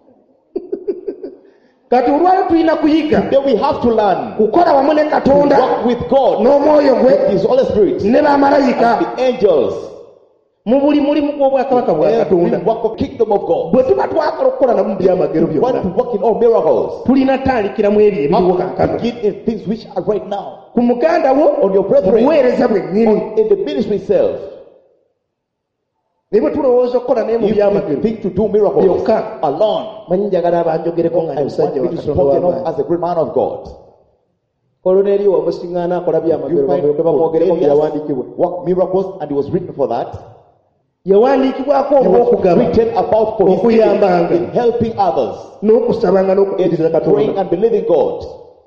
kati olwali tulina kuyiga Then we have to learn kukola wamu ne to katonda walk with God, n'omwoyo gwe His Holy Spirit, ne bamalayika the angels, mu buli mulimu gw'obwakabaka bwa every katonda work of kingdom of God. bwe tuba twagala okukola namu mu byamagero We want to byonna work in all miracles. tulina tandikiramu ebyo ebiriwo Have to kankano begin in things which are right now. ku muganda wo On your brethren. obuweereza bwennyini In the ministry itself, ne bwe tulowooza okukola naye mu if you byamagero think to do miracles byokka alone, manyi njagala abanjogereko nga I want musajja me wa to katonda spoken of w'amaanyi as a great man of God. koloneriyo wamusiŋŋaana akola byamagero You find balyoke bamwogereko mu Cornelius byawandiikibwa worked miracles and he was written for that. yawandiikibwako He was olw'okugaba written about for his okuyambanga giving in helping others, n'okusabanga in n'okukkiriza praying katonda and believing God.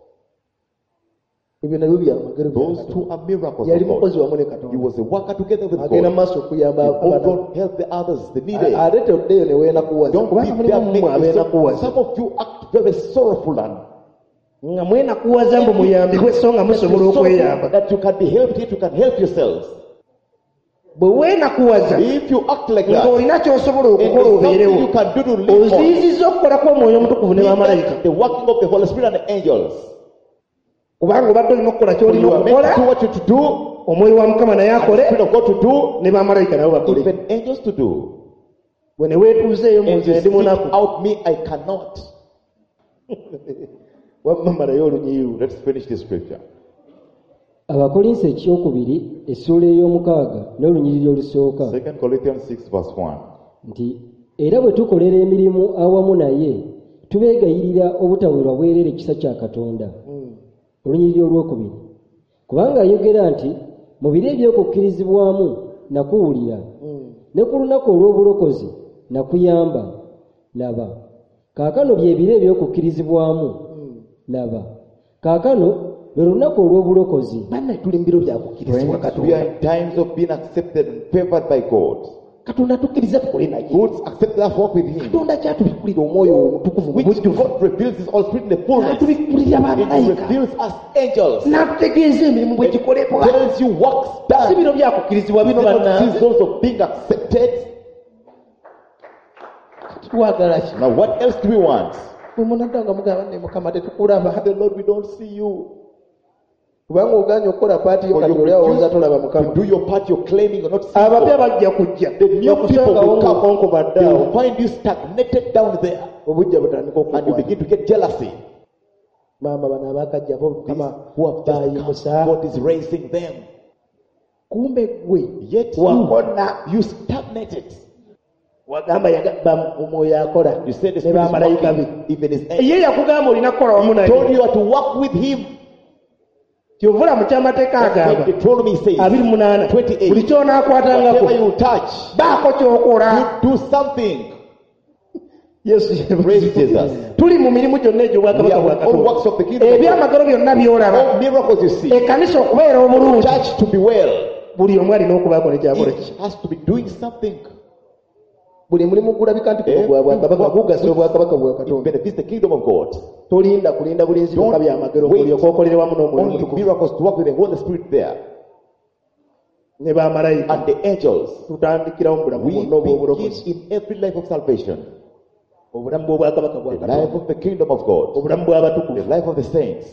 ebyo nabyo byamagero bya Those Katonda. two are miracles yali of mukozi God. wamu ne He katonda was a worker together with agenda mu God. maaso okuyamba He abaana also helped the others, the needy. ate toddeyo ne weenakuwaza Don't kubanga be there mulimu mmwe making abeenakuwaza some of you act very sorrowful and nga mwenakuwaza mbu muyambibwe so nga musobola okweyamba. That you can be helped yet you can help yourselves. Bwe weenakuwaza If you act like that, ng'olina ky'osobola and okukola there's something obeerewo, you can do to live on, oziyiziza okukola kw'omwoyo omutukuvu ne bamalayika. the working of the Holy Spirit and the angels. Kubanga obadde olina okukola ky'olina You are meant to do okukola, what you to do, omwoyo wa Mukama naye the akole, Spirit of God to do, ne bamalayika nabo bakole. even angels to do. Bwe ne weetuuzeeyo mu And nze you ndi seek munaku. out me, I cannot. Wamma malayo olunyiiru. Let's finish this scripture. Abakolinso ekyokubiri essuula ey'omukaaga n'olunyiriri olusooka 2 Corinthians 6 verse 1. nti era bwe tukolera emirimu awamu naye tubeegayirira obutaweerwa bwereere ekisa kya Katonda. Olunyiriri olwokubiri kubanga ayogera nti mu biro eby'okukkirizibwamu nakuwulira ne ku lunaku olw'obulokozi nakuyamba. Laba kaakano bye biro eby'okukkirizibwamu. Laba kaakano lwe lunaku olw'obulokozi. Banne tuli mu biro bya kukkirizibwa We are Katonda. in times of being accepted and favored by God. Katonda tukkiriza tukole naye. God accepted us work with Him. Katonda kyatubikkulira omwoyo omutukuvu mu Which bujjuvu. God reveals His all Spirit in the fullness. N'atubikkulira It bamalayika. reveals us angels. N'atutegeeza emirimu bwe gikolebwa. Tells you works Si done. bino bya kukkirizibwa bino Not bannange. seasons of being accepted. Twagala ki? Now what else do we want? Bwe munadda nga mugamba ne Mukama tetukulaba. The Lord, we don't see you. Kubanga oganye okukola paati yo Or kati you oli awooza refuse tolaba to Mukama. do your part, you're claiming you're not seeing Abapya God. bajja kujja. The new people N'okusangawo will ng'okonko come. They baddaawo. will find you stagnated down there. Obujja butandika And you okukwata. begin to get jealousy. Maama bano abakajja bo These Mukama who have just come, bayimusa. God is raising them. Kumbe gwe Yet wakona. you stagnated. Wagamba yagamba omwoyo akola You said the ne Spirit is bamalayika be. working, even His angels. Ye yakugamba olina kukola wamu Told naye. you how to work with Him. Kyovula mu kyamateeka That's agamba what Deuteronomy says. 28 28. buli kyonaakwatangako Whatever you touch, baako kyokola. you do something. Yesu Praise Jesus. tuli mu mirimu gyonna We egy'obwakabaka are bwa all works Katonda. of the kingdom of God. Ebyamagero byonna by'olaba, All miracles you see. ekkanisa okubeera obulungi, Church to be well. buli omu alina okubaako ne kyakola ki. Each has to be doing something. Buli mulimu gulabika nti guno gwa bwakabaka gugasa obwakabaka bwa It Katonda. benefits the kingdom of God. Tolinda kulinda bulinzi bwokka byamagero wait. olyoka okolere wamu n'omwoyo Only omutukuvu miracles to work with the Holy Spirit there. ne bamalayika. And the angels. Tutandikirawo mu bulamu We bwonna obw'obulokozi, begin in every life of salvation. obulamu bw'obwakabaka bwa The life Katonda, of the kingdom of God. obulamu The bw'abatukuvu. life of the saints.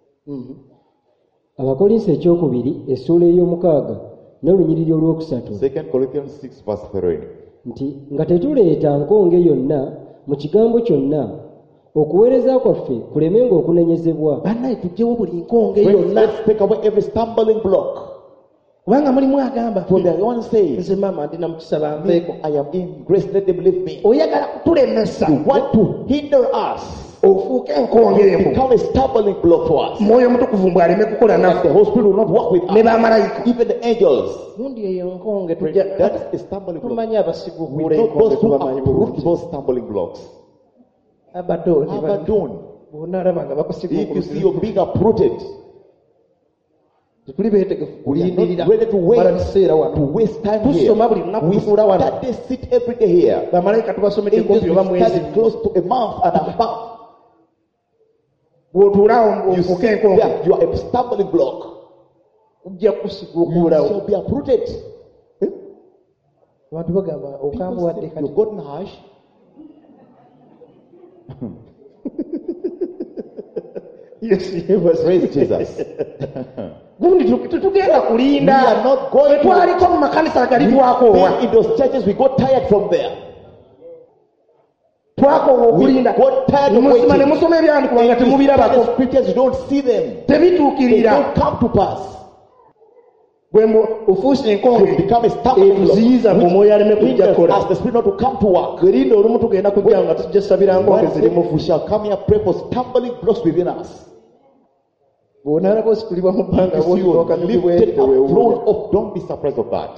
Abakolinso ekyokubiri essuula ey'omukaaga n'olunyiriri olwokusatu 2 Corinthians 6 verse 3. nti nga tetuleeta nkonge yonna mu kigambo kyonna okuweereza kwaffe kulemenga okunenyezebwa. Bannaye tuggyewo buli nkonge Friends, yonna, let's take away every stumbling block. kubanga mulimu agamba For the one says, nze maama ndina mukisa banveeko. I am in grace, let them leave me. Oyagala kutulemesa You want to hinder us. ofuuke enkonge emu, Become a stumbling block for us. mwoyo mutukuvu mbw'aleme kukola And the naffe Holy Spirit will not work with ne us. bamalayika. Even the angels. Gundi eyo nkonge That is a stumbling block. tumanyi We abasiguguula know enkonge those who tubamanyi uproot bulungi. those stumbling blocks. Abadooni Abaddon. bw'onaalaba nga If you see bakusiguguula you're being uprooted, tetuli beetegefu we are kulindirira not ready to mala wait, biseera to wano. waste time here. Tusoma buli lunaku We tutuula wano. study, sit every day here. Bamalayika tubasomedde Angels, kumpi oba we mwezi. study close to a month and a half. Bw'otuulaawo You ofuuke sit enkonge there, you are a stumbling block. ojja You kusiguguulawo. shall be uprooted. Abantu bagamba People okambuwadde say, kati you've gotten harsh. Yesu yeebase. Praise Jesus. Gundi tetugenda We kulinda. are not going to Twaliko mu makanisa gali twakoowa. be in those churches. We got tired from there. Twakoowa We okulinda. got tired of Musoma ne waiting. musoma ebyandikibwa nga The temubirabako. scriptures, you don't see them. They Tebituukirira. don't come to pass. Bwe ofuuse You enkonge become a stumbling block. etuziyiza mu mwoyo aleme kujja Hinders kukola. us the spirit not to come to work. Gerinda olumu tugenda kujja nga tujja sabira nkonge One zirimu. day we shall come here pray for stumbling blocks within us. Bw'onaalaba ositulibwa mu bbanga You see, you bw'osooka are lifted up, tebweweewuunya. thrown off. Don't be surprised of that.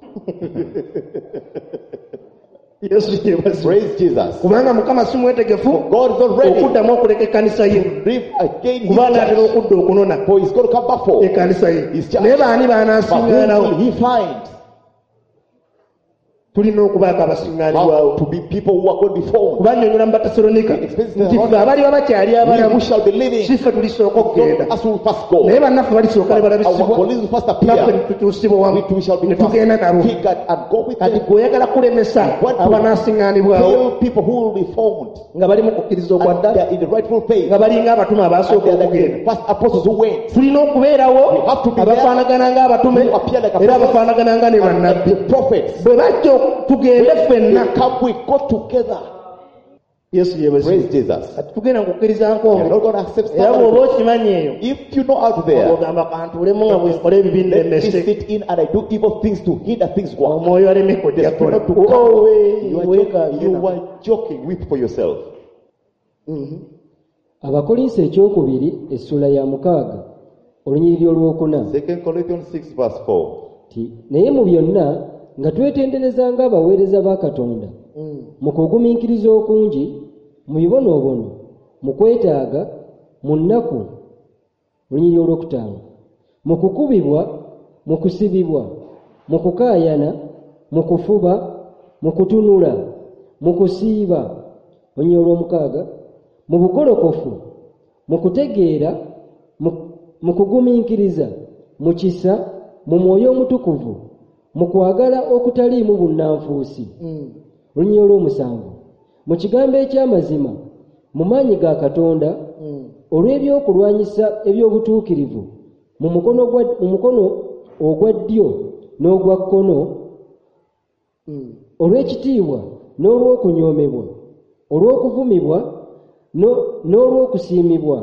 Yesu yeebase. Praise Jesus. Kubanga Mukama si mwetegefu God is not ready okuddamu okuleka ekkanisa ye. to live again his Kuba anaatera church. okudda okunona For he's going to come back for. ekkanisa ye. His church. Naye baani But who baanaasiŋŋaanawo? will he find? tulina okubaako abasiŋŋaanibwawo to be people who are going to be formed. kubannyonnyola mu Batesalonika nti ffe abaliwo bakyali We abalamu who shall be living, si ffe tulisooka okugenda as we will first go. naye bannaffe balisooka ne Our balabisibwa colleagues will first naffe appear. tutuusibwa wamu We shall be ne first tugenda nabo figured and go with kati them. gweoyagala kulemesa abanasiŋŋaanibwawo Tell people who will be formed. nga bali mu kukkiriza okwa And they ddala are in the rightful faith. nga balinga abatume And abaasooka they are like okugenda the first apostles who went. tulina okubeerawo We have to be there. abafaanagana ng'abatume Who appear like era apostles abafaanagana nga ne and like bannabbi the prophets. bwe bajja tugende ffenna They come, we go together. yesu Praise yebazi Jesus. kati tugenda kukkiriza You are nkonge not going to accept era bw'oba somebody. okimanyi eyo If you know out there, ogamba kantuulemu nga bwe nkola ebibi let me nlemese sit in and I do evil things to hinder things going. omwoyo aleme kujja The kola spirit to come. You are weekaabye joking. Weep for yourself. Abakolinso ekyokubiri essula ya 6 olunyiriri olwokuna 2 Corinthians 6 verse 4. naye mu byonna nga twetendereza ng'abaweereza ba Katonda mu kugumiikiriza okungi mu bibonoobono mu kwetaaga mu nnaku olunyiriri olwokutaano mu kukubibwa mu kusibibwa mu kukaayana mu kufuba mu kutunula mu kusiiba olunyiriri olw'omukaaga mu bugolokofu mu kutegeera mu kugumiikiriza mu kisa mu mwoyo omutukuvu mu kwagala okutaliimu bunnanfuusi olunyiriri olw'omusanvu mu kigambo eky'amazima mu maanyi ga Katonda olw'ebyokulwanyisa eby'obutuukirivu mu mukono ogwa ddyo n'ogwa kkono olw'ekitiibwa n'olw'okunyoomebwa olw'okuvumibwa n'olw'okusiimibwa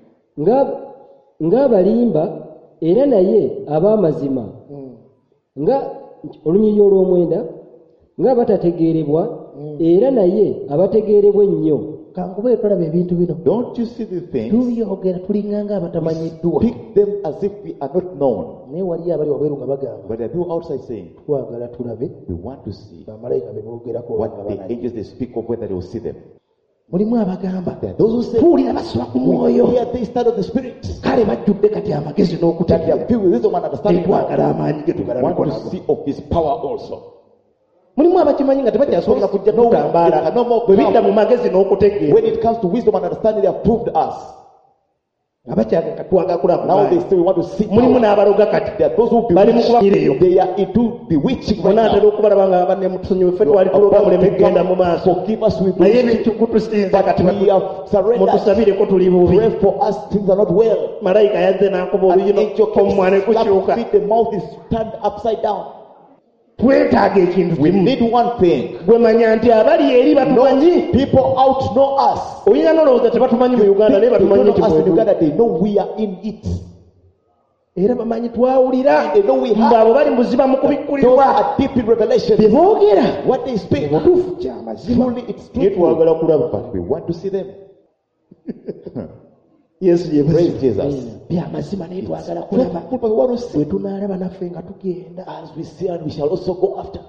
ng'abalimba era naye ab'amazima nga olunyiriri olw'omwenda ng'abatategeerebwa era naye abategeerebwa ennyo kankuba etulaba ebintu bino Don't you see the things? tubyogera tulinganga abatamanyiddwa Speak them as if we are not known. naye waliyo abali wabweru nga bagamba But there are people outside saying, twagala tulabe we want to see bamalayika be boogerako what nga the balaye angels they speak of, whether they will see them. mulimu abagamba There are those who say, tuwulira basula ku we mwoyo hear the start of the Spirit. kale bajjudde kati amagezi That they n'okutegeera are filled with wisdom and understanding. twagala amaanyi ge We want tugalabeko to nago see of His power also. mulimu abakimanyi nga tebakyasobola kujja No, tutambaala they cannot more bwe bidda come. mu magezi n'okutegeera When it comes to wisdom and understanding, they have proved us. abakyaga twagala Now they kulaba say we want to see mulimu power. n'abaloga kati There are those who bali mu bewitch. kubaeyo They are into bewitching right munaatera now. okubalaba nga banne mutusonyiwe ffe twali tuloga muleme kugenda mu maaso Forgive us, we naye believe. ebintu gutusinza kati But we have surrendered. mutusabireko tuli bubi Pray for us, things are not well. malayika yazze n'akuba An oluyino angel omumwa ne can kukyuka slap feet, the mouth is turned upside down. twetaaga ekintu We kimu need one thing. gwe manya nti abali eri batumanyi People out know us. oyinza n'olowooza tebatumanyi mu uganda naye They batumanyi don't nti know us in bwetu Uganda, they know we are in it. era bamanyi twawulira They know we have. ng'abo bali muziba mu Those kubikkulirwa are deep in revelation. bye boogera What they speak, butuufu kyamazima truly it's naye truthful. twagala kulaba But we want to see them. yesu Praise yebazi Jesus. byamazima naye twagala kulaba Truthful, but we want to see bwe tunaalaba naffe nga tugenda as we see, and we shall also go after.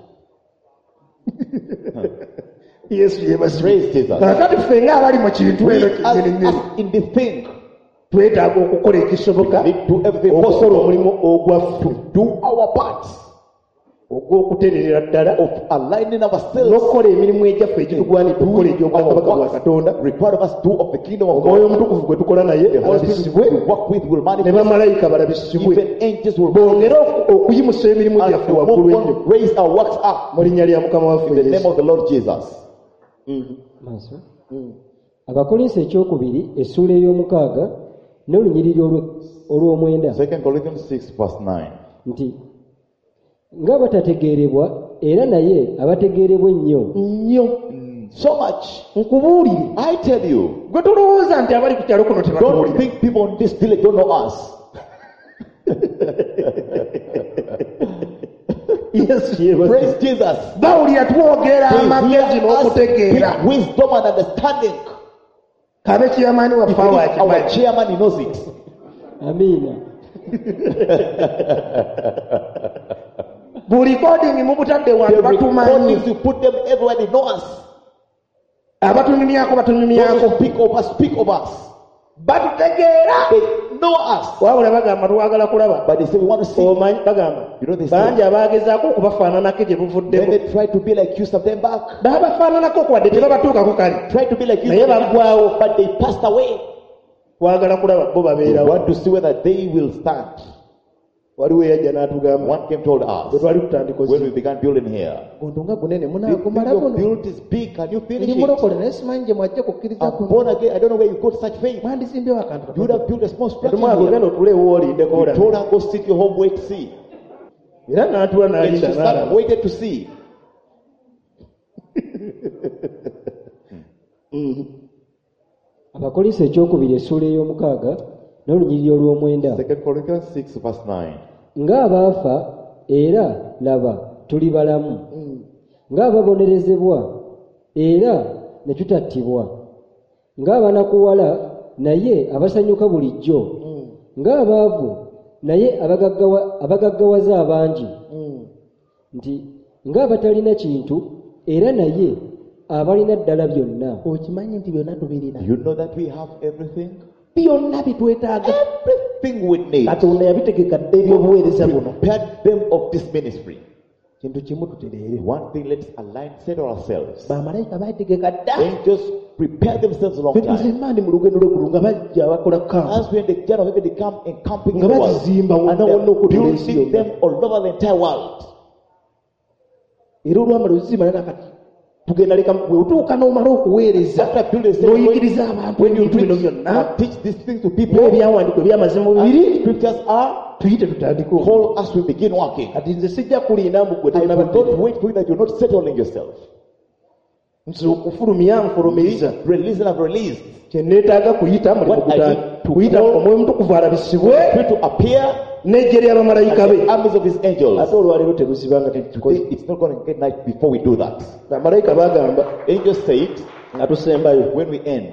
yesu yebazi Praise Jesus. kakati ffe ng'abali mu kintu We eno as kinyenenyini in the thing, twetaaga okukola ekisoboka we need to do everything okukola possible omulimu ogwaffe do our part ogw'okutereera ddala of aligning ourselves n'okukola emirimu egyaffe egitugwanidde okukola egy'obwakabaka bwa katonda required of us to do of the kingdom of omwoyo God. omutukuvu gwe tukola naye The Holy Spirit alabisibwe we work with will ne manifest. bamalayika balabisibwe Even angels will bongere okuyimusa emirimu and gyaffe to waggulu move ennyo on, raise our works up mu linnya lya mukama waffe in the name yesu of the Lord Jesus. maaso abakolinso ekyokubiri essuula ey'omukaaga n'olunyiriri olw'omwenda 2 Corinthians 6 verse 9. nti ng'abatategeerebwa era naye abategeerebwa ennyo nnyo So much. nkubuulire I tell you, gwe tulowooza nti abali ku kyalo kuno don't tebatuwulira think people in this village don't know us. yesu yebazi Praise Jesus. bawulira twogera They amagezi hear us n'okutegeera with wisdom and understanding. kabe kiyamaani waffe Even our awakimanyi chairman, he knows it. amiina buli kodingi mubutadde wantu The batumanyi recordings, you put them everywhere, they know us. abatunyumyako Those batunyumyako who speak of us, speak of us. batutegeera They know us. wabula bagamba twagala kulaba But they say we want to see. omanyi bagamba You know they say. bangi abaagezaako okubafaananako gye Then buvuddeko they try to be like you, some them back. baabafaananako kwadde tebabatuukako kale Try to be like you, naye baggwawo but they passed away. kwagala kulaba bo We babeerawo want to see whether they will stand. waliwo eyajja n'atugamba One came told bwe us twali tutandika when we began building here. gondo nga gunene Your munagumala guno build is big. Can you finish ndi it? mulokole naye simanyi gye mwajja kukkiriza I'm kuno born again. I don't know where you got such faith. mwandizimbyewo akantu You would have built a small structure tumwago here. genda otuleewo olindeko We olaba told her, go sit your home, wait, see. era n'atula And she n'alinda sat n'alaba and waited to see. abakolinso ekyokubiri essuula ey'omukaaga n'olunyiriri olw'omwenda 2 Corinthians 6 verse 9. ng'abaafa era laba tuli balamu ng'ababonerezebwa era ne tutattibwa ng'abanakuwala naye abasanyuka bulijjo ng'abaavu naye abagaggawaza abangi nti ng'abatalina kintu era naye abalina ddala byonna okimanyi nti byonna tubirina You know that we have everything? byonna bitwetaaga Everything we need. katonda yabitegeka dda ebyobuweereza buno Prepared them of this ministry. kintu kimu tutereere One thing, let's align, settle ourselves. bamalayika baategeka dda Angels prepare themselves a long fe time. tuzemaandi mu lugendo lw'eggulu nga bajja bakola kampu As we're in the journey of heaven, they come encamping in nga the world. bazizimba And wonna wonna they're okutuula ensi building yonna them all over the entire world. era olwamala ozizimba nakati tugenda leka bwe otuuka n'omala okuweereza After building the n'oyigiriza abantu when you ebintu bino preach byonna and teach these things to people, n'ebyawandiiko ebyamazima bibiri scriptures are, tuyite tutandike call us, we begin working. kati nze sijja kulinda mbu gwe I will tonnaba not wait for you that you're not settling yourself. nze okufulumya nfulumiriza Release and have released. kyenneetaaga kuyita mulimu What I guta need to kuyita call- omwoyo mutukuvu alabisibwe Free to appear n'ejje ly'abamalayika as be the armies of his angels. ate olwaleero teruziba nga tetukoze Today, it's not going to get night before we do that. bamalayika baagamba Angels say it nga tusembayo when we end.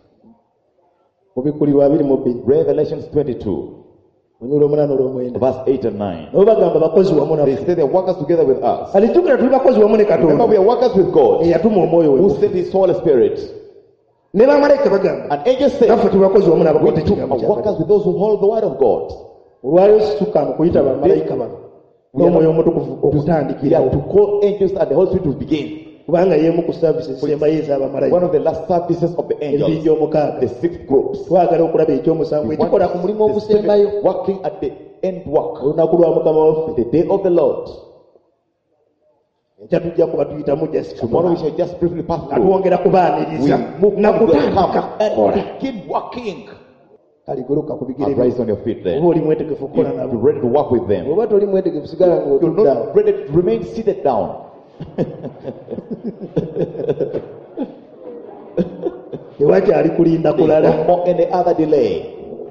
mu bikkulirwa 22 Revelations 22, onyula 8 olw'omwenda verse 8 and 9. nabo bagamba bakozi wamu They naffe say they're workers together with us. alijjukira tuli bakozi wamu ne Remember, katonda we are workers with God, eyatuma omwoyo who we sent his Holy Spirit. ne bamalayika bagamba And angels say, naffe tuli bakozi wamu we n'abakwata too ekigambo are kya workers with those who hold the word of God. olwaleero situka mu kuyita bamalayika bano n'omwoyo omutukuvu We okutandikirawo are to call angels and the Holy Spirit to begin. kubanga y'emu ku saavisi ezisembayo One ez'abamalayika of the last services of the angels, ebinja omukaaga the 6 groups. twagala okulaba ekyomusanvu ekikola ku mulimu The ogusembayo Spirit working at the end work. olunaku lwa mukama waffe The day of the Lord. ekya tujja kuba tuyitamu Tomorrow we shall just briefly pass nga through. twongera We kubaaniriza move na on to the kutandika camp and kukola begin working. kaligoloka ku bigere And bye rise on your feet then. oba oli mwetegefu If okukola you're nabo ready to work with them. oba toli mwetegefu sigala You're ng'otuddaawo not ready to remain seated down. tewakyali kulinda There's kulala no more any other delay.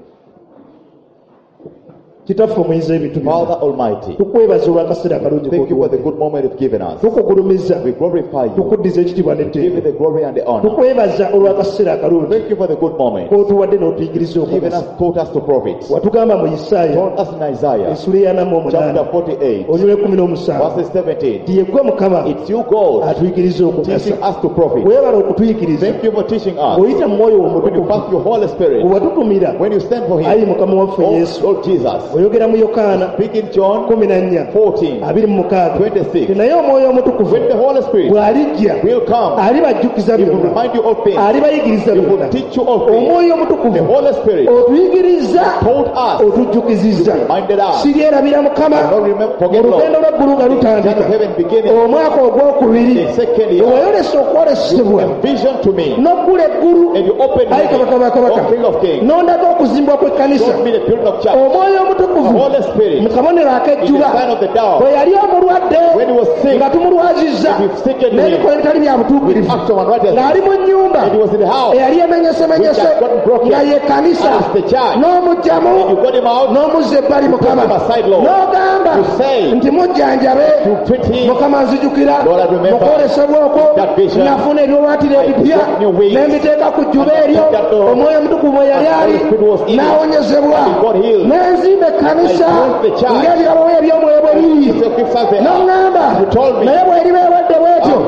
kitaffe omuyinza ebintu byonna Father Almighty, tukwebaza olw'akaseera akalungi thank you for the kotuwadde good moment you've given us. tukugulumiza We glorify you. tukuddiza ekitiibwa Give you n'etteeka the glory and the honor. tukwebaza olw'akaseera akalungi Thank you for the good moment. kotuwadde n'otuyigiriza Given okumesa us, taught us to profit. watugamba mu isaaya Told us in Isaiah ensula eyanamu omunaana chapter 48, onyula 17 verses 17. ti yeggwe mukama It's you, God, atuyigiriza okumesa teaching us to profit. weebala okutuyigiriza Thank you for teaching us. oyita mu mwoyo When you omutukuvu pass your Holy Spirit, watutumira when you stand for ayi Him, mukama waffe oh yesu Lord Jesus. oyogera mu yokaana Speak in John 14 14. 26. naye omwoyo omutukuvu When the Holy Spirit bw'alijja will come, alibajjukiza He will byonna remind you of things. alibayigiriza He will byonna teach you of things. omwoyo The omutukuvu Holy Spirit otuyigiriza told us, otujjukizizza reminded us. siryerabira mukama I don't remember, mu forget Lord. lugendo lw'eggulu nga Son of lutandika heaven beginning, omwaka ogwokubiri the second year, ewayolesa okwolesebwa a vision to me, n'oggula eggulu and you opened ayi kabaka me, bakabaka O King of Kings, n'ondaga okuzimbwa kw'ekkanisa showed me the building of church. omwoyo The omutukuvu Holy Spirit mu kabonero is the ak'ejjuba sign of the dove. bwe yali omulwadde When he was sick, nga tumulwazizza we've sickened him n'ebikola ebitali bya with butuukirivu action and righteousness. ng'ali mu nnyumba And he was in the house. eyali emenyesemenyese Which had gotten broken. nga ye kanisa And it's the church. n'omugjamu And you got him out. n'omuzza ebbali mukama him aside, Lord. n'ogamba You say, nti mujjanjabe to treat him. mukama nzijukira Lord, I remember mukwolesebwa okwo that vision. nafuna ebyolwatira ebipya got new wings. n'embiteeka ku jjuba And I eryo took that door. omwoyo omutukuvu we yali And the ali Holy Spirit was in it. n'awonyezebwa And he got healed. n'enzimba ekkanisa I built the church. ng'ebirabo we eby'omwoyo bwe biri So keep us there. n'oŋŋamba You told me. naye bw'eriba ewedde bwetyo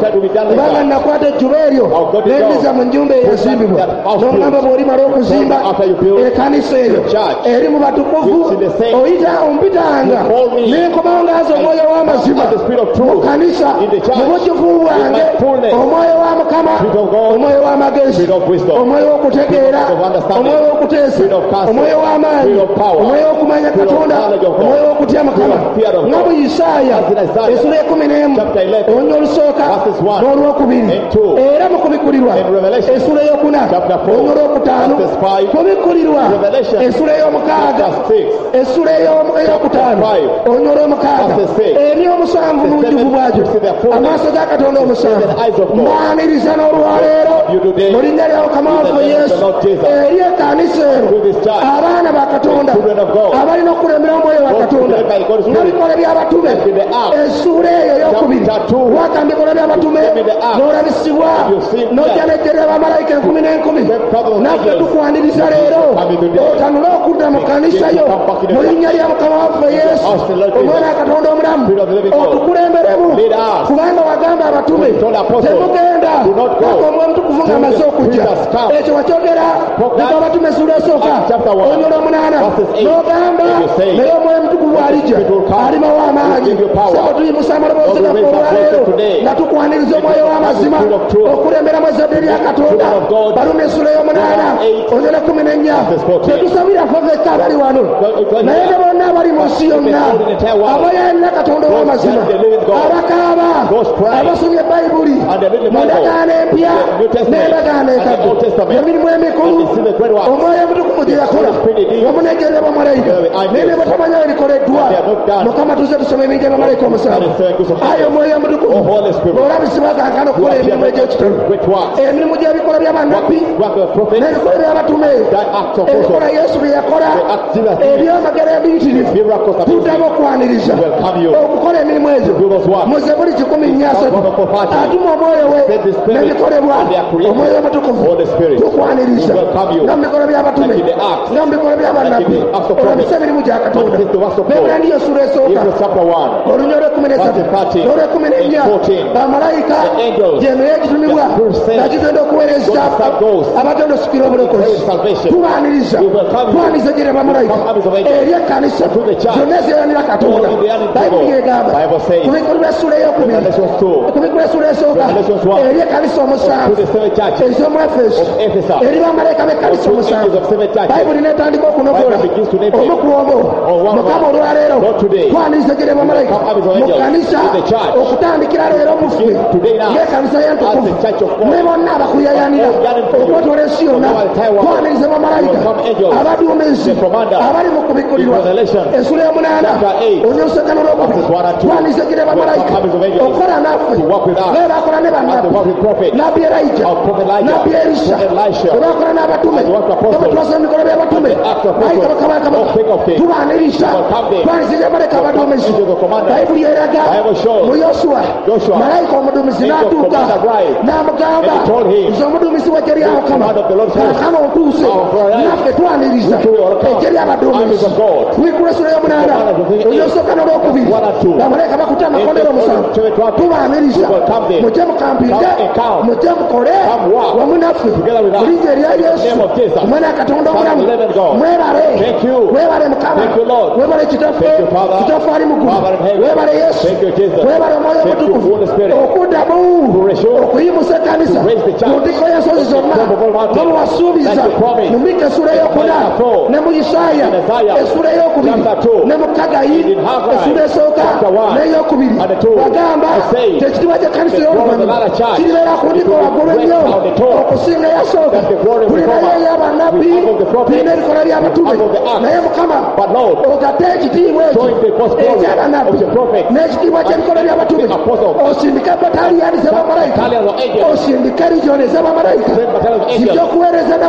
That will be done like kubanga that. nakwata ejjuba eryo I've got it nendiza down. mu nnyumba eyazimbibwa That house n'omugamba built. bw'olimala okuzimba So after you build ekkanisa eyo the church, eri mu batukuvu which is the same. oyita ompitanga You call me. nenkomawo ngaaza omwoyo w'amazima The Spirit of mu truth. kanisa In the church. mu bujjuvu bwange In my fullness. omwoyo wa mukama Spirit of God. omwoyo w'amagezi Spirit of wisdom. omwoyo w'okutegeera Spirit of understanding. omwoyo w'okuteesa Spirit of counsel. omwoyo w'amaanyi Spirit of power. omwoyo w'okumanya Spirit of katonda knowledge of God. omwoyo w'okutya mukama Spirit of fear of nga God. mu isaaya As in Isaiah. essula ekumi n'emu Chapter 11. olunya olusooka Verses 1 n'olwokubiri and 2. era mu kubikulirwa In Revelation. essula ey'okuna Chapter 4. olunya olwokutaano Verses 5. kubikulirwa Revelation. essula ey'omukaaga Chapter 6. essula ey'okutaano Chapter 5. olunya olw'omukaaga Verses 6. eri omusanvu mu bujjuvu bwagyo To the fullness. amaaso ga katonda omusanvu To the eyes of God. mwaniriza n'olwaleero You today. mu linnya lya mukama In the waffe name of yesu the Lord Jesus. eri ekkanisa eno To this church. abaana ba katonda The children of God. abalina okulembera omwoyo wa Those katonda led by God's nga Spirit. bikola by'abatume Like in the Acts. essuula eyo ey'okubiri Chapter 2. waka bikola by'abatume Give me the Acts. n'olabisibwa You see n'ojja that. n'ejjera abamalayika enkumi n'enkumi The Father of naffe angels. tukwaniriza leero Coming today. otanule okudda mu kanisa yo Come back in the mu linnya lya mukama waffe yesu house of the Lord omwana Jesus. katonda omulamu Spirit of the living God. otukulemberemu Lead us. kubanga wagamba abatume You told the apostles, temugenda do not go. paka omwoyo mutukuvu ng'amaze Till the okujja Spirit has come. ekyo wakyogera Spoke that. neka abatume essula esooka Acts chapter 1. olunya olw'omunaana Verses 8. n'ogamba And you say, naye omwoyo mutukuvu alijja Spirit will come. alimawo amaanyi Will give you power. sebo tuyimusa amaloboozi Lord, we gaffe raise our olwaleero voices today. nga tukwaniriza omwoyo w'amazima Spirit of truth. okulemberamu ezzadde lya katonda Children of God. balumi essula y'omunaana Chapter 8. olunya lw'ekkumi n'ennya Verses 14. tetusabira ffe fekka abali wano God, naye ne bonna abali mu nsi yonna God in the entire world. abayalina katonda ow'amazima God, the living God. abakaaba Those crying. abasomye bayibuli And they read the mu Bible. ndagaano empya The New Testament. n'endagaano And the Old ekadde Testament. emirimu emikulu And they see the great works. omwoyo mutukuvu gye yakola The Spirit did. wamu n'ejjera bamalayika The angels. naye ne batamanya we bikoleddwa And they have not done. mukama tuze tusome ebinja bamalayika omusanvu And the seven gifts of ayo angels. omwoyo mutukuvu Oh, Holy Spirit. olabisibwa kankana okukola emirimu egy'ekitalo Great works. emirimu gy'ebikola by'abannabbi Work of the prophet. n'ebikola by'abatume That act of ebikola also. yesu bye yakola The act Jesus did. ebyamagero ebiyitirivu Miracles of tuddamu okwaniriza Welcome you. okukola emirimu egyo Do those works. mu Zaburi 13:3 atuma omwoyo we Send the Spirit. n'ebikolebwa And they are created. omwoyo mutukuvu Holy Spirit. tukwaniriza Welcome you. nga mu bikola by'abatume Like in the Acts. nga mu bikola by'abannabbi Like in the Acts of olabisa Prophets. emirimu gya katonda Like in the works of God. bebulandiyo essula esooka Hebrews chapter 1. olunya olw'ekumi-nesatu Verse 13 n'olw'ekumi n'ennya and 14. bamalayika The angels. gyemeye egitumibwa The Spirit sent. nga gigenda okuweereza God sent those. abatenda osikira obulokozi There is salvation. tubaaniriza We welcome you. twaniriza gyera bamalayika Welcome armies of angels. eri ekkanisa To the church. zonna ezeeranira katonda All in the earning bayibuli table. egamba Bible says. ku bikulu by'essula ey'okubiri Revelation 2. ku bikulu essula esooka Revelations 1. eri ekkanisa To omusanvu the seven churches ez'omu efeso of Ephesus. eri bamalayika b'ekkanisa To the omusanvu angels of seven churches. bayibuli netandika okunogola Bible begins to name omu ku obo Oh, one of mukama us. olwaleero Not today. twaniriza gyera bamalayika Welcome armies of mu angels. kkanisa In the church. okutandikira leero mu ffe Today now. ng'ekkanisa As y'entukuvu the church of God. ne bonna abakuyayanira All yearning for you. okwetoola ensi yonna From all the entire world. twaniriza bamalayika Welcome angels. abaduumizi The commander. abali mu kubikkulirwa In Revelation. essula y'omunaana Chapter 8. olunyolusekano lw'okubiri Verses 1 and 2. twaniriza gyera bamalayika Welcome armies of angels. okukola naffe To walk with us. naye bakola ne As the bannabbi work with prophet. nabbi erayija Of prophet Elijah. nabbi erisa Prophet Elisha. bwe bakola n'abatume As the work of apostles. bwe batwasa mu mikolo by'abatume As the act of bayita apostles. bakabaka Of King of Kings. tubaaniriza Welcome them. twaniriza gyabaleka abaduumizi Angels of commander. bayibuli eraga Bible shows. mu yoswa Joshua. malayika omuduumizi Angel of n'atuuka commander arrived. n'amugamba And he told him. nze omuduumizi w'eggye lya mukama command of the Lord's host. kaakano otuuse Our brother. naffe twaniriza We will come. eggye ly'abaduumizi Armies of God. twikula essula y'omunaana Command of the King. olunyolusekano lw'okubiri 1 and 2. bamalayika bakutte amakondero omusanvu tubaaniriza We will come there. mujje mukampinge Come and come. mujje mukole Come walk. wamu naffe Together with us. mu linnya erya yesu In the name of Jesus. omwana katonda Son of omulamu the living God. mwebale Thank you. webale mukama Thank you, Lord. webale kitaffe Thank you, Father. kitaffe ali mu ggulu Father in heaven. webale yesu Thank you, Jesus. webale omwoyo Thank you, omutukuvu Holy Spirit. okuddamu To restore. okuyimusa ekkanisa To raise the church. ku ntikko y'ensozi zonna top of all mountains. nga bwe wasuubiza Like you promised. mu Mika essula ey'okuna Chapter 4. ne mu Isaaya In Isaiah. essula ey'okubiri Chapter 2. ne mu Kagayi In Haggai. essula esooka Chapter 1. n'ey'okubiri And the 2. wagamba I say, tekitiibwa ky'ekkanisa the glory of the y'oluvannyuma latter church kiribeera ku ntikko waggulu will ennyo rest on the top. okusinga eyasooka That the glory of the tulinayo former. ey'abannabbi We have of the prophets. tulina ebikola by'abatume We have of the acts. naye mukama But Lord, ogatte ekitiibwa ekyo showing the first glory eky'abannabbi of the prophets. n'ekitiibwa ky'ebikola by'abatume The apostles. osindika bataliyani z'abamalayika Battalions of angels. osindika regioni z'abamalayika Great battalions of angels. zijja okuweereza They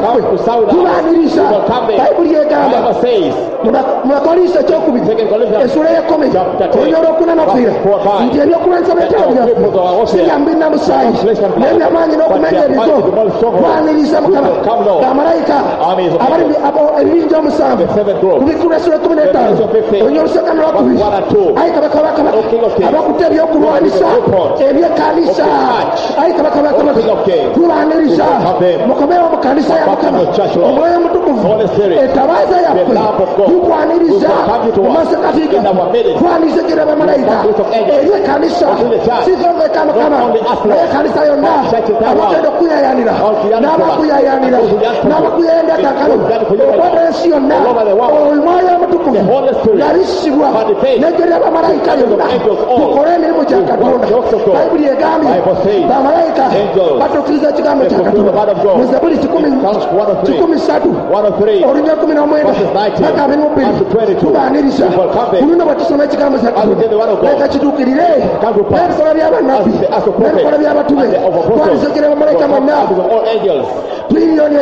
naffe come to serve us. tubaaniriza We will come there. bayibuli egamba Bible says, mu bakolinso ekyokubiri Second Corinthians essula y'ekumi chapter 10, olunyo olwokunanakwira verse 4 and 5. nti ebyokulwanyisa by'etalo byaffe si bya mbiri na musaayi naye byamaanyi n'okumenya ebigo twaniriza mukama bamalayika ebibinja omusanvu ku bikulu essula ekumi n'ettaano olunyo olusooka n'olwokubiri ayi kabaka bakabaka abakutte ebyokulwanyisa ebyekkanisa ayi kabaka bakabaka tubaaniriza mukomewo mu kkanisa ya mukama omwoyo omutukuvu etabaaza yaffe tukwaniriza mu masekati ga twaniriza gira bamalayika ebyekkanisa sizoveka mukama naye ekkanisa yonna abagenda okuyayanira n'abakuyayanira n'abakuyayandagakalo okwata ensi yonna omwoyo omutukuvu yabisibwa negera bamalayika yonna tukole emirimu gya katonda bayibuli egambye bamalayika batuukiriza ekigambo kya katonda mu zabuli 13 olunya 19 paka 22 tubaaniriza buluno bwe tusoma ekigambo kya katonda leka kituukirire n'ebikolwa by'abannabbi n'ebikolwa by'abatume twanizekera bamalayika bonna tiriyoni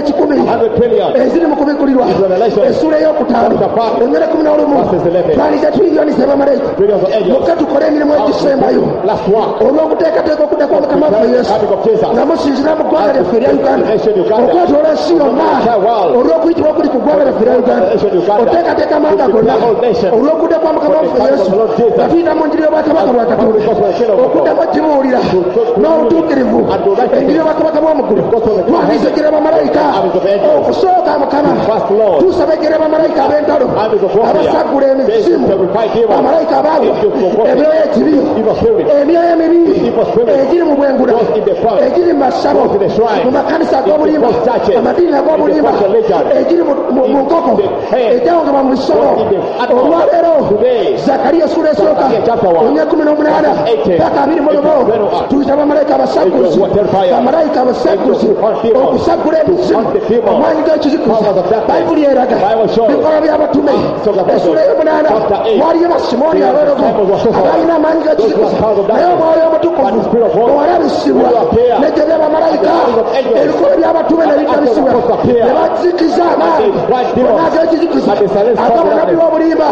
10 eziri mu kubikulirwa essula ey'okutaano olunya 11 twaniza tiriyoni z'abamalayika mukka tukole emirimu egisembayo olw'okuteekateeka okudda kwa mukama waffe yesu nga musinzira mu ggwanga lyaffe erya uganda okwetoola ensi yonna olw'okuyitibwa okuli ku ggwanga lyaffe erya uganda oteekateeka amanga gonna olw'okudda kwa mukama waffe yesu nga tuyita mu njiri y'obwakabaka bwa katonda okuddamu gibuulira n'obutuukirivu enjiri y'obwakabaka bw'omugulu twanizegera bamalayika okusooka mukama tusabegera bamalayika ab'entalo abasaggula emizimu bamalayika abaagwa emyoyo egibi emyoyo emibi egiri mu bwengula egiri mu masabo mu makanisa ag'obulimba amadiini ag'obulimba egiri mu nkoko ejawongebwa mu bisolo olwaleero zakariya essula esooka olunya 18 paka 21 tuyita bamalayika abasagguzi bamalayika abasagguzi okusaggula emizimu omwanyi g'ekizikuzi bayibuli eraga bikola by'abatume essula y'omunaana waliyo basimooni abeerogo abalina amaanyi g'ekizikuzi naye omwoyo omutukuvu owalabisibwa nejjo ly'abamalayika ebikola by'abatume ne bitabisibwa ne bazikiza amaanyi bonna ag'ekizikuzi ag'obunabi bw'obulimba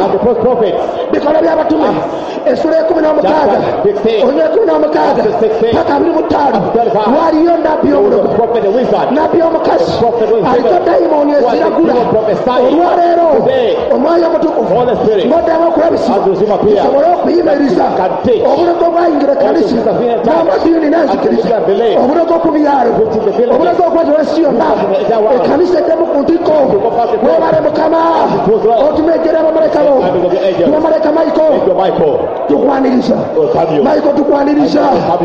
bikola by'abatume essula y'ekumi-n'omukaaga olunya 16 paka 25 waliyo nabbi omulogo nabbi omukazi aliko dayimooni eziragula olwaleero omwoyo omutukuvu ng'oddamu okulabisibwa tusobole okuyimiriza obulogo bwayingira ekkanisa n'amadiini n'enzikiriza obulogo ku byalo obulogo okwetoola ensi yonna ekkanisa eddemu ku ntiko webale mukama otumegera abamalayika bo bamalayika maiko tukwaniriza maiko tukwaniriza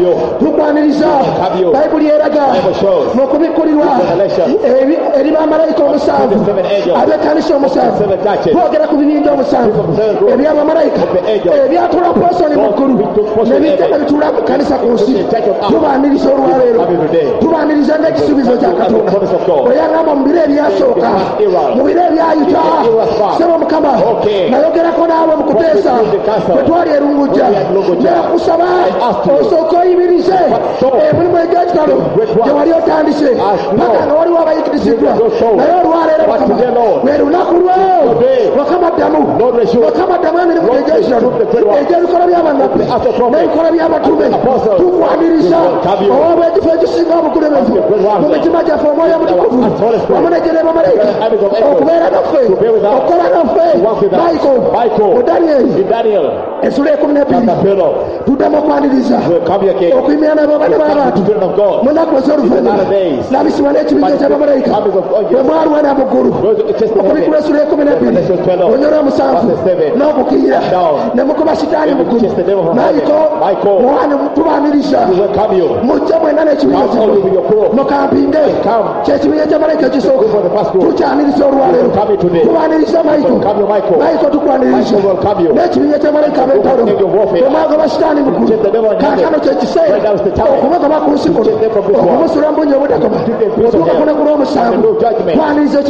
bayibuli eraga n'okubikulirwa eri bamalayika omusanvu ab'ekkanisa omusanvu twogera ku bibinja omusanvu ebyabamalayika ebyatula posoni mu ggulu nebijja bituula mu kkanisa ku nsi tubaaniriza olwaleero tubaaniriza n'ekisuubizo kya katonda oyagamba mu biro ebyasooka mu biro ebyayita sebo mukama nayogerako naabo mu kuteesa bwe twali erungujja nekusaba osooka oyimirize emirimu egy'ekitalo gye wali otandise paka nga waliwo abayikiriziddwa naye olwaleero mukama lwe lunaku lwo mukama ddamu emirimu egy'ekitalo egy'ebikola by'abannabbi n'ebikola by'abatume tukwaniriza oba ekifo ekisinga obugulemevu mu mitima gyaffe omwoyo omutukuvu wamu negera bamalayika okubeera naffe okukola naffe maiko mu daniyeri essula 12 tuddamu okwaniriza okuyimira n'abaana b'abantu mu nnaku ez'oluvannyuma n'abisibwa n'ekibinja ky'abamalayika bwe mwalwana mu ggulu okubikula essula 12 onyolo omusanvu n'okukiira ne mukuba sitaani mu ggulu maiko mwana tubaaniriza mujja mwenna n'ekibinja kino mukampinge kyekibinja ky'amalayika ekisooka tukyaniriza olwaleero tubaaniriza maiko tukwaniriza n'ekibinja ky'amalayika ab'entalo omwagoba sitaani mu ggulu kaakano kyekiseera okubagoba ku nsi kuno okumusula mu bungi obudakoma otuuka ku lunaku lw'omusanvu twaniriza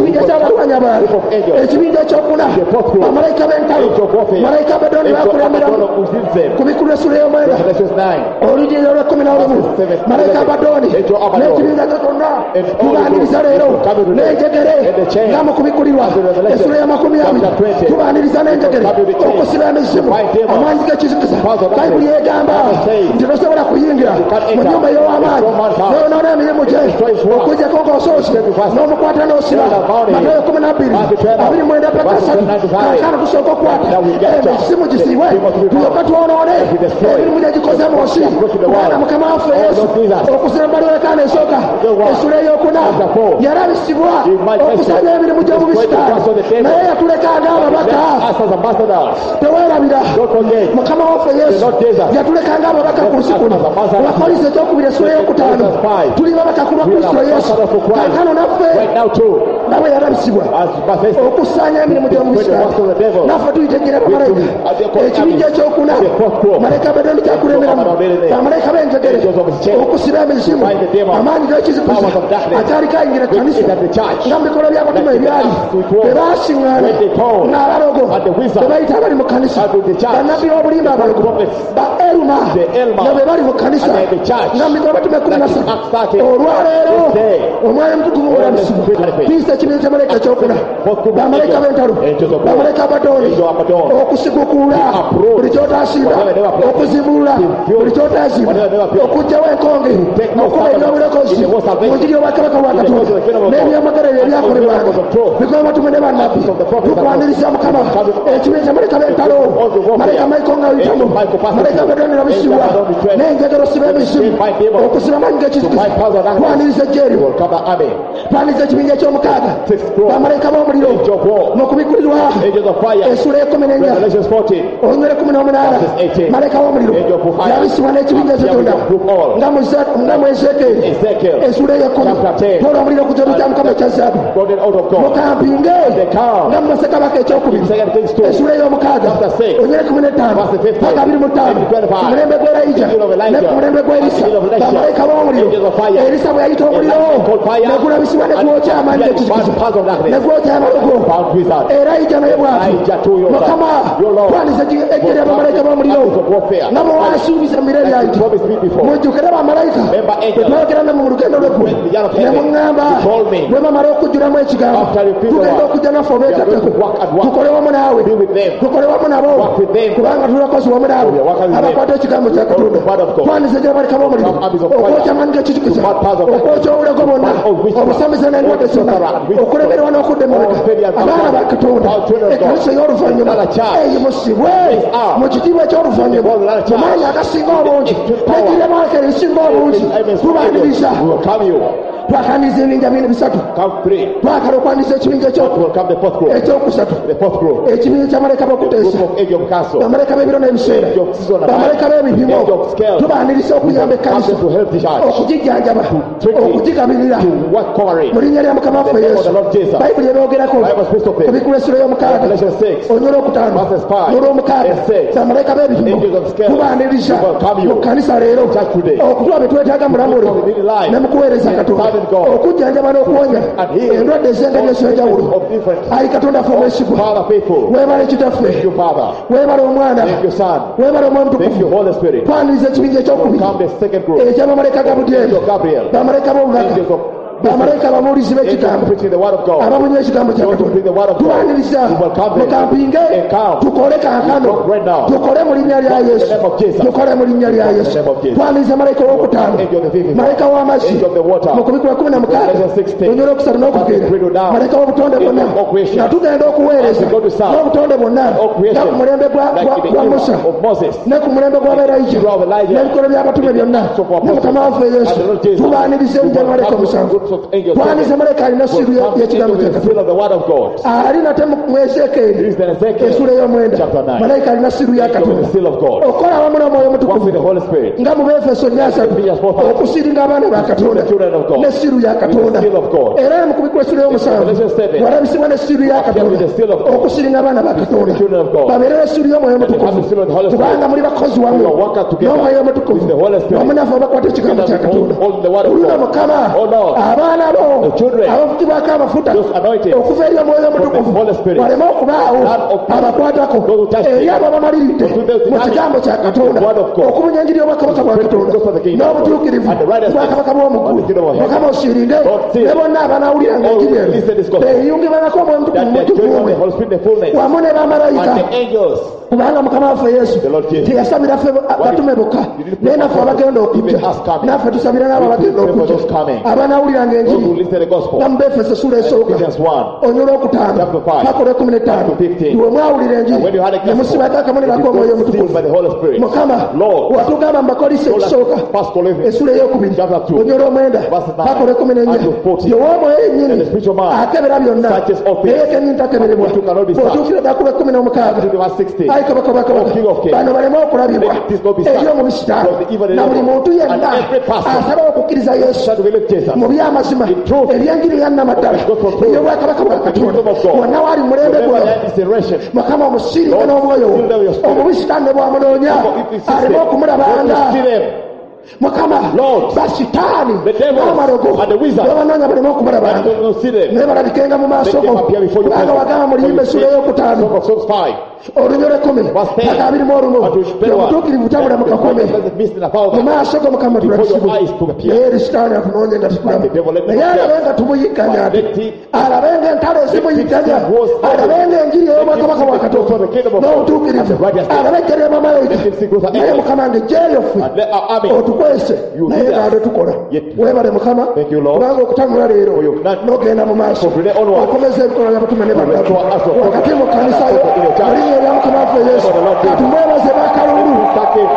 ekibinja ky'abalwanyi abalala ekibinja ekyokuna bamalayika b'entalo malayika Abadoni bakulemberamu ku bikulu essula ey'omwenda olugendo lwa 11 malayika Abadoni n'ekibinja kye kyonna tubaaniriza leero n'enjegere nga mu kubikulirwa essula ya 20 tubaaniriza n'enjegere okusiba emizimu amaanyi g'ekizikiza bayibuli egamba nti tosobola kuyingira mu nnyumba y'ow'amaanyi n'onoona emirimu gye okujjako ng'osoose n'omukwata n'osiba Matayo 12:29 paka 3 kaakano tusooka okukwata emisimu gisibwe tulyoka twonoone emirimu gye gikoze mu nsi kubanga mukama waffe yesu okusemba lwekaana esooka essula ey'okuna yalabisibwa okusanya emirimu gy'obubisitaani naye yatuleka ng'ababaka teweerabira mukama waffe yesu yatuleka ng'ababaka ku nsi kuno wakolise ekyokubiri essula ey'okutaano tuli babaka ku lwa kristo yesu kaakano naffe nawe yalabisibwa okusanya emirimu gy'obubisitaani naffe tuyitegera bamalayika ekibinja ekyokuna malayika Abadoni kyakulemberamu bamalayika b'enjegere okusiba emizimu amaanyi g'ekizikuza akyali kayingira kanisa nga mu bikolwa by'abatume ebyali bwe baasiŋŋaana ng'abalogo be bayita abali mu kanisa bannabbi b'obulimba abalogo ba Eluma nga be bali mu kanisa nga mu bikolwa batume 13 olwaleero omwoyo mutukuvu mulamisibwa tuyisa ekibinja ky'amalayika ekyokuna bamalayika b'entalo bamalayika Abadoni okusigukuula buli ky'otaasimba okuzimbulula buli ky'otaazimba okuggyawo enkonge okuba ebyobulokozi mu njiri y'obwakabaka bwa Katonda n'ebyamagariro ebyakolebwanga bikolwa batume ne bannabbi tukwaniriza mukama ekibinja ky'amalayika b'entalo malayika Michael nga ayitamu malayika Abadoni labisibwa n'enjegero siba emisimu okusiba amaanyi g'ekizikiza twaniriza ejjeeryo twaniriza ekibinja ky'omukaaga bamalayika b'omuliro mu kubikulirwa essula y'e14 olunywere 18 malayika w'omuliro yabisibwa n'ekibinja kyetonda nga mu Ezeekeri essula ey'e10 tola omuliro ku kyoto kya mukama ekya zaabu mukampinge nga mu masekabaka ekyokubiri essula ey'omukaaga olunywere 15 paka 25 ku mulembe gwa Erayija ne ku mulembe gwa Erisa bamalayika b'omuliro Erisa bwe yayita omuliro ne gulabisibwa ne gwokya amaanyi g'ekizikiza ne gwokya amalogo Erayija naye bw'ati mukama twaniza ejjere abamalayika b'omuliro nga bwe wansuubiza mu biro ebyayita mujjukire bamalayika twogera namu mu lugendo lw'eggulu ne muŋŋamba bwe bamala okujjulamu ekigambo tugenda okujja naffe obeegattako tukole wamu naawe tukole wamu nabo kubanga tuli bakozi wamu naawe abakwata ekigambo kya Katonda twaniza ejjere abamalayika b'omuliro okwokya amaanyi g'ekizikiza okwokya obulego bwonna obusamiza n'endwadde zonna okulemererwa n'okudemoleka abaana ba Katonda ekkanisa ey'oluvannyuma eyimusibwe mu kitiibwa eky'oluvannyuma mu maanyi agasinga obungi n'ekiremaleka ebisinga obungi tubaniriza twakaniriza ebibinja bino bisatu twagala okwaniriza ekibinja ekyokusatu ekibinja ky'amalayika b'okuteesa bamalayika b'ebiro n'ebiseera bamalayika b'ebipimo tubaniriza okuyamba ekkanisa okugijjanjaba okugigabirira mu linnya lya mukama waffe yesu bayibuli ebyogerako ku bikulu essula y'omukaaga onyolo okutaano n'olw'omukaaga bamalayika b'ebipimo tubaniriza mu kkanisa leero okutuba bye twetaaga mulamule ne mu kuweereza Katonda okujjanjaba n'okuwonya endwadde ez'engeri ez'enjawulo ayi Katonda ffe omwesigwa weebale kitaffe weebale omwana weebale omwoyo mutukuvu twaniriza ekibinja ekyokubiri eky'abamalayika Gabudyeri bamalayika b'obubaka bamalayika ababuulizi b'ekigambo ababunywa ekigambo kya Katonda tubaniriza mukampinge tukole kaakano tukole mu linnya lya Yesu tukole mu linnya lya Yesu twaniriza malayika ow'okutaano malayika w'amazzi mu kubikula 16 onyolo okusatu n'okukeera malayika w'obutonde bwonna nga tugenda okuweereza n'obutonde bwonna nga ku mulembe gwa Musa ne ku mulembe gw'Aberayija n'ebikolo by'abatume byonna ne mukama waffe Yesu tubaniriza ebijja malayika omusanvu twaniza malayika alina siru y'ekigambo kya Katonda ali nate mu Ezeekeri essula ey'omwenda malayika alina siru ya Katonda okola wamu n'omwoyo mutukuvu nga mu Befeso 4 okusiringa abaana ba Katonda ne siru ya Katonda era mu kubikula essula y'omusanvu walabisibwa ne siru ya Katonda okusiringa abaana ba Katonda babeere ne siru y'omwoyo mutukuvu kubanga muli bakozi wamu n'omwoyo mutukuvu wamu naffe abakwata ekigambo kya Katonda olina mukama abaana bo The children, abafukibwako amafuta those anointed okuva eri omwoyo from the omutukuvu Holy Spirit, waleme okubaawo none of them, abakwatako those who touch eri them, abo abamaliridde to those mu who kigambo kya katonda the word of God, okumunya enjiri y'obwakabaka bwa katonda gospel of the kingdom of God, n'obutuukirivu and the righteousness bwakabaka of the bw'omukulu kingdom of heaven. mukama osiirinde Lord, see. ne bonna abanawuliranga All enjiri who listen this eno gospel, beeyungibanako omwoyo omutukuvu that mu they are joined mutukuvu the Holy Spirit in the fullness, wamu ne bamalayika and the angels. kubanga mukama waffe yesu The Lord Jesus. teyasabira ffe batume bokka naye naffe abagenda okujja Even us coming. naffe tusabira n'abo We abagenda pray for okujja those coming. abanawuliranga Those who enjiri listen to the gospel. namu befeso sula esooka Ephesians 1. onyula okutaano Chapter 5. paka olw'ekumi to 15. iwe mwawulira And when enjiri you had a ne musibako akamonero ak'omwoyo gospel, sealed by the Holy Spirit. mukama Lord, watugamba mu bakolisi ekisooka First Corinthians, essula ey'okubiri chapter 2, onyula omwenda verse 9, paka olw'ekumi n'ennya unto 14. yew'omwoyo yennyini And the spiritual man akebera byonna searches all things, naye kennyini takeberebwa but you cannot be searched. bw'otuukira ddala ku lw'ekumi n'omukaaga to verse 16. ayi kabaka wa kabaka O King of Kings, bano baleme okulabibwa let this not be eri searched omubisitaani from the evil and na buli evil. muntu yenna And every person asaba okukkiriza yesu shall believe Jesus. mu by'amazima In truth, ebyenjiri yannamaddala of the gospel of truth, ey'obwakabaka bwa of the katonda kingdom of God. wonna waali mu mulembe Whenever guno there is generation, mukama omusiirire Lord, n'omwoyo wo seal them with your spirit. omubisitaani ne bw'amunoonya if he sees aleme them, okumulabanga let him see them. mukama Lord, basitaani the devils n'amalogo and the wizards, bebanoonya baleme and okumulabanga don't know see them. naye balabikenga mu maaso Let them go appear before you. kubanga wagamba mu luyimba essula ey'okutaano Song of Songs 5. olunyolo ekumi Verse 10. paka abiri mu olumu Unto 21. omutuukirivu tabula mu kakome The mist in the power mu of maaso go mukama Before your tulabisibu eyes to appear. naye eri sitaani atunoonye nga tutulaba The devil let naye them alabe appear. nga tumuyigganya ate Let him- alabe nga entalo ezimuyigganya alabe nga enjiri ey'obwakabaka bwa katonda n'obutuukirivu alabe ejja ly'abamalayika naye mukama nga ejjeeyo ffe And let our army otukwese You naye do that. nga tukola Yet. weebale mukama Thank you, Lord. kubanga okutanula leero For your not- n'ogenda mu maaso For today onwards. okomeza ebikolwa by'abatume ne bannabbi restore us your wakati mu kkanisa yo in your church. mu linnya erya mukama waffe yesu For the Lord Jesus. katumwebaze bakalulu Thank him.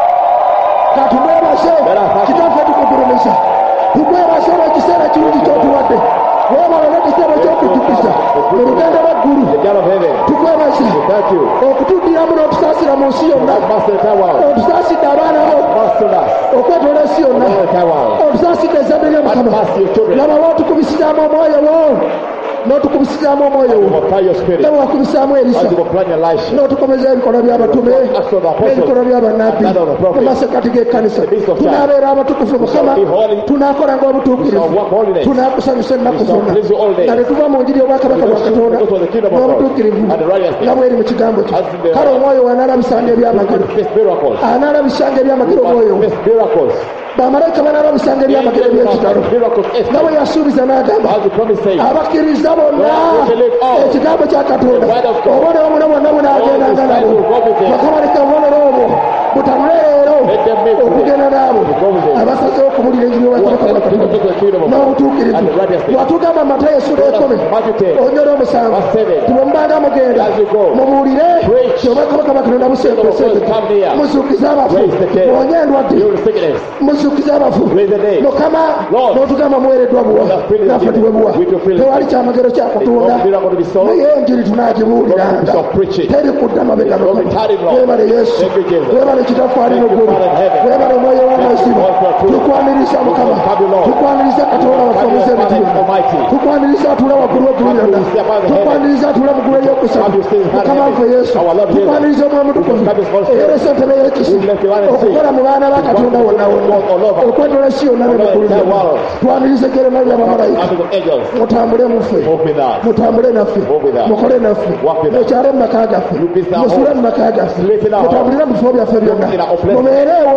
katumwebaze kitaffe tukugulumiza tukwebaze olw'ekiseera kirungi kyotuwadde weebale n'ekiseera ky'okujjukiza mu lugendo lw'eggulu The God of heaven. tukwebaze Thank you. okutuddiramu n'otusaasira mu nsi yonna Master the world. otusaasidde abaana bo Master us. okwetoola ensi yonna Master the world. otusaasidde ezzadde lya mukama Master your children. laba lw'otukubisizaamu omwoyo wo n'otukubisizaamu omwoyo wo Multiply your spirit. ne bwe wakubisaamu erisa As you multiply your life. n'otukomeza ebikolwa by'abatume n'ebikolwa by'abannabbi mu masekati g'ekkanisa tunaabeera abatukuvu mukama tunaakolanga obutuukirivu tunaakusanyusa ennaku zonna nga ne tuva mu njiri y'obwakabaka bwa katonda n'obutuukirivu nga bweri mu kigambo kye kale omwoyo wanaalabisanga ebyamagero Best miracles. anaalabisanga ebyamagero omwoyo Best miracles. bamalayika banaalabisanga ebyamagero by'ekitalo Miracles. nga bwe yasuubiza n'agamba As the promise says. abakkiriza bonna ekigambo kya katonda obubonero buno bwonna bunaagendanga nabo mukama leka obubonero obwo butanule leero okugenda naabo abasazeho okubulira enjiri y'obwakabaka bwa katonda n'obutuukirivu watugamba mu Matayo essula ekumi onyolo omusanvu tibwe mubanga mugenda mubuulire ti obwakabaka bwa katonda busembesembeka muzuukize abafu mwonye endwadde muzuukize abafu mukama n'otugamba muweereddwa buwa naffe tuwebuwa tewali kyamagero kya katonda naye enjiri tunaagibuuliranga teri kudda mabega mukama webale yesu webale kitaffe ali mu ggulu webale omwoyo w'amazima tukwaniriza mukama tukwaniriza katonda waffe omuze ebitiibwa tukwaniriza atuula waggulu w'eggulu lyonna tukwaniriza atuula mu ggulu ery'okusaba mukama waffe yesu tukwaniriza omwoyo mutukuvu eyolesa entebe y'ekisa okukola mu baana ba katonda wonna wonna okwetola ensi yonna ne mu ggulu lyonna twaniriza ejjerema ly'abamalayika mutambule muffe mutambule naffe mukole naffe mukyale mu maka gaffe musule mu maka gaffe mutambulire mu bifo byaffe byonna mubeereewo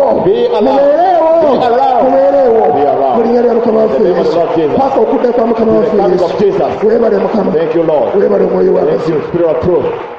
mubeereewo mu linnya lya mukama waffe yesu paka okudda kwa mukama waffe yesu weebale mukama Thank you, Lord. weebale omwoyo Thank w'amazima you, Spirit of truth.